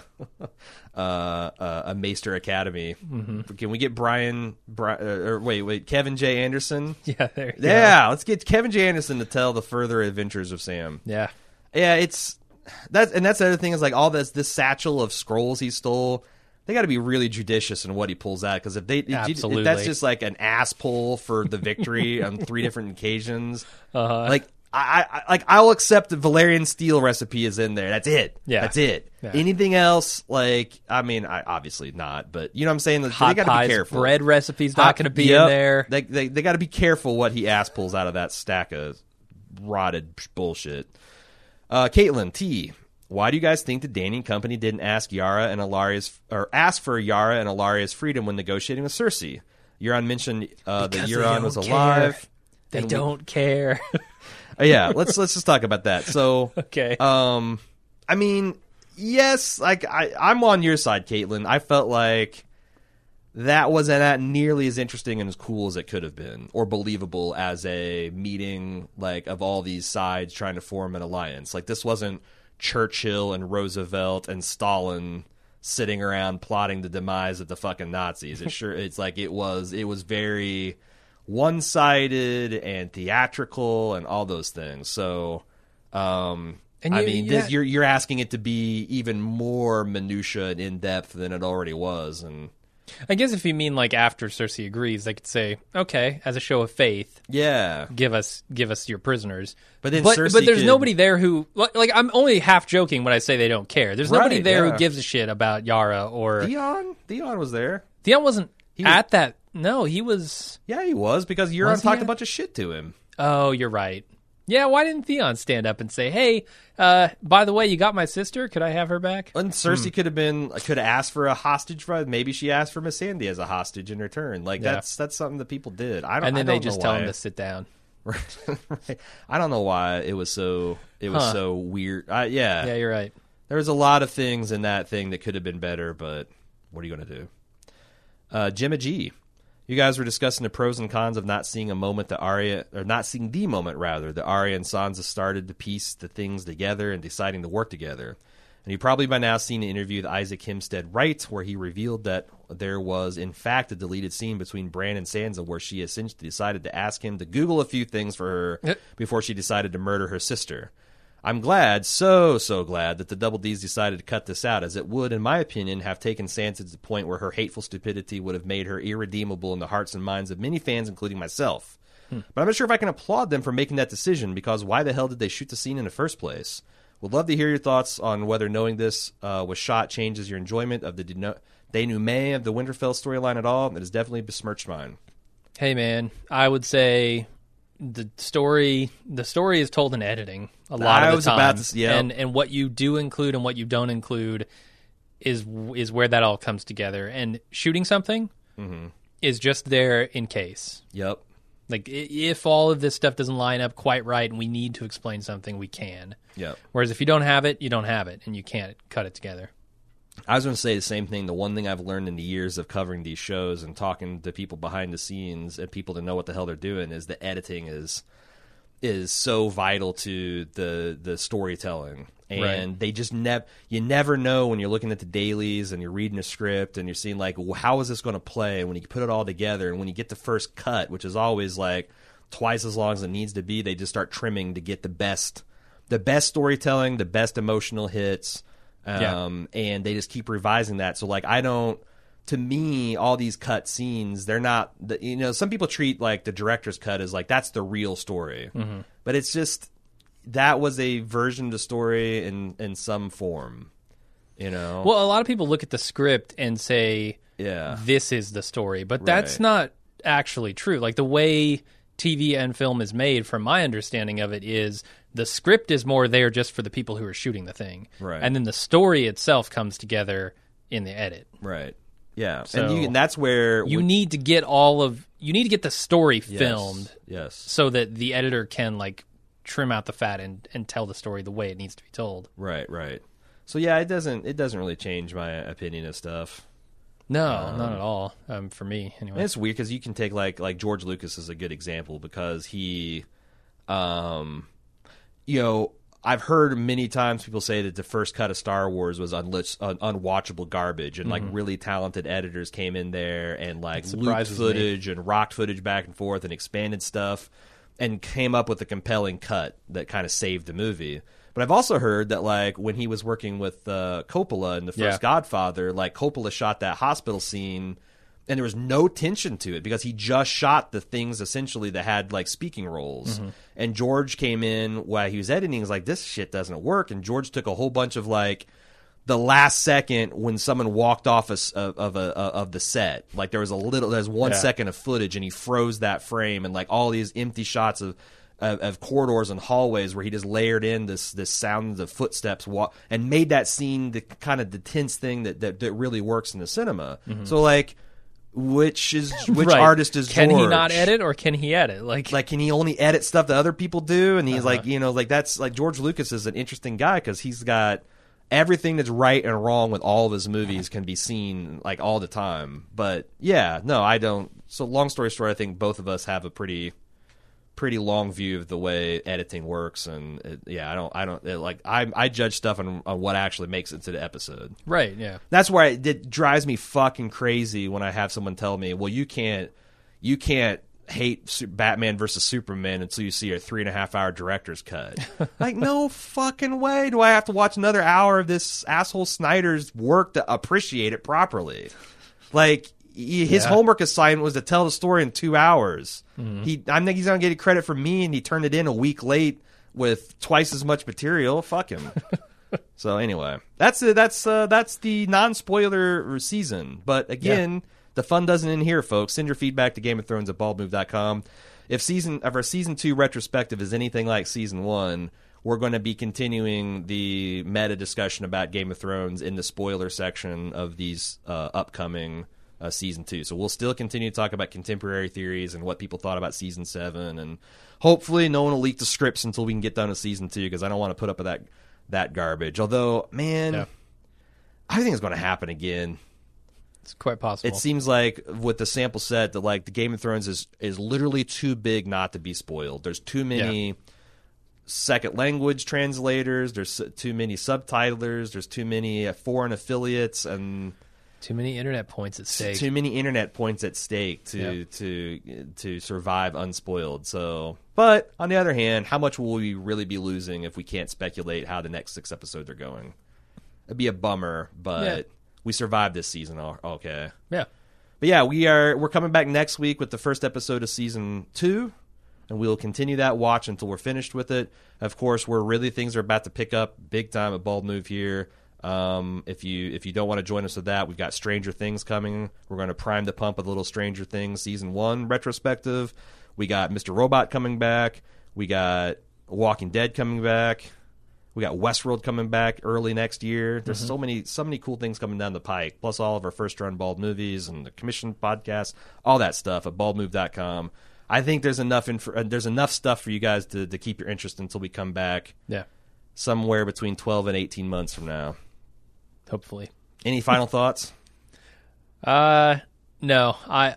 Maester Academy. Mm-hmm. Can we get Kevin J. Anderson? Yeah, there you go. Let's get Kevin J. Anderson to tell the further adventures of Sam. Yeah, it's. That's the other thing is like all this satchel of scrolls he stole. They got to be really judicious in what he pulls out, because if that's just like an ass pull for the victory on 3 different occasions, like I'll accept the Valyrian steel recipe is in there. That's it. Yeah, that's it. Yeah. Anything else, like I mean, obviously not, but you know what I'm saying. They got to be careful. Bread recipe's not going to be in there. They got to be careful what he ass pulls out of that stack of rotted bullshit. Caitlin T, why do you guys think that Dany and company didn't ask for Yara and Alaria's freedom when negotiating with Cersei? Euron mentioned that Euron was alive. They don't care. Let's just talk about that. So, okay. I mean, yes, like I'm on your side, Caitlin. I felt like that wasn't that nearly as interesting and as cool as it could have been, or believable as a meeting like of all these sides trying to form an alliance. Like this wasn't Churchill and Roosevelt and Stalin sitting around plotting the demise of the fucking Nazis. It's like it was very one-sided and theatrical and all those things. So, you're asking it to be even more minutia and in depth than it already was, and. I guess if you mean like after Cersei agrees, they could say, "Okay, as a show of faith, give us your prisoners." But there's nobody there who like I'm only half joking when I say they don't care. There's nobody there who gives a shit about Yara or Theon. Theon was there. Theon wasn't at that. No, he was. Yeah, he was, because Euron talked a bunch of shit to him. Oh, you're right. Yeah, why didn't Theon stand up and say, "Hey, by the way, you got my sister? Could I have her back?" And Cersei could have asked for a hostage. Maybe she asked for Missandei as a hostage in return. Like that's something that people did. They just tell him to sit down. Right. I don't know why it was so weird. Yeah, you're right. There was a lot of things in that thing that could have been better, but what are you going to do? Gemma G. You guys were discussing the pros and cons of not seeing the moment that Arya and Sansa started to piece the things together and deciding to work together. And you've probably by now seen an interview with Isaac Hempstead Wright, where he revealed that there was, in fact, a deleted scene between Bran and Sansa where she essentially decided to ask him to Google a few things for her before she decided to murder her sister. I'm glad, so glad, that the Double Ds decided to cut this out, as it would, in my opinion, have taken Sansa to the point where her hateful stupidity would have made her irredeemable in the hearts and minds of many fans, including myself. But I'm not sure if I can applaud them for making that decision, because why the hell did they shoot the scene in the first place? Would love to hear your thoughts on whether knowing this was shot changes your enjoyment of the denouement of the Winterfell storyline at all. It has definitely besmirched mine. Hey, man, I would say the story is told in editing a lot of the time. And what you do include and what you don't include is where that all comes together. And shooting something is just there in case. Yep. Like, if all of this stuff doesn't line up quite right and we need to explain something, we can. Yep. Whereas if you don't have it, you don't have it, and you can't cut it together. I was going to say the same thing. The one thing I've learned in the years of covering these shows and talking to people behind the scenes and people that know what the hell they're doing is that editing is so vital to the storytelling. And they just you never know when you're looking at the dailies and you're reading a script and you're seeing, like, how is this going to play? And when you put it all together and when you get the first cut, which is always like twice as long as it needs to be, they just start trimming to get the best storytelling, the best emotional hits. And they just keep revising that. So, like, to me, all these cut scenes, they're not, some people treat, like, the director's cut as, like, that's the real story. Mm-hmm. But it's just, that was a version of the story in some form, Well, a lot of people look at the script and say, this is the story. But that's not actually true. Like, the way TV and film is made, from my understanding of it, is the script is more there just for the people who are shooting the thing. Right. And then the story itself comes together in the edit. Right. Yeah. So and that's where you need to get the story filmed. Yes. So that the editor can, like, trim out the fat and tell the story the way it needs to be told. Right. So yeah, it doesn't really change my opinion of stuff. No, not at all. For me, anyway. And it's weird because you can take like George Lucas is a good example because he, I've heard many times people say that the first cut of Star Wars was unwatchable garbage, and like really talented editors came in there and like looped footage and rocked footage back and forth and expanded stuff and came up with a compelling cut that kind of saved the movie. But I've also heard that, like, when he was working with Coppola in the first Godfather, like, Coppola shot that hospital scene and there was no tension to it because he just shot the things essentially that had, like, speaking roles. Mm-hmm. And George came in while he was editing, was like, this shit doesn't work. And George took a whole bunch of, like, the last second when someone walked off of the set. Like, there's 1 second of footage and he froze that frame and, like, all these empty shots of corridors and hallways where he just layered in this sound of footsteps and made that scene the kind of the tense thing that really works in the cinema. Mm-hmm. So, like, which artist is can George? He not edit or can he edit? Like, can he only edit stuff that other people do? And he's like, that's like George Lucas is an interesting guy because he's got everything that's right and wrong with all of his movies can be seen like all the time. But yeah, no, I don't. So long story short, I think both of us have a pretty long view of the way editing works, and I judge stuff on what actually makes it to the episode. Right. Yeah. That's why it drives me fucking crazy when I have someone tell me, "Well, you can't hate Batman versus Superman until you see a 3.5-hour director's cut." Like, no fucking way do I have to watch another hour of this asshole Snyder's work to appreciate it properly. Like, his homework assignment was to tell the story in 2 hours. Mm-hmm. I think he's gonna get credit from me, and he turned it in a week late with twice as much material. Fuck him. So anyway, that's the non-spoiler season. But again, the fun doesn't end here, folks. Send your feedback to GameOfThrones@baldmove.com. if our season 2 retrospective is anything like season 1, we're going to be continuing the meta discussion about Game of Thrones in the spoiler section of these upcoming season 2. So we'll still continue to talk about contemporary theories and what people thought about season 7, and hopefully no one will leak the scripts until we can get done with season 2, because I don't want to put up with that garbage. Although, man, I think it's going to happen again. It's quite possible. It seems like with the sample set that like the Game of Thrones is literally too big not to be spoiled. There's too many second language translators, there's too many subtitlers, there's too many foreign affiliates, and too many internet points at stake. Too many internet points at stake to survive unspoiled. So, but on the other hand, how much will we really be losing if we can't speculate how the next 6 episodes are going? It'd be a bummer, but we survived this season. Okay. Yeah. But yeah, we're coming back next week with the first episode of season 2, and we'll continue that watch until we're finished with it. Of course, things are about to pick up big time at Bald Move here. If you don't want to join us with that, we've got Stranger Things coming. We're going to prime the pump with a little Stranger Things season 1 retrospective. We got Mr. Robot coming back. We got Walking Dead coming back. We got Westworld coming back early next year. There's so many cool things coming down the pike, plus all of our first run Bald movies and the commission podcast, all that stuff at baldmove.com. I think there's enough stuff for you guys to keep your interest until we come back. Yeah. Somewhere between 12 and 18 months from now. Hopefully. Any final thoughts? No. I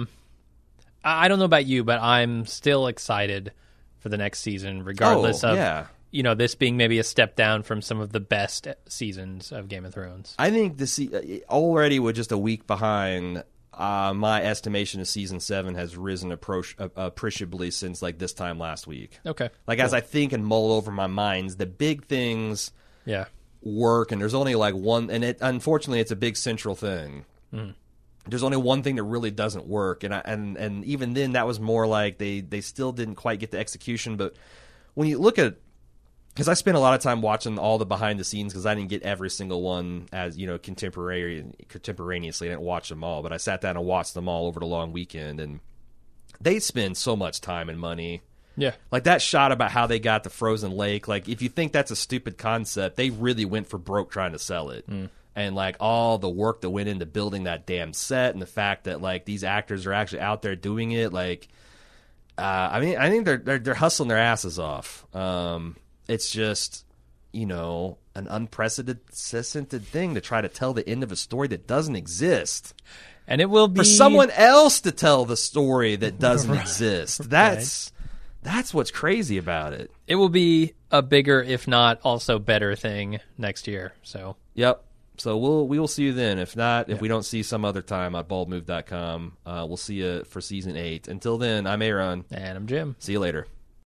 don't know about you, but I'm still excited for the next season, regardless of this being maybe a step down from some of the best seasons of Game of Thrones. I think already with just a week behind, my estimation of season 7 has risen appreciably since like this time last week. Okay. Like as I think and mull over my minds, the big things work, and there's only like one, and unfortunately it's a big central thing. There's only one thing that really doesn't work, and even then that was more like they still didn't quite get the execution. But when you look at, because I spent a lot of time watching all the behind the scenes, because I didn't get every single one as contemporaneously. I didn't watch them all, but I sat down and watched them all over the long weekend, and they spend so much time and money. Yeah. Like that shot about how they got the frozen lake, like if you think that's a stupid concept, they really went for broke trying to sell it. And like all the work that went into building that damn set, and the fact that like these actors are actually out there doing it, like I think they're hustling their asses off. It's just, an unprecedented thing to try to tell the end of a story that doesn't exist. And it will be for someone else to tell the story that doesn't exist. That's what's crazy about it. It will be a bigger, if not also better thing next year. So yep. So we will see you then. If not, if we don't see some other time at baldmove.com, we'll see you for season 8. Until then, I'm Aaron. And I'm Jim. See you later.